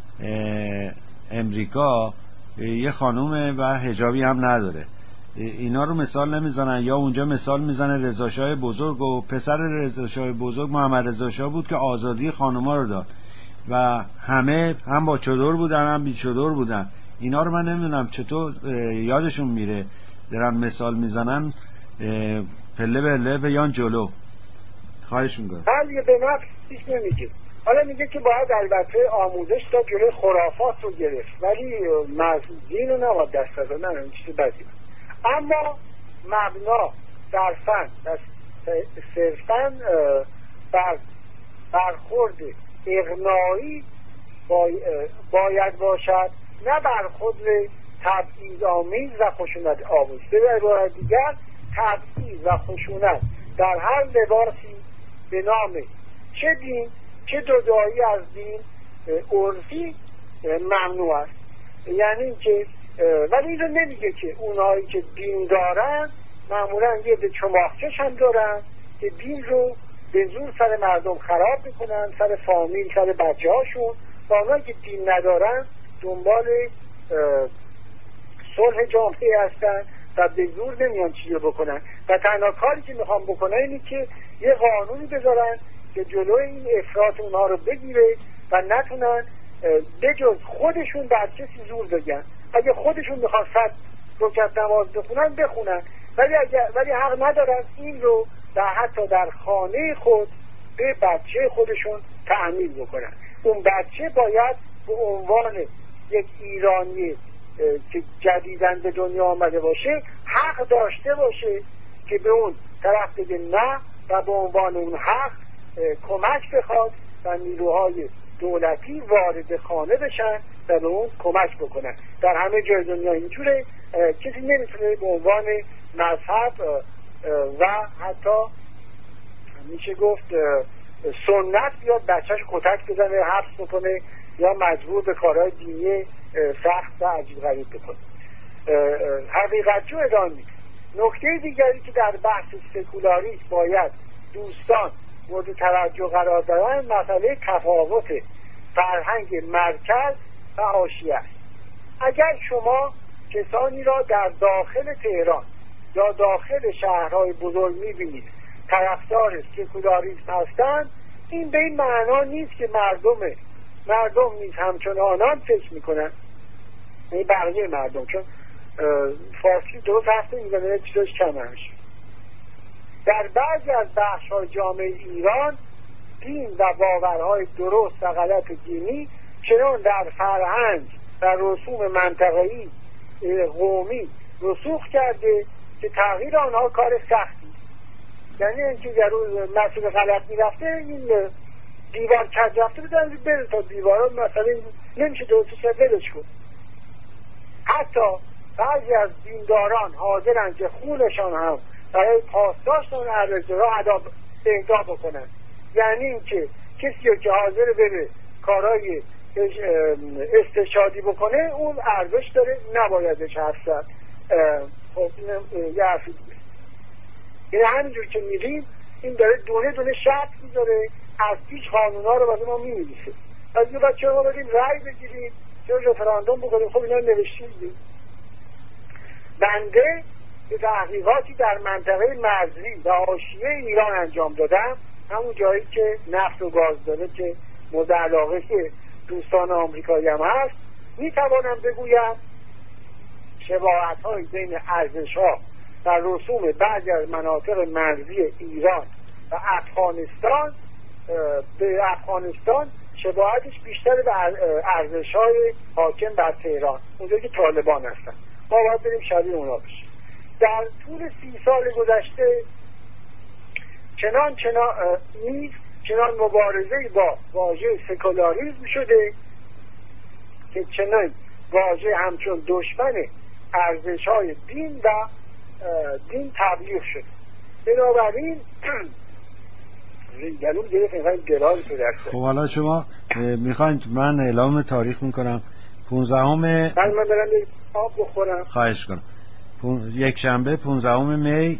امریکا یه خانومه و حجابی هم نداره. اینا رو مثال نمیزنن. یا اونجا مثال میزنه رضا شاه بزرگ و پسر رضا شاه بزرگ محمد رضا شاه بود که آزادی خانوما رو داد و همه هم با چادر بودن هم بی چادر بودن. اینا رو من نمیدونم چطور یادشون میره دارن مثال میزنن پله پله بیان جلو. خواهش میکنم. حالا به نفس هیچ نمیگه. حالا میگه که باید البته آموزش تا جلوی خرافات رو گرفت ولی دین رو نباید دست داد. نه چیزی بدی. اما مبنا در فن صرفاً برخورد اقناعی باید باشد، نه برخورد تبعیض‌آمیز و خشونت آمیز. به عبارت دیگر تبعیض و خشونت در هر لباسی به نام چه دین چه جدایی از دین عرفی ممنوع است. یعنی که ولی این رو نمیگه که اونایی که دین دارن معمولا یه به چماخچش هم دارن که دین رو به زور سر مردم خراب میکنن، سر فامیل، سر بچه هاشون. و اونایی که دین ندارن دنبال صلح جامعه هستن و به زور نمیان چیزی بکنن و تنها کاری که میخوان بکنن اینه که یه قانونی بذارن که جلوی این افراط اونها رو بگیره و نتونن بجز خودشون بر کسی زور بگن. اگه خودشون میخوان 100 رکعت نماز بخونن ولی حق ندارن این رو حتی در خانه خود به بچه خودشون تعمیل بکنن. اون بچه باید به عنوان یک ایرانی که جدیداً به دنیا آمده باشه حق داشته باشه که به اون طرف بگه نه و به عنوان اون حق کمک بخواد و نیروهای دولتی وارد خانه بشن و به اون کمک بکنن. در همه جای دنیا اینجوره. کسی نمیتونه به عنوان مذهب و حتی میشه گفت سنت بیاد بچهش کتک بزنه، حبس بکنه یا مجبور به کارهای دینی سخت و عجیب غریب بکنه. حقیقت جو ادامه میده. نکته دیگری که در بحث سکولاریسم باید دوستان مورد توجه قرار دارن مسئله تفاوت فرهنگ مرکز و حاشیه است. اگر شما کسانی را در داخل تهران یا داخل شهرهای بزرگ میبینید طرفدار سکولاریسم هستند، این به این معنا نیست که مردم نیز همچون آنان فکر میکنن. این بقیه مردم، چون فارسی درست هسته میزنه چیزاش کم همیشه. در بعضی از بخش‌های جامعه ایران دین و باورهای درست و غلط دینی چنان در فرهنگ و رسوم منطقه‌ای قومی رسوخ کرده که تغییر آنها کار سختی. یعنی اینکه در اون مسئله غلط میرفته این دیوار کج رفته بدن بره تا دیوارا مثلا نمیشه درستش ولش کن. حتی بعضی از دینداران حاضرن که خونشان هم برای پاسداشت اون ارزش‌ها اهدا بکنن. یعنی اینکه کسی که حاضر بره کارهای استشهادی بکنه اون ارزش داره، نبایدش حرف زد. خب اینم یه حرفی دیگه. یعنی همینجور که میریم این داره دونه دونه شرط میذاره، از پیش قانونا رو واسه ما می‌نویسه. از این بچه ما بریم رأی بگیریم چه رفراندوم بکنیم. خب اینا نوشتیم دیگه. بنده که تحقیقاتی در منطقه مرزی و حاشیه ایران انجام دادم، همون جایی که نفت و گاز داره که مورد علاقه که دوستان آمریکایی هم هست، میتوانم بگویم شباهت‌های بین ارزش‌ها و رسوم بعضی از مناطق مرزی ایران و افغانستان به افغانستان شباهتش بیشتر به ارزش‌های حاکم بر تهران، اونجایی که طالبان هستن. ما باید بریم شبیه اونا بشیم. در طول 30 سال گذشته چنان مبارزه با واژه سکولاریسم شده که چنان واژه همچون دشمن ارزش‌های دین و دین تبلیغ شده. بنابراین گلوم گرفت اینقدر گران شده. خب حالا شما میخواید من اعلام تاریخ میکنم 15 من برم آب بخورم. خواهش کنم. یک شنبه 15 می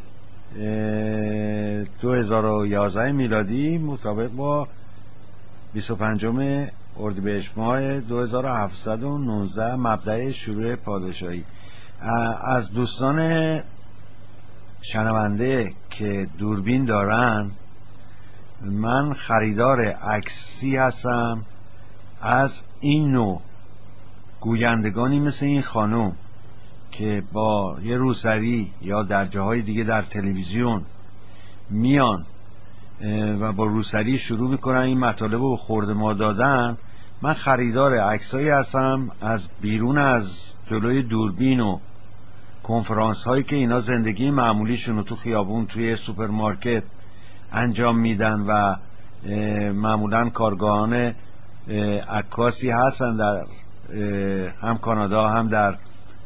2011 میلادی مطابق با 25 اردیبهشت ماه 2719 مبدأ شروع پادشاهی. از دوستان شنونده که دوربین دارن، من خریدار عکسی هستم از این نوع گویندگانی مثل این خانم که با یه روسری یا در جاهای دیگه در تلویزیون میان و با روسری شروع میکنن این مطالب رو خورد ما دادن. من خریدار عکسایی هستم از بیرون از جلوی دوربین و کنفرانس هایی که اینا زندگی معمولیشون رو تو خیابون توی سوپرمارکت انجام میدن و معمولا کارگاهان عکاسی هستن در هم کانادا هم در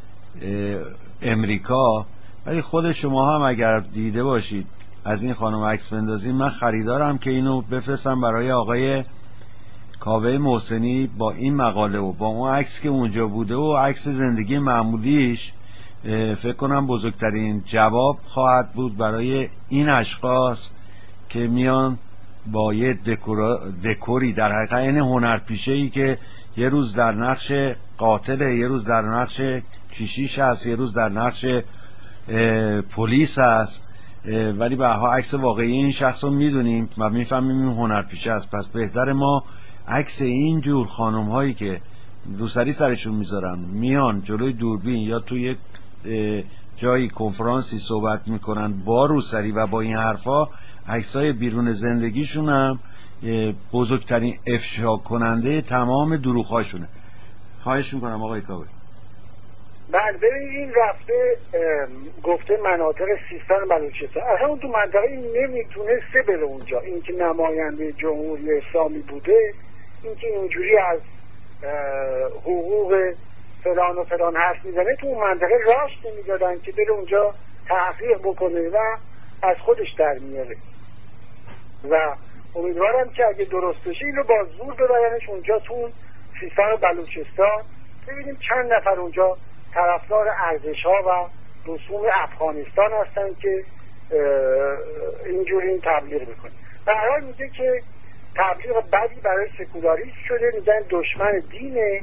امریکا. ولی خود شما هم اگر دیده باشید از این خانم عکس بندازید، من خریدارم که اینو بفرستم برای آقای کاوه محسنی با این مقاله و با اون عکس که اونجا بوده و عکس زندگی معمولیش. فکر کنم بزرگترین جواب خواهد بود برای این اشخاص که میان با یه دکوری در حقیقت این هنرپیشه‌ای که یه روز در نقش قاتله، یه روز در نقش کشیش هست، یه روز در نقش پلیس هست، ولی به ها عکس واقعی این شخص رو میدونیم و میفهمیم این هنرپیشه است. پس بهتر ما عکس این جور خانم هایی که روسری سرشون میذارن میان جلوی دوربین یا توی جایی کنفرانسی صحبت میکنن با روسری و با این حرفا، عکسای بیرون زندگیشون هم بزرگترین افشا کننده تمام دروغ‌هاشونه. خواهش میکنم آقای کاوه. بله ببینید این رفته گفته مناطق سیستان بلوچستان، اصلا اون تو منطقه نمیتونسته بره اونجا. این که نماینده جمهوری اسلامی بوده، این که اینجوری از حقوق فلان و فلان حرف میزنه، تو اون منطقه راش نمیدادن که بره اونجا تحقیق بکنه و از خودش در میاره. و امیدوارم که اگه درست بشه اینو با زور ببرنش اونجا تو سیستان بلوچستان. ببینیم چند نفر اونجا طرفدار ارزش‌ها و رسوم افغانستان هستن که اینجوری این تبلیغ میکنه. به هر حال میگه که تبلیغ بدی برای سکولاریسم شده، میگن دشمن دینه.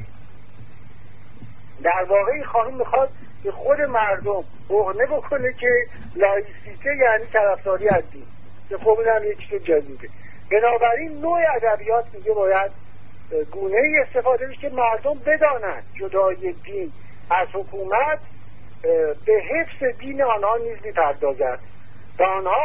در واقع این خانم میخواد به خود مردم بهنه بکنه که لایسیته یعنی طرفداری از دین، که خب این هم یک چیز جدیده. بنابراین نوع ادبیات میگه باید گونه ای استفاده بشه که مردم بدانند جدای دین از حکومت به حفظ دین آنها نیز میپردازد و آنها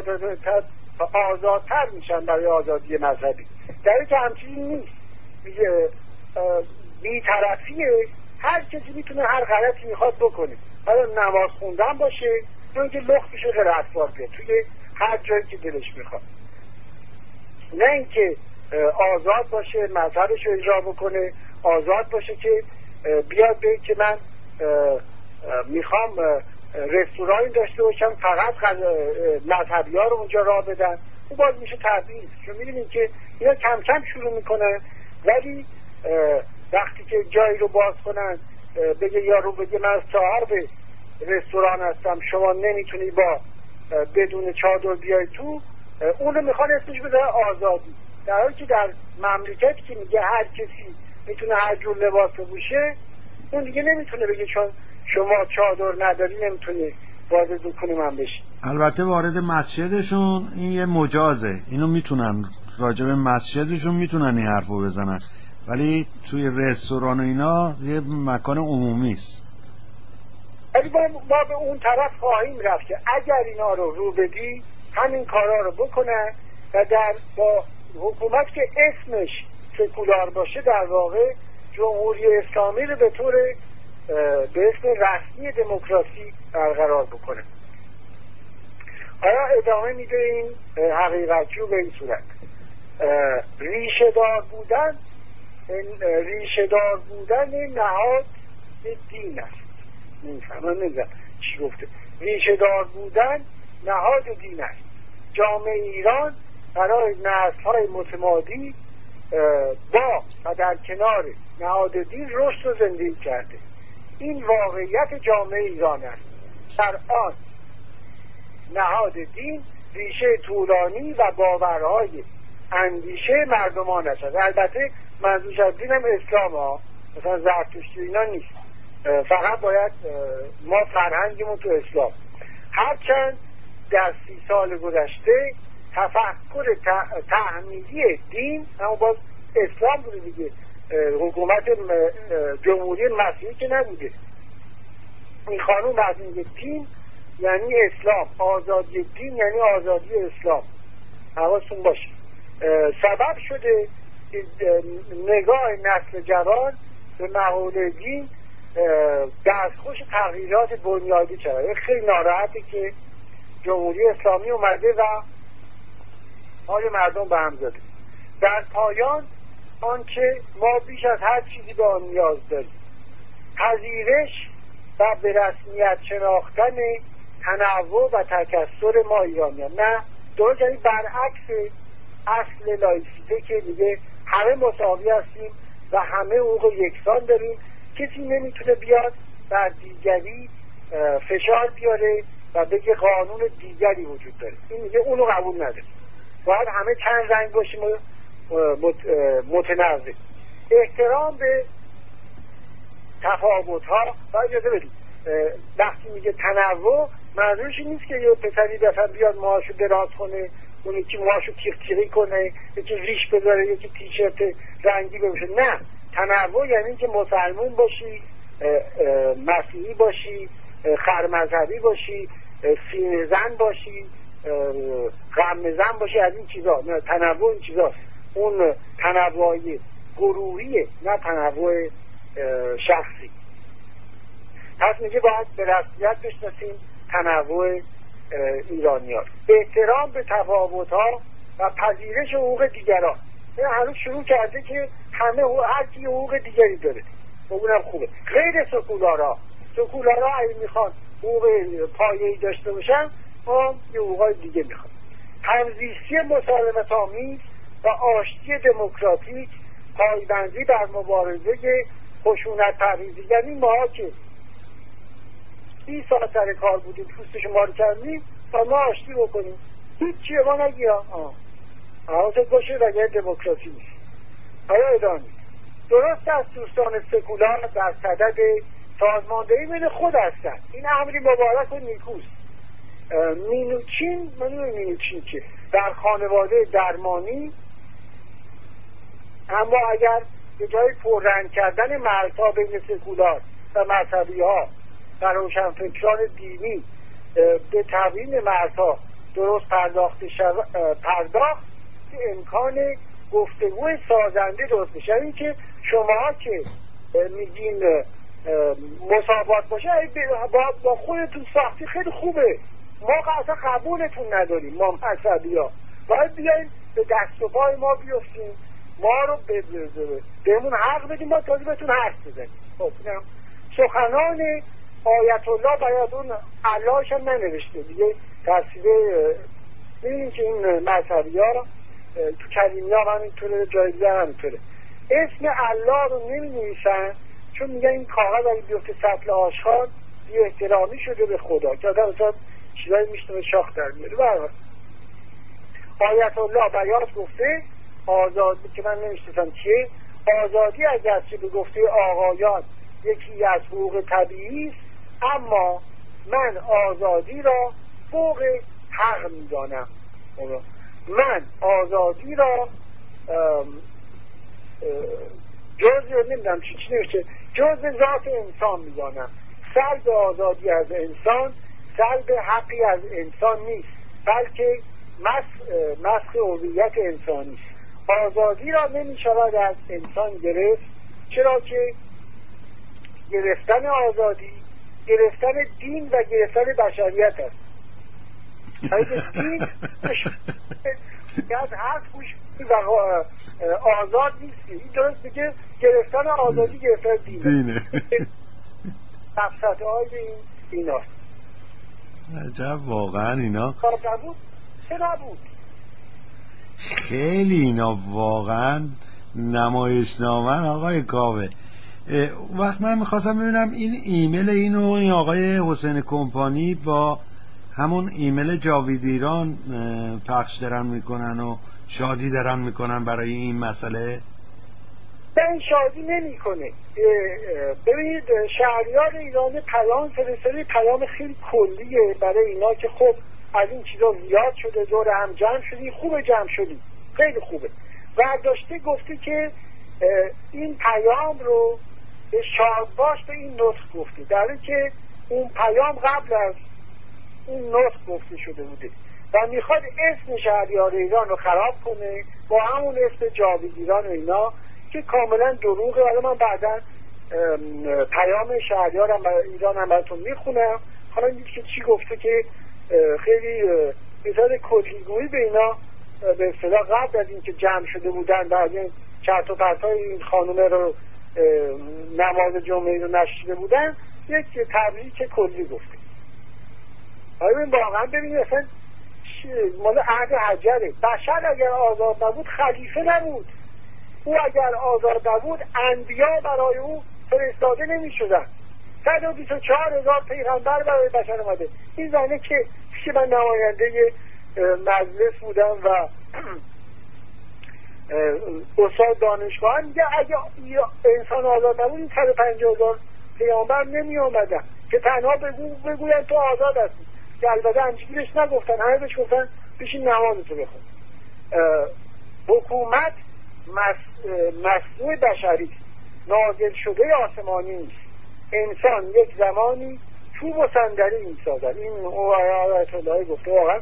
آزادتر میشن برای آزادی مذهبی. در این که همچنین نیست، میگه بی‌طرفیه، هر کسی میتونه هر غلطی میخواد بکنه، حالا نماز خوندن باشه یا اینکه لخت بشه غیرتوار بیاد توی هر جایی که دلش میخواد، نه اینکه آزاد باشه مذهبش رو اجرا بکنه، آزاد باشه که بیاد به که من میخوام رستورانی داشته باشم فقط مذهبی ها رو اونجا راه بدن. او باز میشه تبعیض. چون میدونیم که اینا کم کم شروع میکنن، ولی وقتی که جایی رو باز کنن بگه یارو بگه من صاحب رستوران هستم شما نمیتونی با بدون چادر بیای تو، اون رو میخوان اسمش بده آزادی، در حالی که در مملکتی که میگه هر کسی میتونه هر جور لباس بپوشه، اون دیگه نمیتونه بگه چون شما چادر نداری نمیتونی وارد دکون من بشی. البته وارد مسجدشون این یه مجازه، اینو میتونن راجع به مسجدشون میتونن این حرفو بزنن، ولی توی رستوران و اینا یه مکان عمومی است. ولی ما به اون طرف خواهیم رفت که اگر اینا رو بدی همین کارا رو بکنن و با حکومت که اسمش سکولار باشه در واقع جمهوری اسلامی رو به طور به اسم رسمی دموکراسی برقرار بکنه. حالا ادامه میده این حقیقتی رو به این صورت: ریشه دار بودن نهاد دین است. نمیدونم چی گفته. ریشه دار بودن نهاد دین است. جامعه ایران برای نسل‌های متمادی با و در کنار نهاد دین رشد و زندگی کرده. این واقعیت جامعه ایران است. در آن نهاد دین ریشه طولانی و باورهای اندیشه مردمان است. البته منظورش از دین هم اسلام ها، مثلا زرتشتی اینا نیست، فقط باید ما فرهنگمون تو اسلام. هرچند در 30 سال گذشته تفکر تحمیلی دین، اما باز اسلام بوده دیگه، حکومت جمهوری مسیحی که نبوده. این خانوم وقتی میگه دین یعنی اسلام، آزادی دین یعنی آزادی اسلام، حواستون باشه. سبب شده که نگاه نسل جوان به مقوله دین دستخوش تغییرات بنیادی شده. خیلی ناراحته که جمهوری اسلامی اومده و حال مردم به هم زده. در پایان آنچه ما بیش از هر چیزی به آن نیاز داریم پذیرش و به رسمیت شناختن تنوع و تکثر ما ایرانیان. نه درست، یعنی برعکس اصل لایسیته که میگه همه مساوی هستیم و همه حقوق یکسان داریم، کسی نمیتونه بیاد بر دیگری فشار بیاره و بگه قانون دیگری وجود داره. این میگه اونو قبول نداره، باید همه چند رنگ باشیم و متنوع. احترام به تفاوت ها و اجازه بدید. وقتی میگه تنوع منظورش نیست که یه پسری دفعه بیاد موهاشو دراز کنه، اون یکی موهاشو تیغ تیغی کنه، یکی ریش بذاره، یکی تیشرت رنگی بپوشه. نه، تنوع یعنی که مسلمون باشی، مسیحی باشی، خرمذهبی باشی، سینه زن باشی، غم‌زن باشه از این چیزا، نه تنوع این چیزاست، اون تنوع گروهیه نه تنوع شخصی. پس میگه باید به رسمیت بشناسیم تنوع ایرانیان، احترام به تفاوت‌ها و پذیرش حقوق دیگران. این هنوز شروع کرده که همه هر کی حقوق دیگری داره، اونم خوبه. غیر سکولارا اگه میخوان حقوق پایه‌ای داشته باشن، ما یه حقوقای دیگه میخوان. همزیستی مسالمت‌آمیز و آشتی دموکراتیک، پایبندی بر مبارزه خشونت پرهیزی. یعنی ما که 20 سال سر کار بودیم، پوست شما رو کردیم و ما آشتی بکنیم، هیچی ما نگیا حواست باشه وگه دموکراسی نیست. آیا ادامه درست است دوستان سکولار در صدد سازماندهی بین خود هستند. این امری مبارک و نیکوست. مینوچین که در خانواده درمانی، اما اگر به جای پررنگ کردن مرزها بین سکولار و مذهبی ها و روشنفکران دینی به تبیین مرزها درست پرداخت که امکان گفتگوی سازنده درست بشه. این که شما که میگین مساوات باشه با خودتون ساختی خیلی خوبه، ما اصلا قبولتون نداریم، ما مذهبی ها باید بیاییم به دست و پای ما بیفتیم، ما رو بهمون حق بدیم، ما تازه بهتون حرف بزنیم. خب سخنان آیت الله بیاتون علهش هم ننوشته دیگه، تصویه میدونیم که این مذهبی ها تو کلیمی ها همینطوره، جایزه همینطوره، اسم الله رو نمی نویسن چون میگن این کاغذ اگه بیفته سطل آشغال بی احترامی شده به خدا، که آدم اصلا چیزایی میشنه شاخ در میاره. برای آیت الله بیات گفته آزادی که من نمیشتم چیه، آزادی اگرچه به گفته آقایان یکی از حقوق طبیعی است، اما من آزادی را فوق حق میدانم. من آزادی را جز نمیدونم چی نوشته، جز ذات انسان میدانم. سلب آزادی از انسان سلب حقی از انسان نیست، بلکه مسخ هویت انسانی است. آزادی را نمیشود از انسان گرفت، چرا که گرفتن آزادی گرفتن دین و گرفتن بشریت است. دین از هر گوش و آزاد نیستی. این درست میگه گرفتن آزادی گرفتن دینه. تفسد های این هاست. عجب واقعا اینا نبود چه نبود، خیلی اینا واقعا نمایشنامن آقای کاوه. وقت من میخواستم ببینم این ایمیل اینو این آقای حسین کمپانی با همون ایمیل جاوید ایران پخش دارن میکنن و شادی دارن میکنن برای این مسئله. این شادی نمی کنه. ببینید شهریار ایران پیام فرستاده، پیام خیلی کلیه برای اینا که خب از این چیزا زیاد شده، دور هم جمع شدی، خوبه جمع شدی، خیلی خوبه. و داشته گفته که این پیام رو به شادباش به این نطق گفته، در حالی که اون پیام قبل از اون نطق گفته شده بوده و میخواد اسم شهریار ایران رو خراب کنه با همون اسم جاوید ایران و اینا که کاملا دروغه. حالا من بعدا پیام شهریار ایران هم براتون میخونم. حالا میگه که چی گفته که خیلی مثال کلیگویی به اینا به اصطلاح قبل از این که جمع شده بودن بعد این چرت و پرتای این خانومه رو نماز جمعه رو نشیده بودن یک تبریک کلی گفته. حالا این واقعا ببینید اصلا مال عهد حجره. بشر اگر آزاد نبود خلیفه نبود، او اگر آزاد نبود انبیا برای او فرستاده نمی شدن. 124,000 پیغمبر برای بشر اومده. این زنه که من نماینده مجلس بودم و استاد دانشگاه میگه اگه انسان آزاد نبود این 150,000 پیغمبر نمی آمدن که تنها بگوین تو آزاد هستی، که البته همچنینش نگفتن، همه بهش گفتن بشین نمازتو بخون. حکومت مصنوع بشری نازل شده آسمانی نیست. انسان یک زمانی چوب و صندلی میسازد. این آیت الله گفته واقعا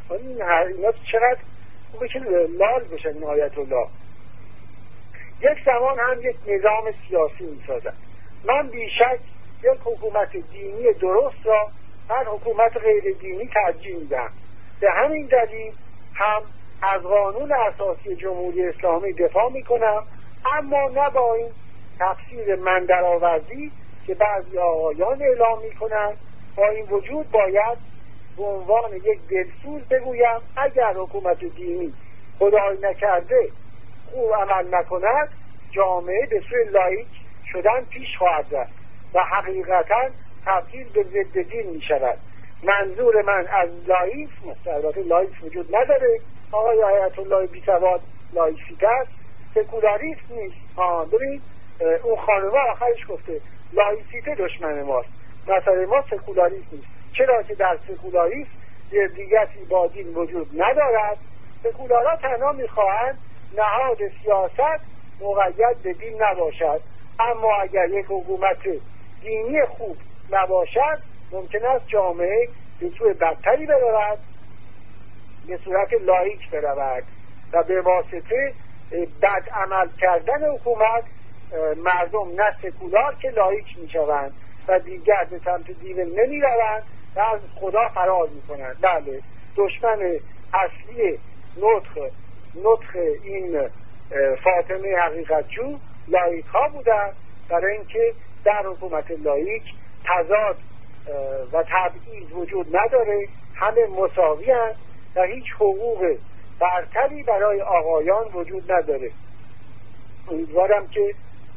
اینا چقدر خوبه که لال بشن این آیت الله. یک زمان هم یک نظام سیاسی میسازن. من بیشک یک حکومت دینی درست را هر حکومت غیر دینی ترجیح میدم. به همین دلیل هم از قانون اساسی جمهوری اسلامی دفاع میکنم، اما نه با این تفسیر مندرآوردی که بعضی آقایان اعلام میکنن. با این وجود باید به عنوان یک دلسوز بگویم اگر حکومت دینی خدای نکرده خوب عمل نکند، جامعه به سوی لایک شدن پیش خواهد رفت و حقیقتا تبدیل به ضد دین می شود. منظور من از لایسم، البته لایسم وجود نداره، آقای آیت الله بی‌سواد لایسیته است، سکولاریسم نیست. ببین اون خانوما آخرش گفته لایسیته دشمن ماست، مثلا ما سکولاریسم نیست. چرا که در سکولاریسم ضدیتی با دین وجود ندارد. سکولارها تنها میخواهند نهاد سیاست مقید به دین نباشد، اما اگر یک حکومت دینی خوب نباشد ممکن است جامعه به سوی بدتری برود، به صورت لایک برود و به واسطه بد عمل کردن حکومت مردم نه سکولار که لایک می شوند و دیگر به سمت دین نمی روند و از خدا فرار می کنند. بله، دشمن اصلی نطق این فاطمه حقیقتجو لایک ها بودن، برای اینکه در حکومت لایک تضاد و تبعیض وجود نداره، همه مساوی هست و هیچ حقوق برتری برای آقایان وجود نداره. امیدوارم که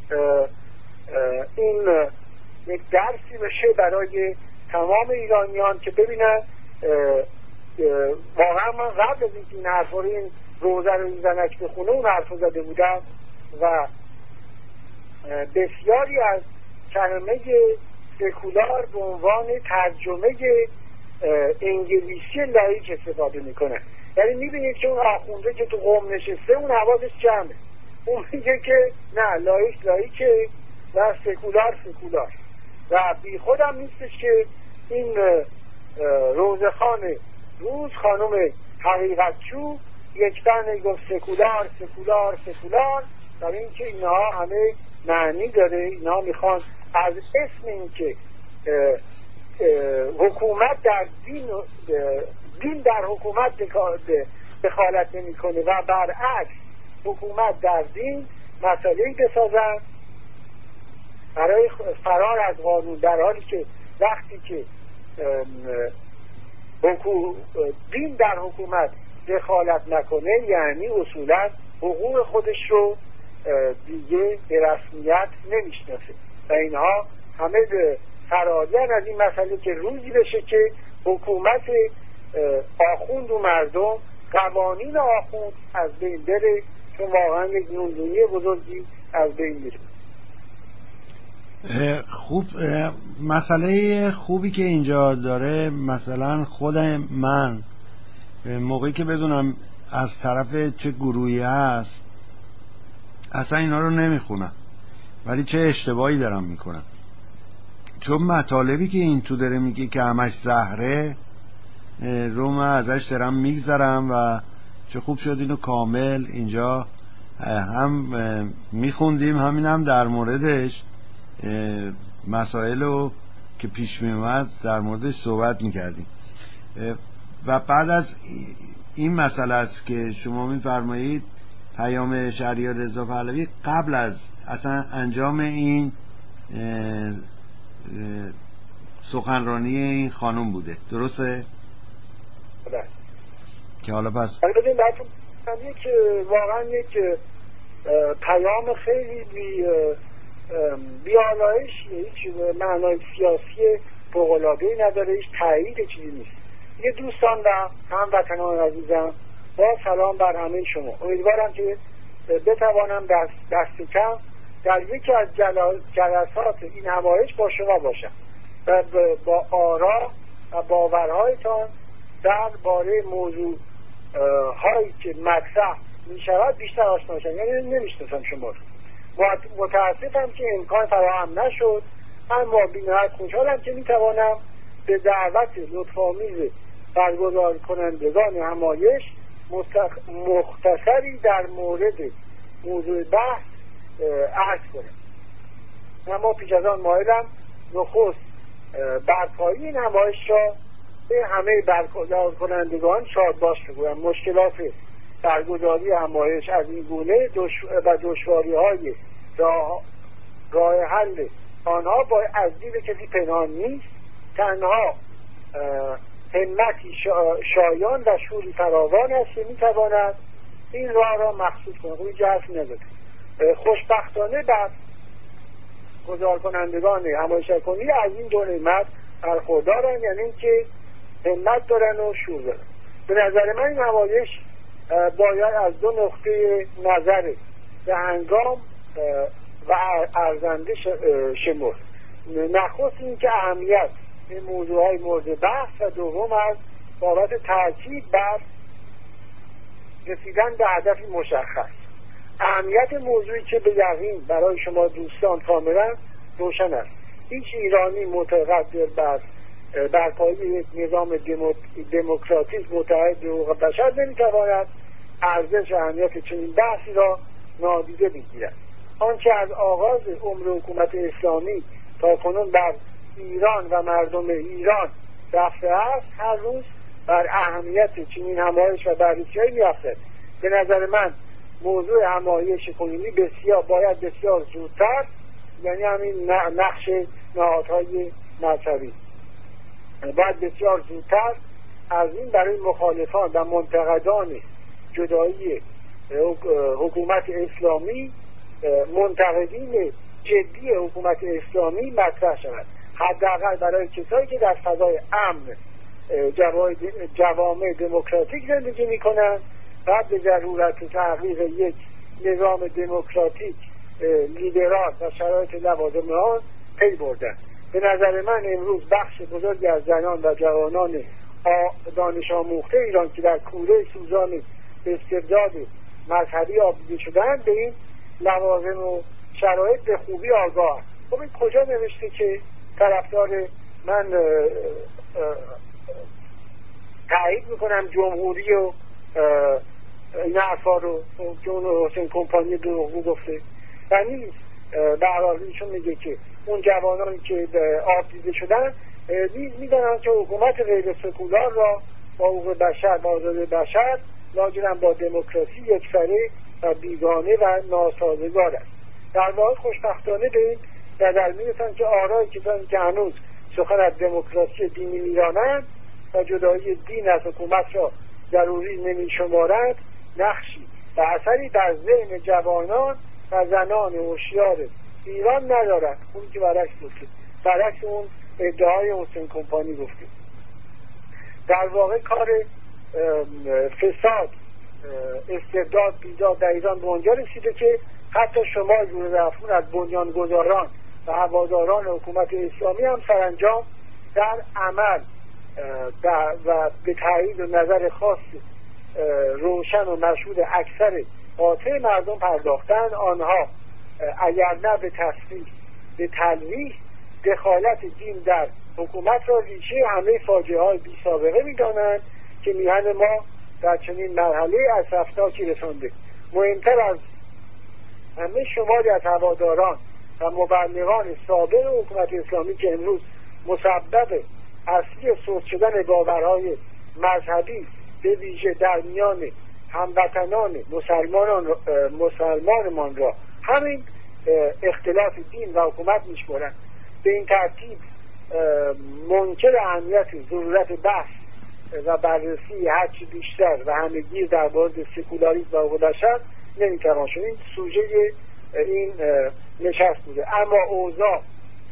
این یک درسی بشه برای تمام ایرانیان که ببینن واقعا من قبل از اینکه این حرف رو این روزه رو این زنک بخونه اون حرف رو زده بودم و بسیاری از کلمه سکولار به عنوان ترجمه انگلیسی لایک استفاده میکنه. یعنی میبینید که اون آخونده که تو قوم نشسته اون حواسش جمعه، اون میگه که نه لایکه و سکولار و بی خودم نیستش که این روزخان روز خانم حقیقتجو یک تنه گفت سکولار برای اینکه اینها همه معنی داره. اینها میخوان از اسم این که حکومت در دین در حکومت دخالت نمیکنه و برعکس حکومت در دین مسئله‌ای بسازن برای فرار از قانون، در حالی که وقتی که دین در حکومت دخالت نکنه یعنی اصولا حقوق خودش رو دیگه به رسمیت نمیشناسه و اینها همه فرارین از این مسئله که روزی بشه که حکومت آخوند و مردم، قوانین آخوند از بین بره، چون واقعا یک نون‌دونی بزرگی از بین میره. خوب، مسئله خوبی که اینجا داره، مثلا خود من موقعی که بدونم از طرف چه گروهی هست اصلا اینا رو نمیخونم، ولی چه اشتباهی دارم میکنم، چون مطالبی که این تو داره میگه که همش زهره رو من ازش دارم میگذرم و چه خوب شد اینو کامل اینجا هم میخوندیم، همین هم در موردش مسائل رو که پیش میومد در موردش صحبت میکردیم. و بعد از این مسئله است که شما میفرمایید پیام شهریار رضا پهلوی قبل از اصلا انجام این سخنرانی این خانم بوده، درسته؟ بله. که حالا پس که واقعا یک پیام خیلی بیالایش، هیچ معنای سیاسی فوق‌العاده‌ای نداره، هیچ تایید چیزی نیست. یه دوستان و هموطنان عزیزم، با سلام بر همه شما. امیدوارم که بتوانم دست کم در یکی از جلسات این همایش با شما باشم و با آرا و باورهایتان درباره موضوع هایی که مطرح می شود بیشتر آشنا شدم. یعنی نمیشناسم شما رو، متاسفم که امکان فراهم نشد، اما بی‌نهایت خوشحالم که میتوانم به دعوت لطف‌آمیز برگزار کنندگان همایش مختصری در مورد موضوع بحث عرض کنم. اما پیش از آن مایلم نخست برپایی این همایش را به همه برگزار کنندگان شادباش بگویم. مشکلات برگزاری همایش از این گونه و دشواری‌های راه حل آنها با از دید کسی پنهان نیست. تنها همتی شایان و شوری فراوان است که میتواند این راه را مخصوص کنه. خب اینجا حرف نداره. خوشبختانه بر گزار کنندگان همایش کنی از این دو نعمت برخوردارن، یعنی این که همت دارن و شور دارن. به نظر من این همایش باید از دو نقطه نظر به هنگام و ارزنده شمرد. نخست این که اهمیت این موضوعهای مورد بحث و دوم از بابت تاکید بر رسیدن به هدفی مشخص. اهمیت موضوعی که به یقین برای شما دوستان کاملا روشن است. هیچ ایرانی متقدر بر برپایی یک نظام دموکراتیک متحد به حقوق بشر نمیتواند ارزش و اهمیت چنین بحثی را نادیده بگیرد. آنچه از آغاز عمر حکومت اسلامی تا کنون بر ایران و مردم ایران رفته است هر روز بر اهمیت چنین همایش و بررسی‌هایی می‌افزاید. به نظر من موضوع همایش کنونی باید بسیار زودتر، یعنی همین نقش نهادهای مذهبی باید بسیار زودتر از این برای مخالفان و منتقدان جدایی حکومت اسلامی، منتقدین جدی حکومت اسلامی مطرح شود. حداقل برای کسایی که در فضای امن جوامع دموکراتیک زندگی میکنند و به ضرورت تحقیق یک نظام دموکراتیک لیبرال و شرایط لوازم آن پی بردند. به نظر من امروز بخش بزرگی از زنان و جوانان دانش آموخته ایران که در کوره سوزان استبداد مذهبی آبیده شدند به این لوازم و شرایط به خوبی آگاه. خب این کجا نوشته که طرفدار من تایید میکنم جمهوری و این حرفا رو جون حسین کمپانی دروغگو گفته و نیست. به هر حال ایشون میگه که اون جوانانی که آب دیده شدن میدانن که حکومت غیر سکولار را با حقوق بشر با آزادی بشر لاجرم با دموکراسی یکسره و بیگانه و ناسازگار است. در واقع خوشبختانه به این نظر میرسن که آرای کسانی که هنوز سخن از دموکراسی دینی میرانند و جدایی دین از حکومت را ضروری نمیشمارند نقشی و اثری در ذهن جوانان و زنان هوشیار ایران ندارد. اون که برعکس گفته، برعکس اون ادعای حسین کمپانی گفته. در واقع کار فساد استبداد بیداد در ایران به اونجا رسیده که حتی شما جور رفون از بنیانگذاران و هواداران حکومت اسلامی هم سرانجام در عمل و به تایید و نظر خاص روشن و مشهود اکثر قاطع مردم پرداختن. آنها اگر نه به تصدیق به تلویح دخالت دین در حکومت را ریشه همه فاجعه های بی سابقه می‌دانند که میهن ما در چنین مرحله اسفناکی رسانده. مهمتر از همه شماری از هواداران و مبلغان سابق حکومت اسلامی که امروز مسبب اصلی سوء شدن باورهای مذهبی به ویژه در میان هموطنان مسلمانمان را همین اختلاف دین و حکومت میشمارند. به این ترتیب منکر اهمیت ضرورت بحث و بررسی هرچی بیشتر و همه‌گیر در مورد سکولاریسم و حقوق بشر نمیتوان شد. این سوژه این نشست بوده. اما اوضاع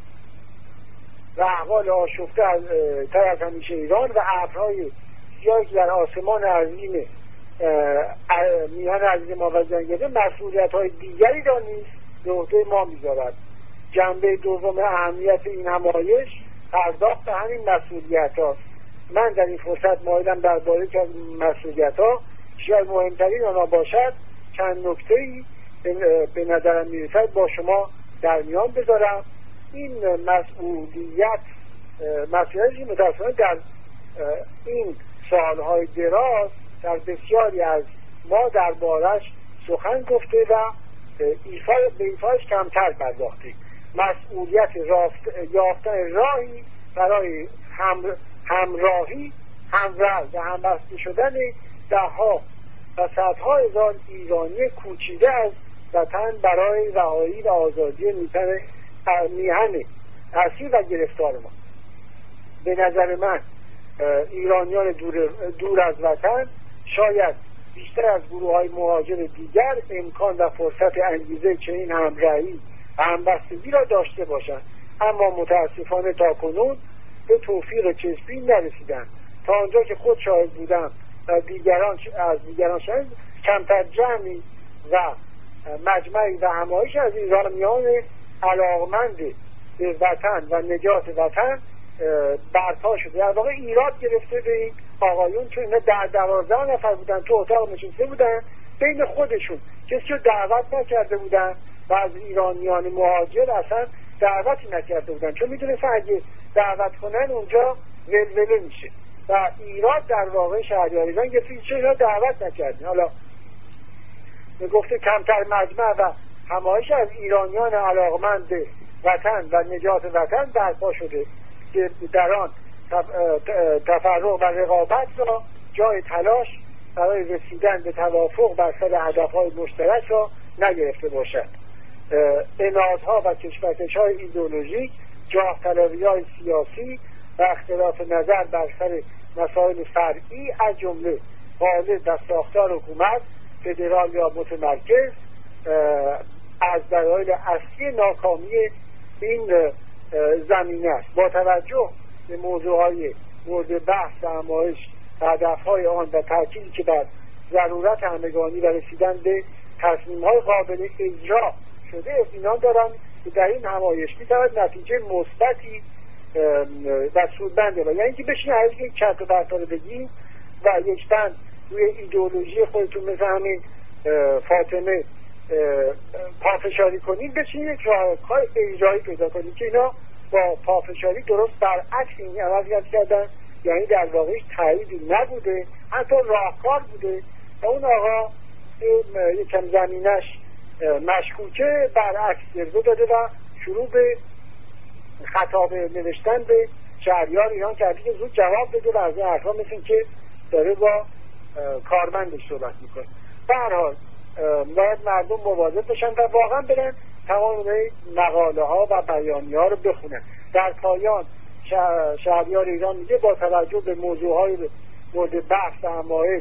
و احوال آشفته تر از همیشه ایران و ابرهای سیاهی که در آسمان عظیم میهن عزیز ما وزنگرده مسئولیت‌های دیگری را نیز به عهده ما می‌ذارد. جنبه دوم اهمیت این همایش پرداخت به همین مسئولیت‌هاست. من در این فرصت مایلم درباره از مسئولیت‌ها شاید مهمترین آنها باشد چند نکته‌ای به نظرم میرسد با شما در میان بذارم. این مسئولیتی متأسفانه در این سالهای دراز در بسیاری از ما دربارش سخن گفته و به ایفایش کمتر پرداختیم. مسئولیت یافتن راهی برای همراهی، همراه و همبسته شدن دهها و صدها هزار ایرانی کوچیده از وطن برای رهایی و آزادی میهن اسیر و گرفتار ما. به نظر من ایرانیان دور از وطن شاید بیشتر از گروه‌های مهاجر دیگر امکان و فرصت انگیزه چنین همراهی و همبستگی را داشته باشند، اما متاسفانه تاکنون به توفیق چشمی نرسیدند. تا آنجا که خود شاهد بودم و دیگران شاهد، کمتر جمعی و مجمعی و همایش از ایرانیان علاقمند به وطن و نجات وطن برپا شده. در واقع ایراد گرفته به این آقایون، چون اینا 12 نفر بودن، تو اتاق نشسته بودن بین خودشون، کسی رو دعوت نکرده بودن و از ایرانیان مهاجر اصلا دعوتی نکرده بودن، چون میدونستن اگه دعوت کنن اونجا ولوله میشه و ایراد در واقع شهریاریان گفته چرا دعوت نکردین. حالا گفته کمتر مجمع و همایش از ایرانیان علاقمند به وطن و نجات وطن برپا شده که در آن تفرق و رقابت را جای تلاش برای رسیدن به توافق بر سر هدفهای مشترک را نگرفته باشد. انادها و کشمکش‌های ایدئولوژیک، جاه طلبی‌های سیاسی و اختلاف نظر بر سر مسائل فرعی از جمله قالب و ساختار حکومت فدرال یا متمرکز از دلایل اصلی ناکامی این زمینه است. با توجه به موضوعهای مورد بحث و همایش و هدفهای آن و تأکیدی که بر ضرورت همگانی و رسیدن به تصمیم‌های قابل اجرا شده اطمینان دارم که در این همایش می‌تواند نتیجه مثبتی و سودمنده و یعنی اینکه بشین از یک چرت و پرتا رو بگیم و یک بند روی ایدئولوژی خودتون مثل همین فاطمه پافشاری کنید، بشین یک راهکار اجرایی پیدا کنید که اینا با پافشاری درست برعکس این عمل کردن، یعنی در واقعش تاییدی نبوده، حتی راهکار بوده و اون آقا یکم زمینش مشکوکه برعکس جلوه داده و شروع به خطاب نوشتن به شهریار ایران کردی که زود جواب بده و از این حرفا مثل که داره با کارمندش صحبت میکنه. به هر حال باید مردم مواظب بشن و واقعا برن تمام مقاله ها و بیانیه ها رو بخونن. در پایان شهریار ایران میگه با توجه به موضوعهای مورد بحث و همایش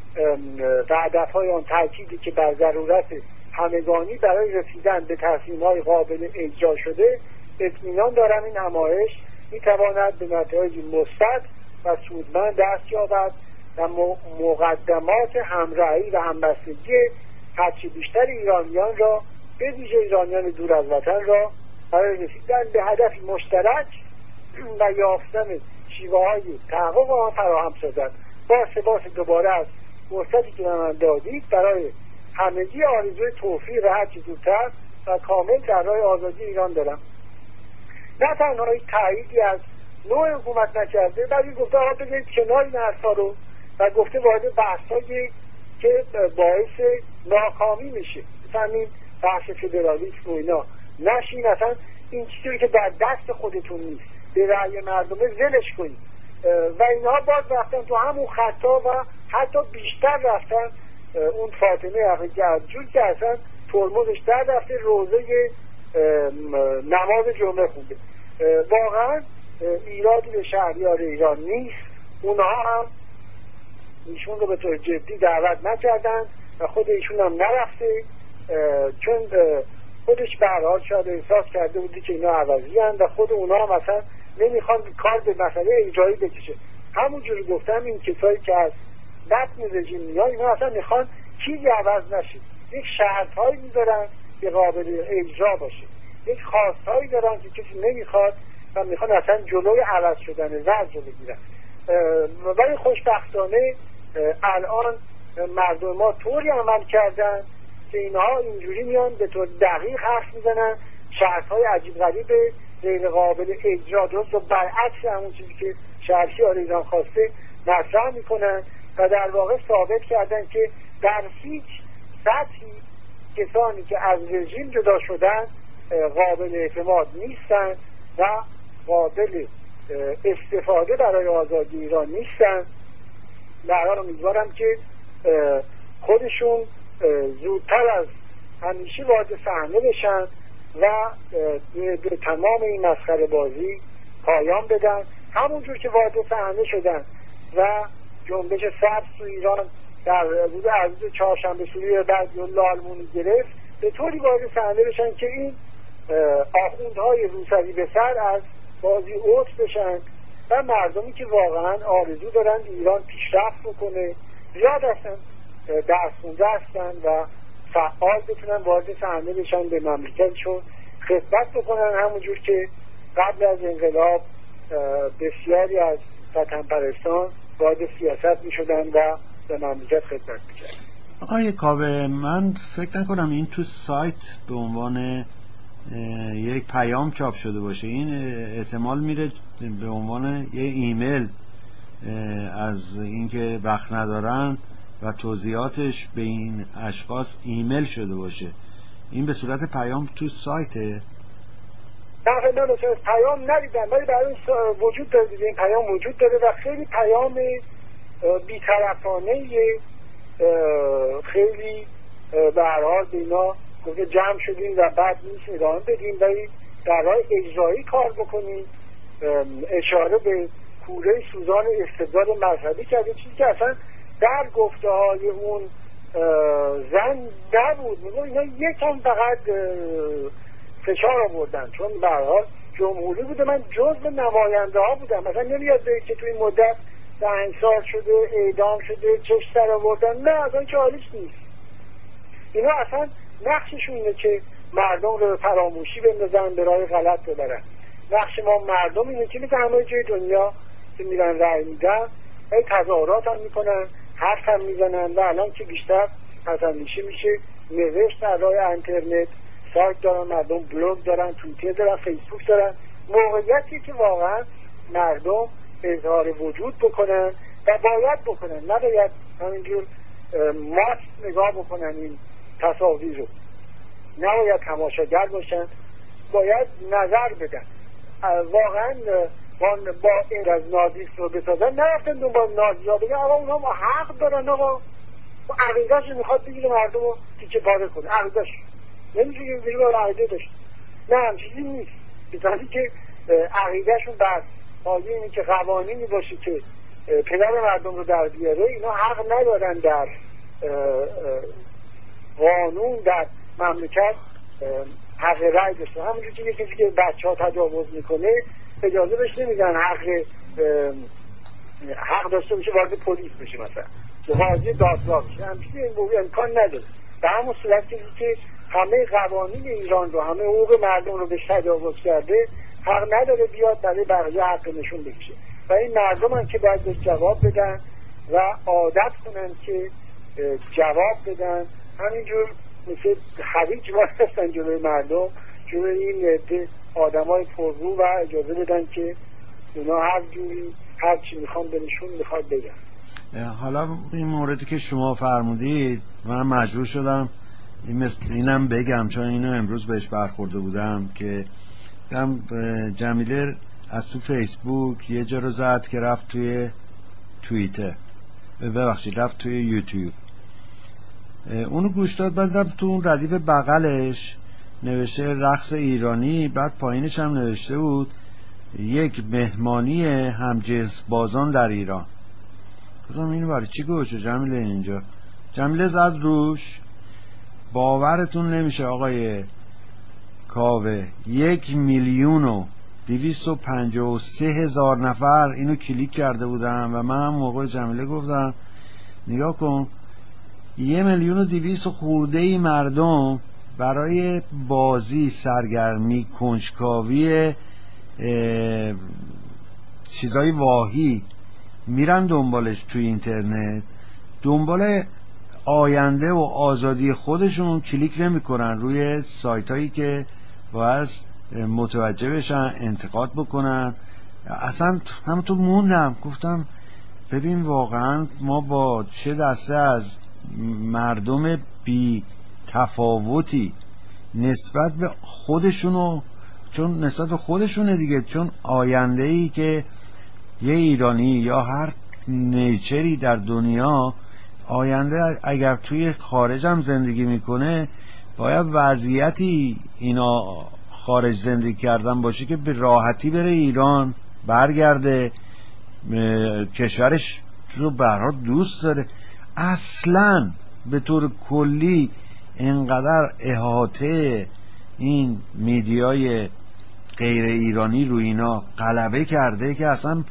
و هدفهای آن تأکیدی که بر ضرورت همگانی برای رسیدن به تصمیم‌های قابل اجرا شده اطمینان دارم این همایش میتواند به نتایج مثبت و سودمند دست یابد و مقدمات همراهی و همبستگی هرچه بیشتر ایرانیان را به ویژه ایرانیان دور از وطن را برای رسیدن به هدفی مشترک و یافتن شیوه‌های تحقق آن فراهم سازد. با سپاس دوباره از فرصتی که من دادید برای همگی آرزوی توفیق هرچه زودتر و کامل در راه آزادی ایران دارم. نه تنها تاییدی از نوع حکومت نکرده، بلکه گفته آقا بذارید کنار این حرفا رو و گفته وارد بحثایی که باعث ناکامی میشه، مثلا این بحث فدرالیسم و اینا نشین، اصلا این چیزی که در دست خودتون نیست به رأی مردمه ولش کنید و اینها باز رفتن تو همون خطا و حتی بیشتر رفتن. اون فاطمه جور که اصلا ترمزش در رفته روزه نماز جمعه خونده. واقعا ایرادی به شهریار ایران نیست، اونها هم ایشون رو به طور جدی دعوت نکردن و خود ایشون هم نرفته، چون خودش به هر حال شاید احساس کرده بودی که اینا عوضی هستند و خود اونها هم مثلا نمیخوان کار به مسئله اجرایی بکشه. همونجوری گفتم این کسایی که از بطن رژیم میان اینا اصلا میخوان چیزی عوض نشه، یک شرطهایی میذارن که قابل اجرا باشه، یک خواستهایی دارن که کسی نمیخواد و میخوان اصلا جلوی عوض شدن وضع رو بگیرن. ولی خوشبختانه الان مردم ما طوری عمل کردن که اینها اینجوری میان به طور دقیق حرف میزنن، شرطهای عجیب غریب غیر قابل اجرا، درست و برعکس همون چیزی که شهریار ایران خواسته مطرح میکنن و در واقع ثابت کردن که در هیچ سطحی کسانی که از رژیم جدا شدن قابل اعتماد نیستن و قابل استفاده برای آزادی ایران نیستن. در حال امیدوارم که خودشون زودتر از همیشه وارد صحنه بشن و به تمام این مسخره بازی پایان بدن، همونجور که وارد صحنه شدن و جنبش سبز تو ایران در روز عروض چهارشنبه سوری بعد لالمونی گرفت، به طوری وارد صحنه بشن که این آخوندهای روسری به سر از بازی اوت بشن و مردمی که واقعا آرزو دارن ایران پیشرفت بکنه، زیاد هستن، درس خونده هستن و فعال بتونن وارد صحنه بشن، به مملکتشون خدمت بکنن، همونجور که قبل از انقلاب بسیاری از وطن پرستان وارد سیاست می شدن و به مملکت خدمت می کردن. آقای کاوه، من فکر نکنم این تو سایت به عنوان یک پیام چاپ شده باشه. این احتمال میره به عنوان یه ایمیل از اینکه وقت ندارن و توضیحاتش به این اشخاص ایمیل شده باشه. این به صورت پیام تو سایته؟ نه پیام ندیدم، ولی برای وجود داره، این پیام وجود داره و خیلی پیام بی‌طرفانه، خیلی به هر حال اینا گفته جمع شدیم و بعد نیست ادامه بدیم ولی در راه اجرایی کار بکنیم. اشاره به کوره سوزان استبداد مذهبی کرده، چیزی که اصلا در گفته های اون زن نبود. میگم اینا یکم فقط فشار آوردن، چون به هر حال جمهوری بوده، من جزء نماینده ها بودم، مثلا نمیاد بگید که تو این مدت دهنسار شده، اعدام شده، چش سر آوردن، نه اصلا که حالیش نیست. اینا اصلا نقششون اینه که مردم رو به فراموشی بندازن، به راه غلط ببرن. نقش ما مردم اینه که مثل همه جای دنیا که میرن رأی میدن، تظاهرات هم میکنن، حرف هم میزنن و الان که بیشتر از همیشه میشه نوشت در راه اینترنت، سایت دارن مردم، بلوگ دارن، توییتر دارن، فیسبوک دارن. موقعیتی که واقعا مردم اظهار وجود بکنن و باید بکنن، نباید همینجور ماست نگاه بکنن این تصاویر رو، نباید تماشاگر باشن، باید نظر بدن. واقعا با این از نازیست رو بسازن، نرفتن دنبال نازی ها بگن آقا اونها حق دارن، آقا عقیدهش رو میخواد بگیره مردم رو تیکه پاره کنه، عقیدهش نمیشه که بگیره باید عقیده داشت، نه همچیزی نیست. بسازی که عقیدهشون بر پایه اینه که قوانینی باشه که پدر مردم رو در بیاره، اینا حق ندارن در قانون در مملکت حق رأی داشته. همونجور که کسی که بچه ها تجاوز میکنه اجازه بهش نمیدن حق داشته باشه وارد پلیس بشه، مثلا قاضی دادگاه بشه، همچنین این امکان نداره. به همون صورت که همه قوانین ایران رو، همه حقوق مردم رو به تجاوز کرده، حق نداره بیاد برای بقیه حق نشون بکشه و این مردم هم که باید بهش جواب بدن و عادت کنن که جواب بدن. همینجور مثل خلیج واسطن جلوی مردم، جلوی این آدمای پررو و اجازه بدن که اونا هر جوری هر چی میخوان بهشون میخواد بگن. حالا این موردی که شما فرمودید من مجبور شدم اینم بگم، چون اینو امروز بهش برخورده بودم که جمیله از تو فیسبوک یه جا رو زد که رفت توی توییتر، ببخشید رفت توی یوتیوب، اونو گوش داد، بعد تو اون ردیف بغلش نوشته رقص ایرانی، بعد پایینش هم نوشته بود یک مهمانی همجنس بازان در ایران. گفتم اینو برای چی گوشه جمیله اینجا؟ جمیله زد روش، باورتون نمیشه آقای کاوه 1,253,000 نفر اینو کلیک کرده بودن و من هم موقع جمیله گفتم نگاه کن 1,200,000 خورده مردم برای بازی، سرگرمی، کنجکاوی، چیزای واهی میرن دنبالش توی اینترنت، دنبال آینده و آزادی خودشون کلیک نمیکنن روی سایت هایی که باید متوجه بشن، انتقاد بکنن. اصلا همونطور موندم، گفتم ببین واقعا ما با چه دسته از مردم بی تفاوتی نسبت به خودشونو، چون نسبت به خودشونه دیگه، چون آینده‌ای که یه ایرانی یا هر نیچری در دنیا آینده اگر توی خارج هم زندگی میکنه باید وضعیتی اینا خارج زندگی کردن باشه که به راحتی بره ایران برگرده کشورش رو برها دوست داره. اصلا به طور کلی اینقدر احاطه این میدیای غیر ایرانی رو اینا غلبه کرده که اصلا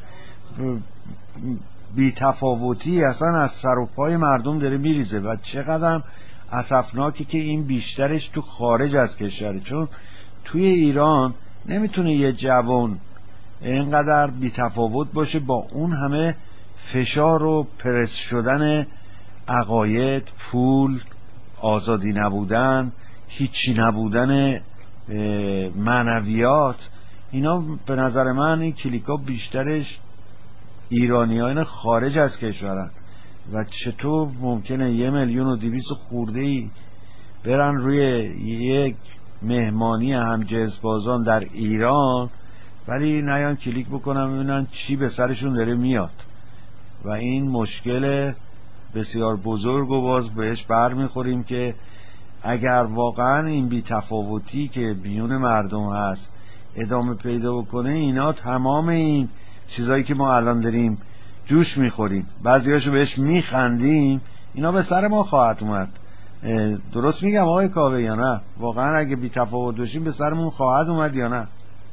بی تفاوتی اصلا از سر و پای مردم داره میریزه و چقدر اسفناکه که این بیشترش تو خارج از کشوره، چون توی ایران نمیتونه یه جوان اینقدر بی تفاوت باشه با اون همه فشار و پرس شدن عقاید، پول، آزادی نبودن، هیچی نبودن معنویات. اینا به نظر من این کلیکا بیشترش ایرانیان خارج از کشورن و چطور ممکنه 1,200,000 خورده ای برن روی یک مهمانی همجنس بازان در ایران ولی نیان کلیک بکنن ببینن چی به سرشون داره میاد و این مشکل بسیار بزرگ و باز بهش برمیخوریم که اگر واقعا این بی‌تفاوتی که میون مردم هست ادامه پیدا بکنه، اینا تمام این چیزایی که ما الان داریم جوش میخوریم، بعضیاشو بهش میخندیم، اینا به سر ما خواهد اومد. درست میگم آقای کاوه یا نه؟ واقعا اگه بی‌تفاوت باشیم به سرمون خواهد اومد یا نه؟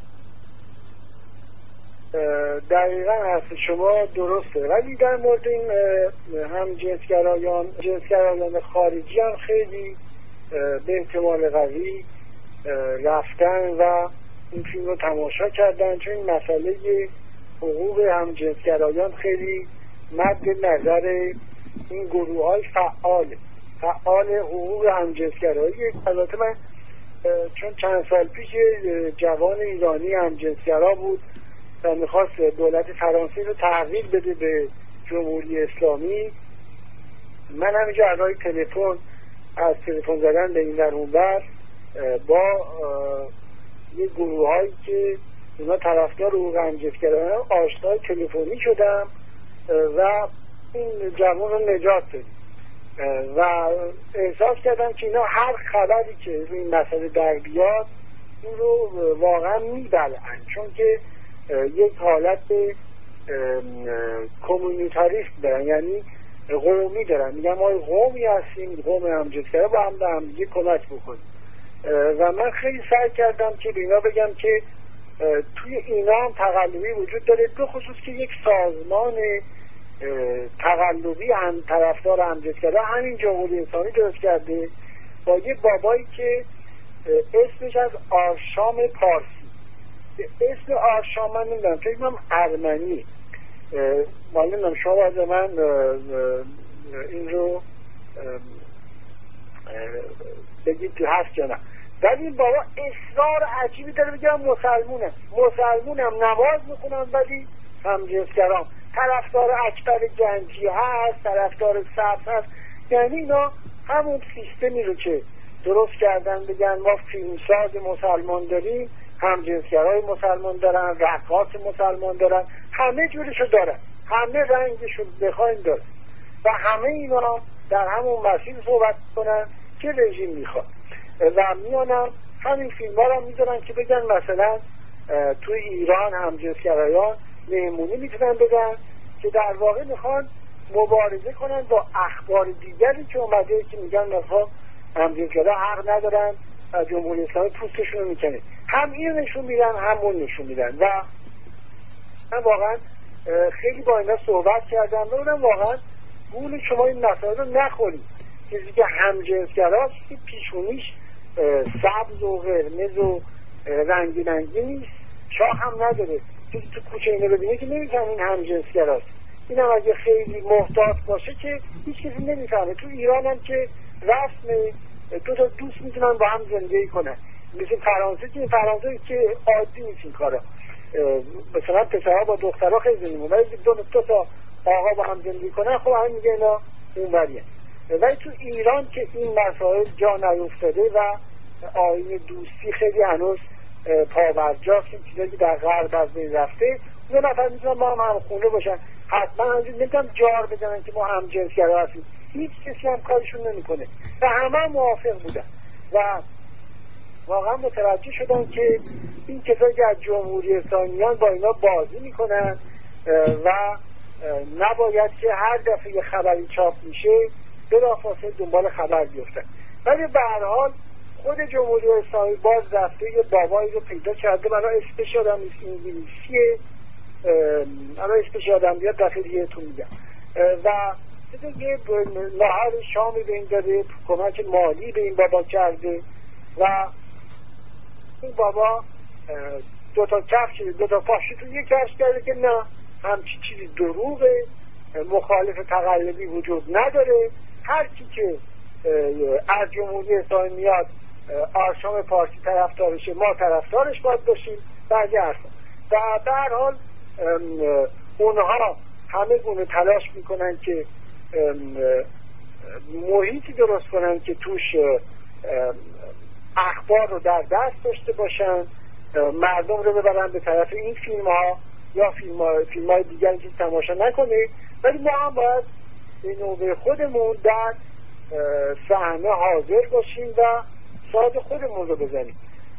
دقیقا حرف شما درسته، ولی در مورد این هم جنسگرایان خارجی هم خیلی به احتمال قوی رفتن و این فیلم رو تماشا کردن، چون این مسئله حقوق همجنسگرایان خیلی مد نظر این گروه های فعال حقوق همجنسگرایی. البته من چون چند سال پیش جوان ایرانی همجنسگرا بود و میخواست دولت فرانسه رو تحویل بده به جمهوری اسلامی، من همینجا ادای تلفن از تلفن زدن به این در اون بر با یه گروه هایی که اونا طرفدار حقوق همجنسگرایان آشنای تلفنی شدم و این جوان رو نجات دادیم و احساس کردم که اینا هر خبری که روی این مسئله در بیاد این رو واقعا میبلعن، چون که یک حالت کمیونیتاریست دارن، یعنی قومی دارن، میگن ما قومی هستیم، قوم همجنسگرا با هم به هم دیگه کمک بکنیم. و من خیلی سعی کردم که به اینا بگم که توی اینا هم تقلبی وجود داره، به خصوص که یک سازمان تقلبی هم طرفدار همجنسگرا همین جمهوری انسانی درست کرده با یه بابایی که اسمش از آرشام پارسی، اسم آرشام من نمیدونم، فکر کنم ارمنی، معلوم شما از من این رو بگید تو هست یا نه، ولی این بابا اصرار عجیبی داره بگم مسلمونم نماز میخونم ولی همجنسگرام، طرفدار اکبر گنجی هست، طرفدار سبز هست. یعنی اینا همون سیستمی رو که درست کردن بگن ما فیلمساز مسلمان داریم، همجنسگرای مسلمان دارن، رقاص مسلمان دارن، همه جورشو دارن، همه رنگشو بخواین دارن و همه اینا در همون مسیر صحبت کنن که رژیم میخواد و میانم همین فیلم ها رو میذارن که بگن مثلا تو ایران همجنسگرایان مهمونی میتونن بدن که در واقع میخوان مبارزه کنن با اخبار دیگری که اومده که میگن مثلا همجنسگرا حق ندارن و جمهوری اسلامی پوستشون رو میکنه، هم این نشون میدن هم اون نشون میدن. و من واقعا خیلی با اینا صحبت کردم و اونم واقعا گول شما این مسائل رو نخورید، چیزی که همجنسگراست که پیشونیش سبز و قرمز و رنگی نیست، شاه هم نداره، کسی تو کوچه اینو ببینه که نمی‌فهمه این همجنسگراست. این هم اگه خیلی محتاط باشه که هیچ کسی نمی‌فهمه. تو ایران هم که رسم دو تا دوست میتونن با هم زندگی کنن، مثل فرانسه که عادی نیست این کارا، مثلا پسرها با دخترها خیلی زندگی، ولی دو تا آقا با هم زندگی کنن، خب هم میگه اینا اونوریه. ولی تو ایران که این مسائل جا نیفتاده و آیین دوستی خیلی هنوز پاورجاست، این چیزایی که در غرب از بین رفته، دو نفر میتونن با هم خونه باشن، حتما همجور نمیتونن جار بزنن که ما هم جنسگرا هستیم، هیچ کسی هم کارشون نمیکنه و همه موافق بودن و واقعا متوجه شدن که این کسایی که از جمهوری اسلامیان با اینا بازی میکنن و نباید که هر دفعه یه خبری چاپ میشه بلافاصله دنبال خبر بیفتن. ولی به هر حال خود جمهوری اسلامی باز رفته یه بابایی رو پیدا کرده، برای اسمش آدم انگلیسیه، الان اسمش آدم بیاد دفعه دیگه تو میگم، و یه نهار شامی به این داده، کمک مالی به این بابا کرده و این بابا دوتا کفش دوتا پاشی تو یه کفش کرده که نه همچی چیزی دروغه، مخالف تقلبی وجود نداره، هر کی که از جمهوری اسلامی میاد آرشام پارسی طرفدارشه، ما طرفدارش باید باشیم، بعضی حرفا. و به هر حال اونها همه گونه تلاش میکنن که محیطی درست کنن که توش اخبار رو در دست داشته باشن، مردم رو ببرن به طرف این فیلم ها یا فیلم های دیگری که تماشا نکنه، ولی ما هم باید به نوبه خودمون در صحنه حاضر باشیم و ساز خودمون رو بزنیم.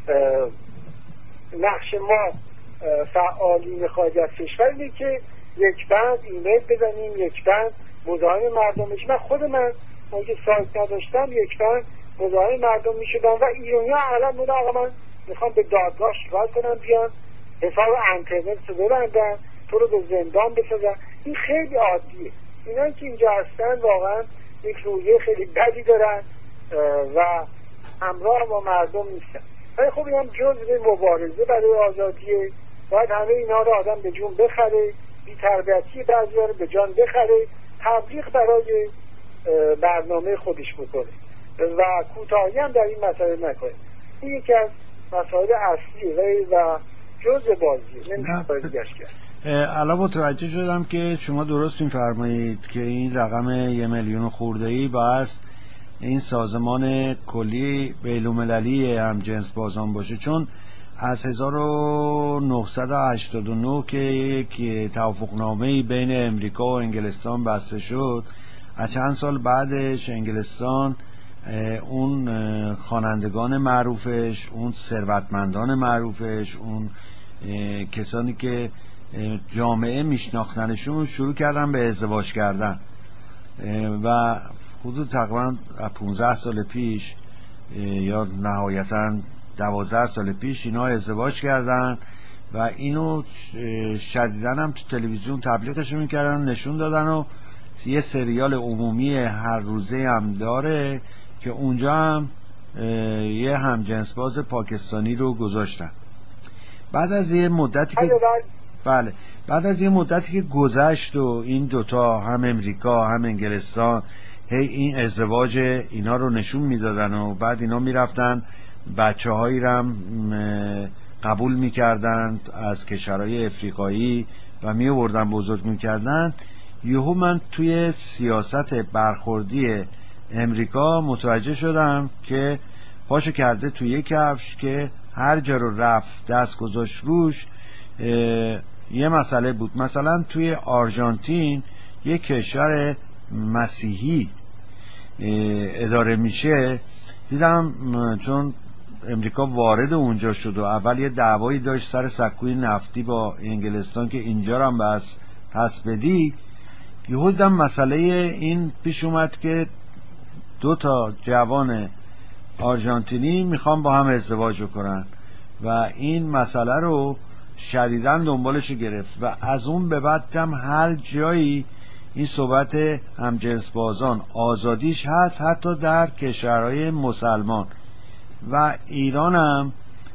نقش ما فعالین خارج از کشور اینه که یک بند ایمیل بزنیم، یک بند مزاحم مردم بشیم. من خود من که سایت نداشتم یک بند مزاحم مردم میشدم و ایرانی ها اغلب میگن آقا من میخوام به دادگاه شکایت کنم، بیان حساب اینترنت رو ببندن، تو رو به زندان بسازن. این خیلی عادیه. اینا که اینجا هستن واقعا یک رویه خیلی بدی دارن و همراه با مردم نیستن. ولی خب این هم جزء مبارزه برای آزادیه، باید همه اینا رو آدم به جون بخره، بی تربیتی بعضی‌ها رو به جان بخره، تبلیغ برای برنامه خودش بکنه و کوتاهی هم در این مسائل نکنه. این یکی از مسائل اصلیه و جزء بازیه، نمیشه دیگرش کرد. الان متوجه شدم که شما درست می‌فرمایید که این رقم 1 میلیون خورده‌ای باعث این سازمان کلی بین‌المللی همجنس بازان باشه، چون از 1989 که یک توافقنامه‌ای بین امریکا و انگلستان بسته شد، از چند سال بعدش انگلستان اون خوانندگان معروفش، اون ثروتمندان معروفش، اون کسانی که جامعه میشناختنشون شروع کردن به ازدواج کردن و حدود تقریبا 15 سال پیش یا نهایتا 12 سال پیش اینا ازدواج کردن و اینو شدیداً هم تو تلویزیون تبلیغش میکردن، نشون دادن و یه سریال عمومی هر روزه هم داره که اونجا هم یه همجنسباز پاکستانی رو گذاشتن. بعد از یه مدتی که بعد از یه مدتی که گذشت و این دوتا هم امریکا هم انگلستان هی این ازدواج اینا رو نشون میدادن و بعد اینا میرفتن بچه هایی رو قبول میکردن از کشورهای افریقایی و میوردن بزرگ میکردن. یهو من توی سیاست برخوردی امریکا متوجه شدم که پاشو کرده توی یک کفش که هر جا رو رفت دست گذاشت روش یه مسئله بود. مثلا توی آرژانتین یک کشور مسیحی اداره میشه، دیدم چون امریکا وارد اونجا شد و اول یه دعوایی داشت سر سکوی نفتی با انگلستان که اینجا رو هم بس پس بدی، یهو دیدم مسئله این پیش اومد که 2 جوان آرژانتینی میخوان با هم ازدواج کنن و این مسئله رو شدیداً دنبالش گرفت و از اون به بعد هم هر جایی این صحبت همجنس بازان آزادیش هست، حتی در کشورهای مسلمان و ایران هم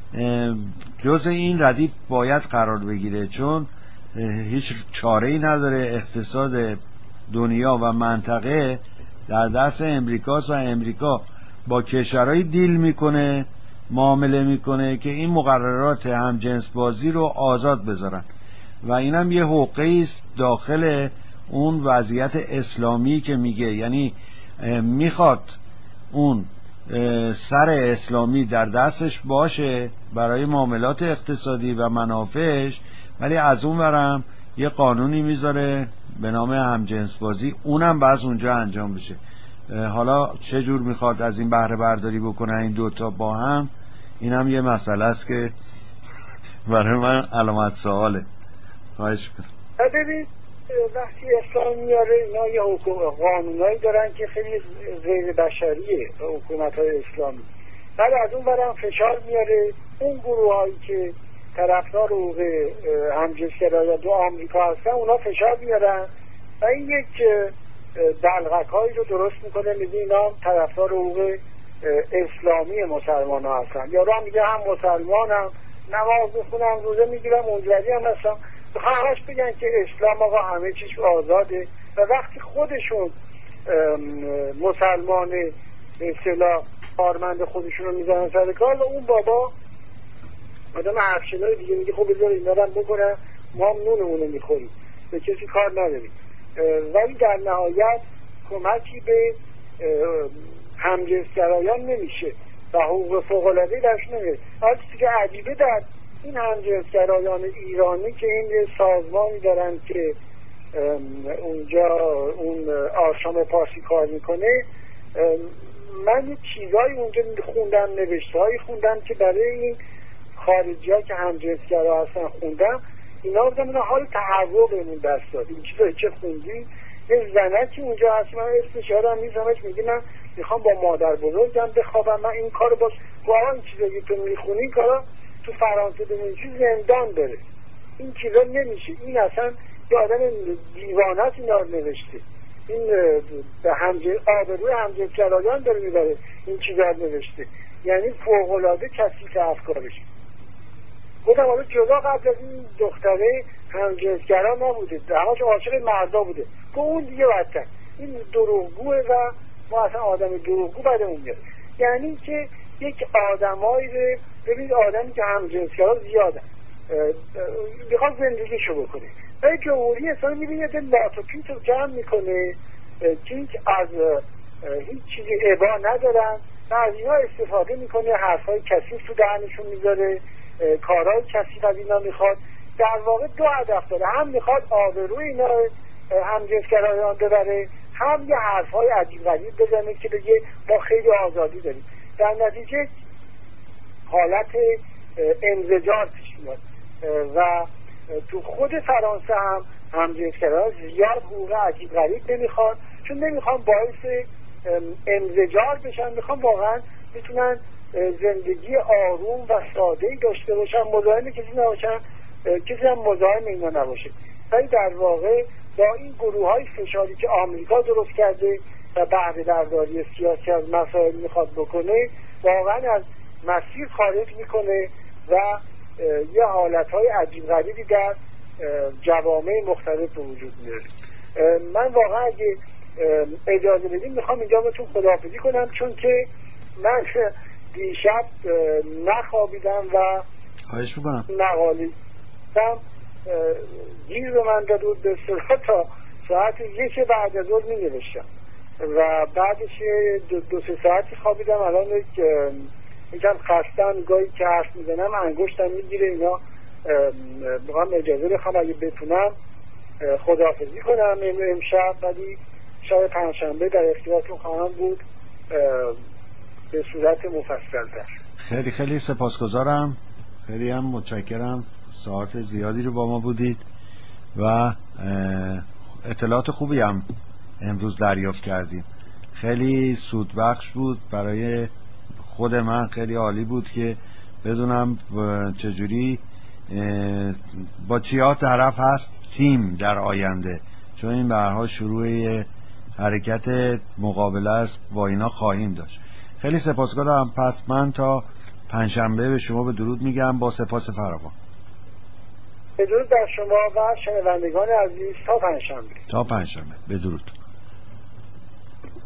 جز این ردیف باید قرار بگیره، چون هیچ چاره‌ای نداره. اقتصاد دنیا و منطقه در دست امریکاست و امریکا با کشورهای دیل میکنه، معامله میکنه که این مقررات همجنس بازی رو آزاد بذارن و اینم یه حقوقی است داخل اون وضعیت اسلامی که میگه، یعنی میخواد اون سر اسلامی در دستش باشه برای معاملات اقتصادی و منافعش، ولی از اون ورم یه قانونی میذاره به نام همجنس بازی، اونم باز اونجا انجام بشه. حالا چه جور میخواد از این بهره برداری بکنه این دوتا با هم، اینم یه مسئله است که برای من علامت سواله. خواهش میکنم. ببینید وقتی اسلام میاره اینا یه قانونایی دارن که خیلی غیر بشریه حکومت‌های اسلامی، بعد از اون برم فشار میاره اون گروهایی که طرفدار حقوق همجنسگرایان تو آمریکا هستن، اونا فشار میارن و این یک دلغک‌هایی رو درست میکنه، میگه اینا طرفدار حقوق اسلامی مسلمان ها هستن، یا را میگه هم مسلمان هم نماز میخونم روزه میگیرم اونجوری هم هستم، همش بگن که اسلام آقا همه چیز آزاده. و وقتی خودشون مسلمان به اصطلاح کارمند خودشون رو میزنن سر کار، و اون بابا آدم افشنای دیگه میگه خب بذار اینا رو بکنن، ما هم نونمونو میخوریم، به کسی کار نداریم. ولی در نهایت کمکی به همجنسگرایان نمیشه و حقوق فوق‌العاده درش نمیشه. حالا چیزی که عجیبه در این همجنسگرایان ایرانی که این سازمانی دارن که اونجا اون آشام پارسی کار میکنه، من یه چیزایی اونجا خوندم، نوشته‌هایی خوندم که برای این خارجی ها که همجنسگرا هستن خوندم، اینا بودم اینا حال تحول بهمون دست داد. این چیزایی که خوندی، یه زنکی اونجا هست، من اسمش یادم نیست، میگه من میخوام با مادر بزرگم بخوابم، من این کارو باش گواه، این چیزایی که تو میخونی این کارا تو فرانسه بنویسی زندان داره، این چیزا نمیشه. این اصلا یه آدم دیوانه است اینا رو نوشته، این به آبروی همجنسگرایان داره میبره این چیزا رو نوشته، یعنی فوق‌العاده کثیف افکارش. خودم حالا جدا قبل از این دختره همجنسگرا نبوده، همش عاشق مردا بوده، که اون دیگه بدتر، این دروغگوه و ما اصلا آدم دروغگو بدمون میاد. یعنی که یک آدمایی رو ببینید، آدمی که همجنسگرا زیادن میخواد زندگیشو بکنه، و جمهوری اسلامی میبینید لاتوپیت رو جمع میکنه که از هیچ چیزی ابا ندارن و از اینا استفاده میکنه، حرفای کثیف تو دهنشون میذاره، کارهای کثیف از اینا میخواد. در واقع دو هدف داره، هم میخواد آبروی اینا همجنسگرایان ببره، هم یه حرفای عجیب غریب بزنه که بگه ما خیلی آزادی داریم. در نتیجه حالت انزجار پیش میاد و تو خود فرانسه هم همجنسگرایان زیاد حقوق عجیب غریب نمیخواد، چون نمیخوان باعث انزجار بشن، میخوان واقعا بتونن زندگی آروم و ساده‌ای داشته باشن، مزاحم کسی نباشن، کسی هم مزاحم اینا نباشه. ولی در واقع با این گروه‌های فشاری که آمریکا درست کرده و بهره برداری سیاسی از مسائل میخواد بکنه، واقعا از مسیر خارج میکنه و یه حالتهای عجیب غریبی در جوامع مختلف به وجود میاره. من واقعا اگه اجازه بدیم میخوام اینجا بهتون خداحافظی کنم، چون که من دیشب نخوابیدم و خواهش میکنم نقالیدم، گیر به من داد بود به صورت تا ساعت 1 بعد از ظهر می نوشتم و بعدش 2-3 ساعتی خوابیدم. الان یکم خستم، گاهی که حرف میزنم انگشتم میگیره اینا. میخوام اجازه بخوام اگه بتونم خداحافظی کنم امشب، ولی شب پنجشنبه در اختیارتون خواهم بود به صورت مفصل‌تر. خیلی خیلی سپاسگزارم، خیلی هم متشکرم، ساعت زیادی رو با ما بودید و اطلاعات خوبی هم امروز دریافت کردیم. خیلی سودبخش بود برای خود من، خیلی عالی بود که بدونم چجوری با چیا طرف هست تیم در آینده، چون این به هر حال شروع حرکت مقابله است با اینا خواهیم داشت. خیلی سپاسگزارم. پس من تا پنجشنبه به شما به درود میگم، با سپاس فراوان. به درود بر شما و شنوندگان عزیز. تا پنجشنبه. به درود.